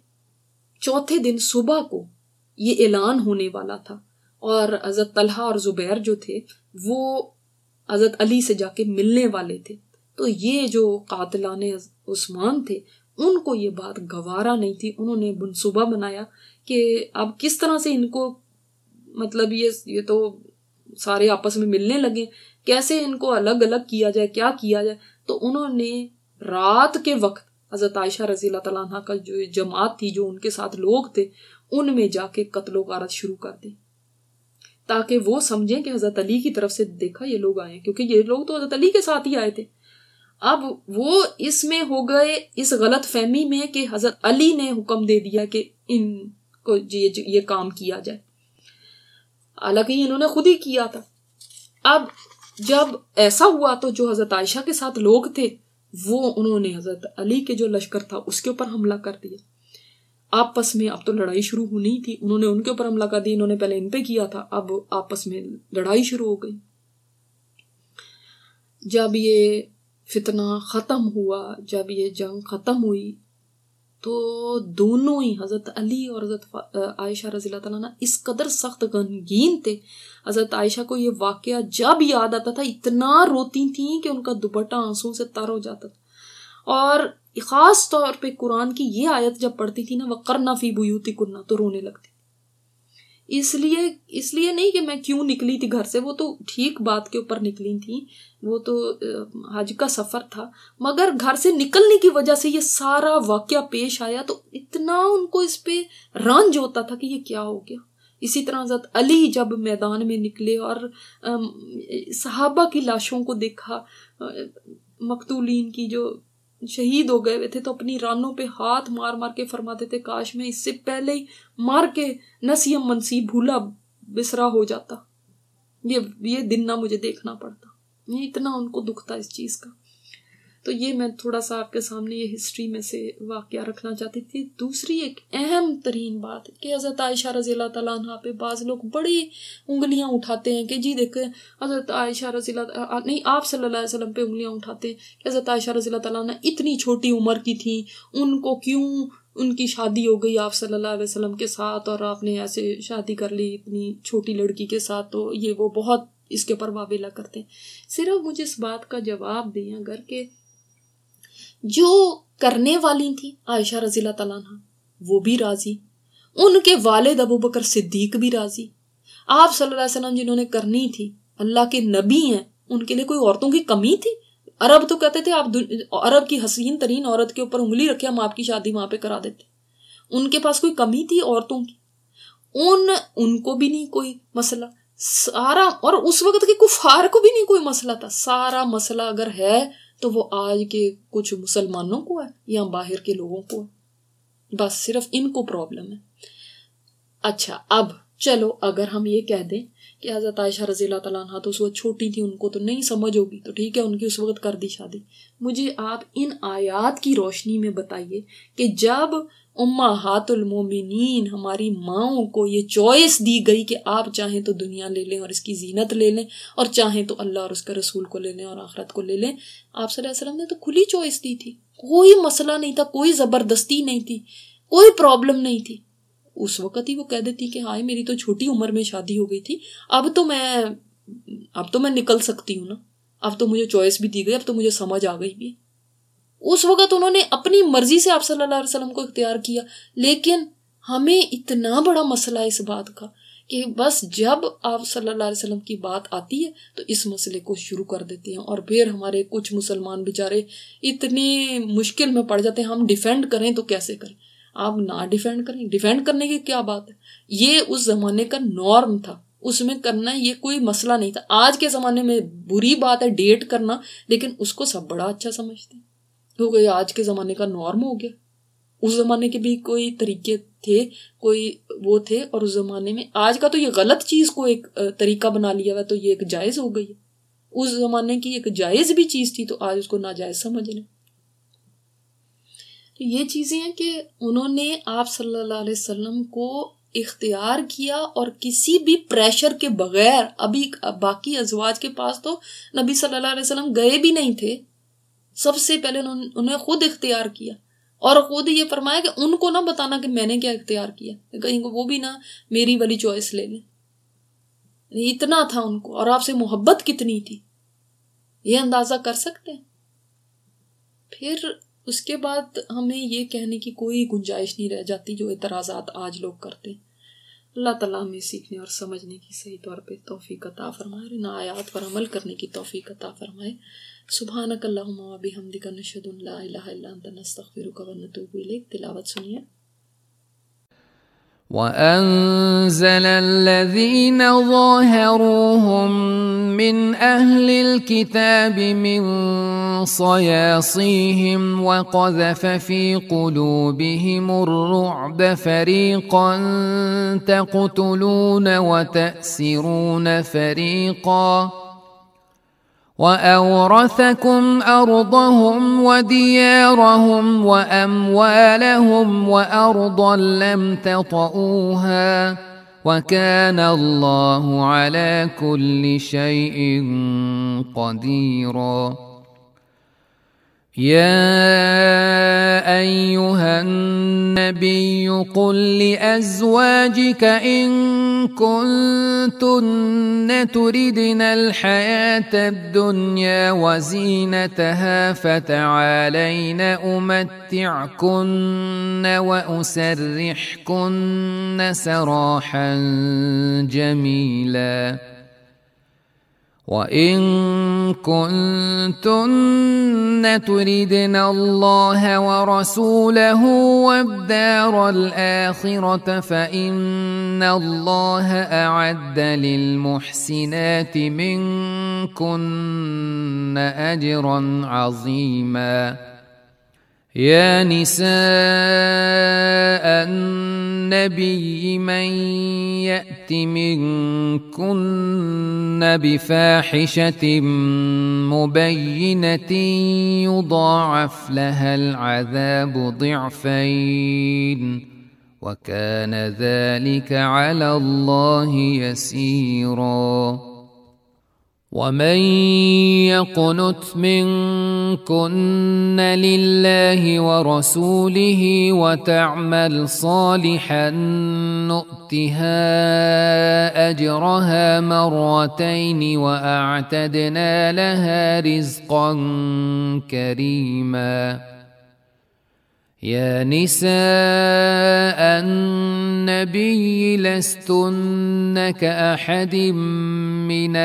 چوتھے دن صبح کو یہ اعلان ہونے والا تھا اور حضرت طلحہ اور زبیر جو تھے وہ حضرت علی سے جا کے ملنے والے تھے۔ تو یہ جو قاتلان عثمان تھے ان کو یہ بات گوارا نہیں تھی، انہوں نے منصوبہ بنایا کہ اب کس طرح سے ان کو مطلب یہ تو سارے آپس میں ملنے لگے، کیسے ان کو الگ الگ کیا جائے، کیا کیا جائے۔ تو انہوں نے رات کے وقت حضرت عائشہ رضی اللہ تعالیٰ عنہ کا جو جماعت تھی، جو ان کے ساتھ لوگ تھے، ان میں جا کے قتل و غارت شروع کر دی تاکہ وہ سمجھیں کہ حضرت علی کی طرف سے دیکھا یہ لوگ آئے ہیں، کیونکہ یہ لوگ تو حضرت علی کے ساتھ ہی آئے تھے۔ اب وہ اس میں ہو گئے اس غلط فہمی میں کہ حضرت علی نے حکم دے دیا کہ ان کو یہ کام کیا جائے، حالانکہ انہوں نے خود ہی کیا تھا۔ اب جب ایسا ہوا تو جو حضرت عائشہ کے ساتھ لوگ تھے وہ انہوں نے حضرت علی کے جو لشکر تھا اس کے اوپر حملہ کر دیا۔ آپس میں اب تو لڑائی شروع ہونی تھی، انہوں نے ان کے اوپر حملہ کر دیا، انہوں نے پہلے ان پہ کیا تھا، اب آپس میں لڑائی شروع ہو گئی۔ جب یہ فتنہ ختم ہوا، جب یہ جنگ ختم ہوئی تو دونوں ہی حضرت علی اور حضرت عائشہ رضی اللہ تعالیٰ عنہ اس قدر سخت غمگین تھے۔ حضرت عائشہ کو یہ واقعہ جب یاد آتا تھا اتنا روتی تھیں کہ ان کا دوپٹہ آنسوں سے تر ہو جاتا تھا، اور خاص طور پہ قرآن کی یہ آیت جب پڑھتی تھی نا، وَقَرْنَ فِي بُيُوتِكُنَّ، تو رونے لگتی اس لیے نہیں کہ میں کیوں نکلی تھی گھر سے، وہ تو ٹھیک بات کے اوپر نکلی تھی، وہ تو حج کا سفر تھا، مگر گھر سے نکلنے کی وجہ سے یہ سارا واقعہ پیش آیا تو اتنا ان کو اس پہ رنج ہوتا تھا کہ یہ کیا ہو گیا۔ اسی طرح حضرت علی جب میدان میں نکلے اور صحابہ کی لاشوں کو دیکھا، مقتولین کی جو شہید ہو گئے ہوئے تھے، تو اپنی رانوں پہ ہاتھ مار مار کے فرماتے تھے کاش میں اس سے پہلے ہی مار کے نسیم منسی بھولا بسرا ہو جاتا، یہ دن نہ مجھے دیکھنا پڑتا۔ یہ اتنا ان کو دکھ تھا اس چیز کا۔ تو یہ میں تھوڑا سا آپ کے سامنے یہ ہسٹری میں سے واقعہ رکھنا چاہتی تھی۔ دوسری ایک اہم ترین بات کہ حضرت عائشہ رضی اللہ تعالیٰ عنہ پہ بعض لوگ بڑی انگلیاں اٹھاتے ہیں کہ جی دیکھیں حضرت عائشہ رضی اللہ نہیں، آپ صلی اللہ علیہ وسلم پہ انگلیاں اٹھاتے ہیں کہ حضرت عائشہ رضی اللہ تعالیٰ عنہ اتنی چھوٹی عمر کی تھیں، ان کو کیوں ان کی شادی ہو گئی آپ صلی اللہ علیہ وسلم کے ساتھ، اور آپ نے ایسے شادی کر لی اتنی چھوٹی لڑکی کے ساتھ، تو یہ وہ بہت اس کے اوپر واویلا کرتے ہیں۔ صرف مجھے اس بات کا جواب دیں اگر کہ جو کرنے والی تھی عائشہ رضی اللہ تعالیٰ عنہ وہ بھی راضی، ان کے والد ابوبکر صدیق بھی راضی، آپ صلی اللہ علیہ وسلم جنہوں نے کرنی تھی اللہ کے نبی ہیں، ان کے لیے کوئی عورتوں کی کمی تھی؟ عرب تو کہتے تھے آپ عرب کی حسین ترین عورت کے اوپر انگلی رکھے ہم آپ کی شادی وہاں پہ کرا دیتے۔ ان کے پاس کوئی کمی تھی عورتوں کی؟ ان کو بھی نہیں کوئی مسئلہ سارا، اور اس وقت کے کفار کو بھی نہیں کوئی مسئلہ تھا۔ سارا مسئلہ اگر ہے تو وہ آج کے کچھ مسلمانوں کو ہے یا باہر کے لوگوں کو ہے، بس صرف ان کو پرابلم ہے۔ اچھا اب چلو اگر ہم یہ کہہ دیں کہ حضرت عائشہ رضی اللہ تعالیٰ عنہ تو اس وقت چھوٹی تھی، ان کو تو نہیں سمجھ ہوگی، تو ٹھیک ہے ان کی اس وقت کر دی شادی۔ مجھے آپ ان آیات کی روشنی میں بتائیے کہ جب امہات المومنین ہماری ماؤں کو یہ چوائس دی گئی کہ آپ چاہیں تو دنیا لے لیں اور اس کی زینت لے لیں، اور چاہیں تو اللہ اور اس کے رسول کو لے لیں اور آخرت کو لے لیں، آپ صلی اللہ علیہ وسلم نے تو کھلی چوائس دی تھی، کوئی مسئلہ نہیں تھا، کوئی زبردستی نہیں تھی، کوئی پرابلم نہیں تھی۔ اس وقت ہی وہ کہہ دیتی کہ ہائے میری تو چھوٹی عمر میں شادی ہو گئی تھی، اب تو میں نکل سکتی ہوں نا، اب تو مجھے چوائس بھی دی گئی، اب تو مجھے سمجھ آ گئی بھی۔ اس وقت انہوں نے اپنی مرضی سے آپ صلی اللہ علیہ وسلم کو اختیار کیا، لیکن ہمیں اتنا بڑا مسئلہ ہے اس بات کا کہ بس جب آپ صلی اللہ علیہ وسلم کی بات آتی ہے تو اس مسئلے کو شروع کر دیتے ہیں، اور پھر ہمارے کچھ مسلمان بیچارے اتنی مشکل میں پڑ جاتے ہیں، ہم ڈیفینڈ کریں تو کیسے کریں؟ آپ نہ ڈیفینڈ کریں، ڈیفینڈ کرنے کی کیا بات ہے؟ یہ اس زمانے کا نارم تھا، اس میں کرنا یہ کوئی مسئلہ نہیں تھا۔ آج کے زمانے میں بری بات ہے ڈیٹ کرنا، لیکن اس کو سب بڑا اچھا سمجھتے ہیں کیونکہ آج کے زمانے کا نارم ہو گیا۔ اس زمانے کے بھی کوئی طریقے تھے، کوئی وہ تھے، اور اس زمانے میں آج کا تو یہ غلط چیز کو ایک طریقہ بنا لیا ہوا تو یہ ایک جائز ہو گئی ہے۔ اس زمانے کی ایک جائز بھی چیز تھی تو آج اس کو ناجائز سمجھ لیں۔ تو یہ چیزیں ہیں کہ انہوں نے آپ صلی اللہ علیہ وسلم کو اختیار کیا اور کسی بھی پریشر کے بغیر۔ ابھی باقی ازواج کے پاس تو نبی صلی اللہ علیہ وسلم گئے بھی نہیں تھے، سب سے پہلے انہیں خود اختیار کیا اور خود یہ فرمایا کہ ان کو نہ بتانا کہ میں نے کیا اختیار کیا، کہیں وہ بھی نہ میری والی چوائس لے لیں۔ اتنا تھا ان کو، اور آپ سے محبت کتنی تھی یہ اندازہ کر سکتے ہیں۔ پھر اس کے بعد ہمیں یہ کہنے کی کوئی گنجائش نہیں رہ جاتی جو اعتراضات آج لوگ کرتے ہیں۔ اللہ تعالیٰ ہمیں سیکھنے اور سمجھنے کی صحیح طور پہ توفیق عطا فرمائے، ان آیات پر عمل کرنے کی توفیق عطا فرمائے۔ سبحانک اللہم و بحمدک نشہد ان لا الہ الا انت نستغفرک و نتوب الیک۔ تلاوت سنیے۔ وَأَنزَلَ الَّذِينَ ظَاهَرُوهُم مِّنْ أَهْلِ الْكِتَابِ مِنْ صَيَاصِيهِمْ وَقَذَفَ فِي قُلُوبِهِمُ الرُّعْبَ فَرِيقًا تَقْتُلُونَ وَتَأْسِرُونَ فَرِيقًا وَأَوْرَثَكُمْ أَرْضَهُمْ وَدِيَارَهُمْ وَأَمْوَالَهُمْ وَأَرْضًا لَّمْ تَطَئُوهَا وَكَانَ اللَّهُ عَلَى كُلِّ شَيْءٍ قَدِيرًا۔ يا أيها النبي قل لأزواجك إن كنتن كنتن تردن الحياة الدنيا وزينتها فتعالين أمتعكن وأسرحكن سراحا جميلا وإن كنتن تردن الله ورسوله والدار الآخرة فإن الله أعد للمحسنات منكن أجرا عظيما يا نساء النبي من يأت منكن بفاحشة مبينة يضاعف لها العذاب ضعفين وكان ذلك على الله يسيرا ومن يقنت منكن لله ورسوله وتعمل صالحا نؤتها أجرها مرتين وأعتدنا لها رزقا كريما يا نساء النبي لستن كأحد من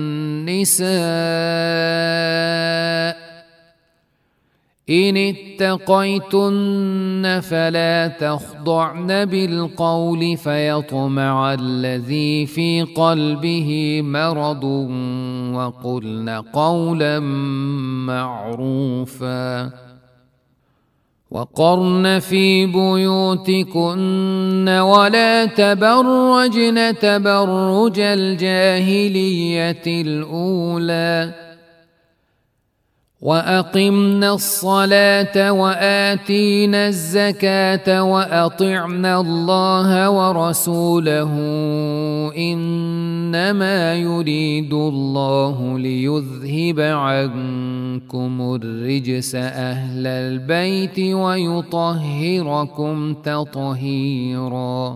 النساء إن اتقيتن فلا تخضعن بالقول فيطمع الذي في قلبه مرض وقلن قولا معروفا وقرن في بيوتكن ولا تبرجن تبرج الجاهلية الأولى وأقمنا الصلاة وآتينا الزكاة وأطعنا الله ورسوله إنما يريد الله ليذهب عنكم الرجس أهل البيت ويطهركم تطهيرا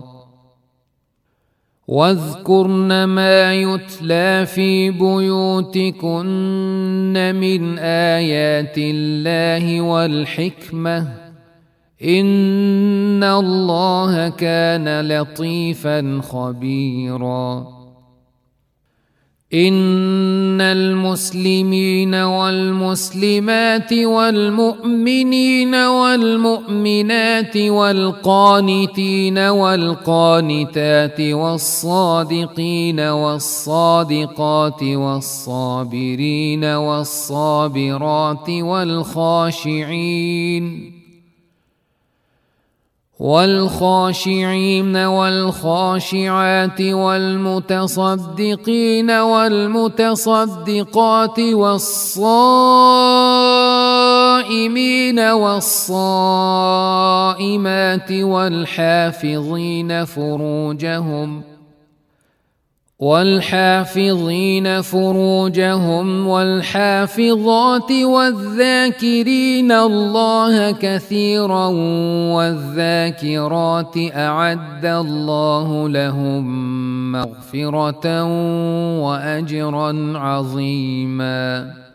واذكرن ما يتلى في بيوتكن من آيات الله والحكمة إن الله كان لطيفا خبيرا إن المسلمين والمسلمات والمؤمنين والمؤمنات والقانتين والقانتات والصادقين والصادقات والصابرين والصابرات والخاشعين والخاشعات والمتصدقين والمتصدقات والصائمين والصائمات والحافظين فروجهم والحافظات والذاكرين الله كثيرا والذاكرات أعد الله لهم مغفرة وأجرا عظيما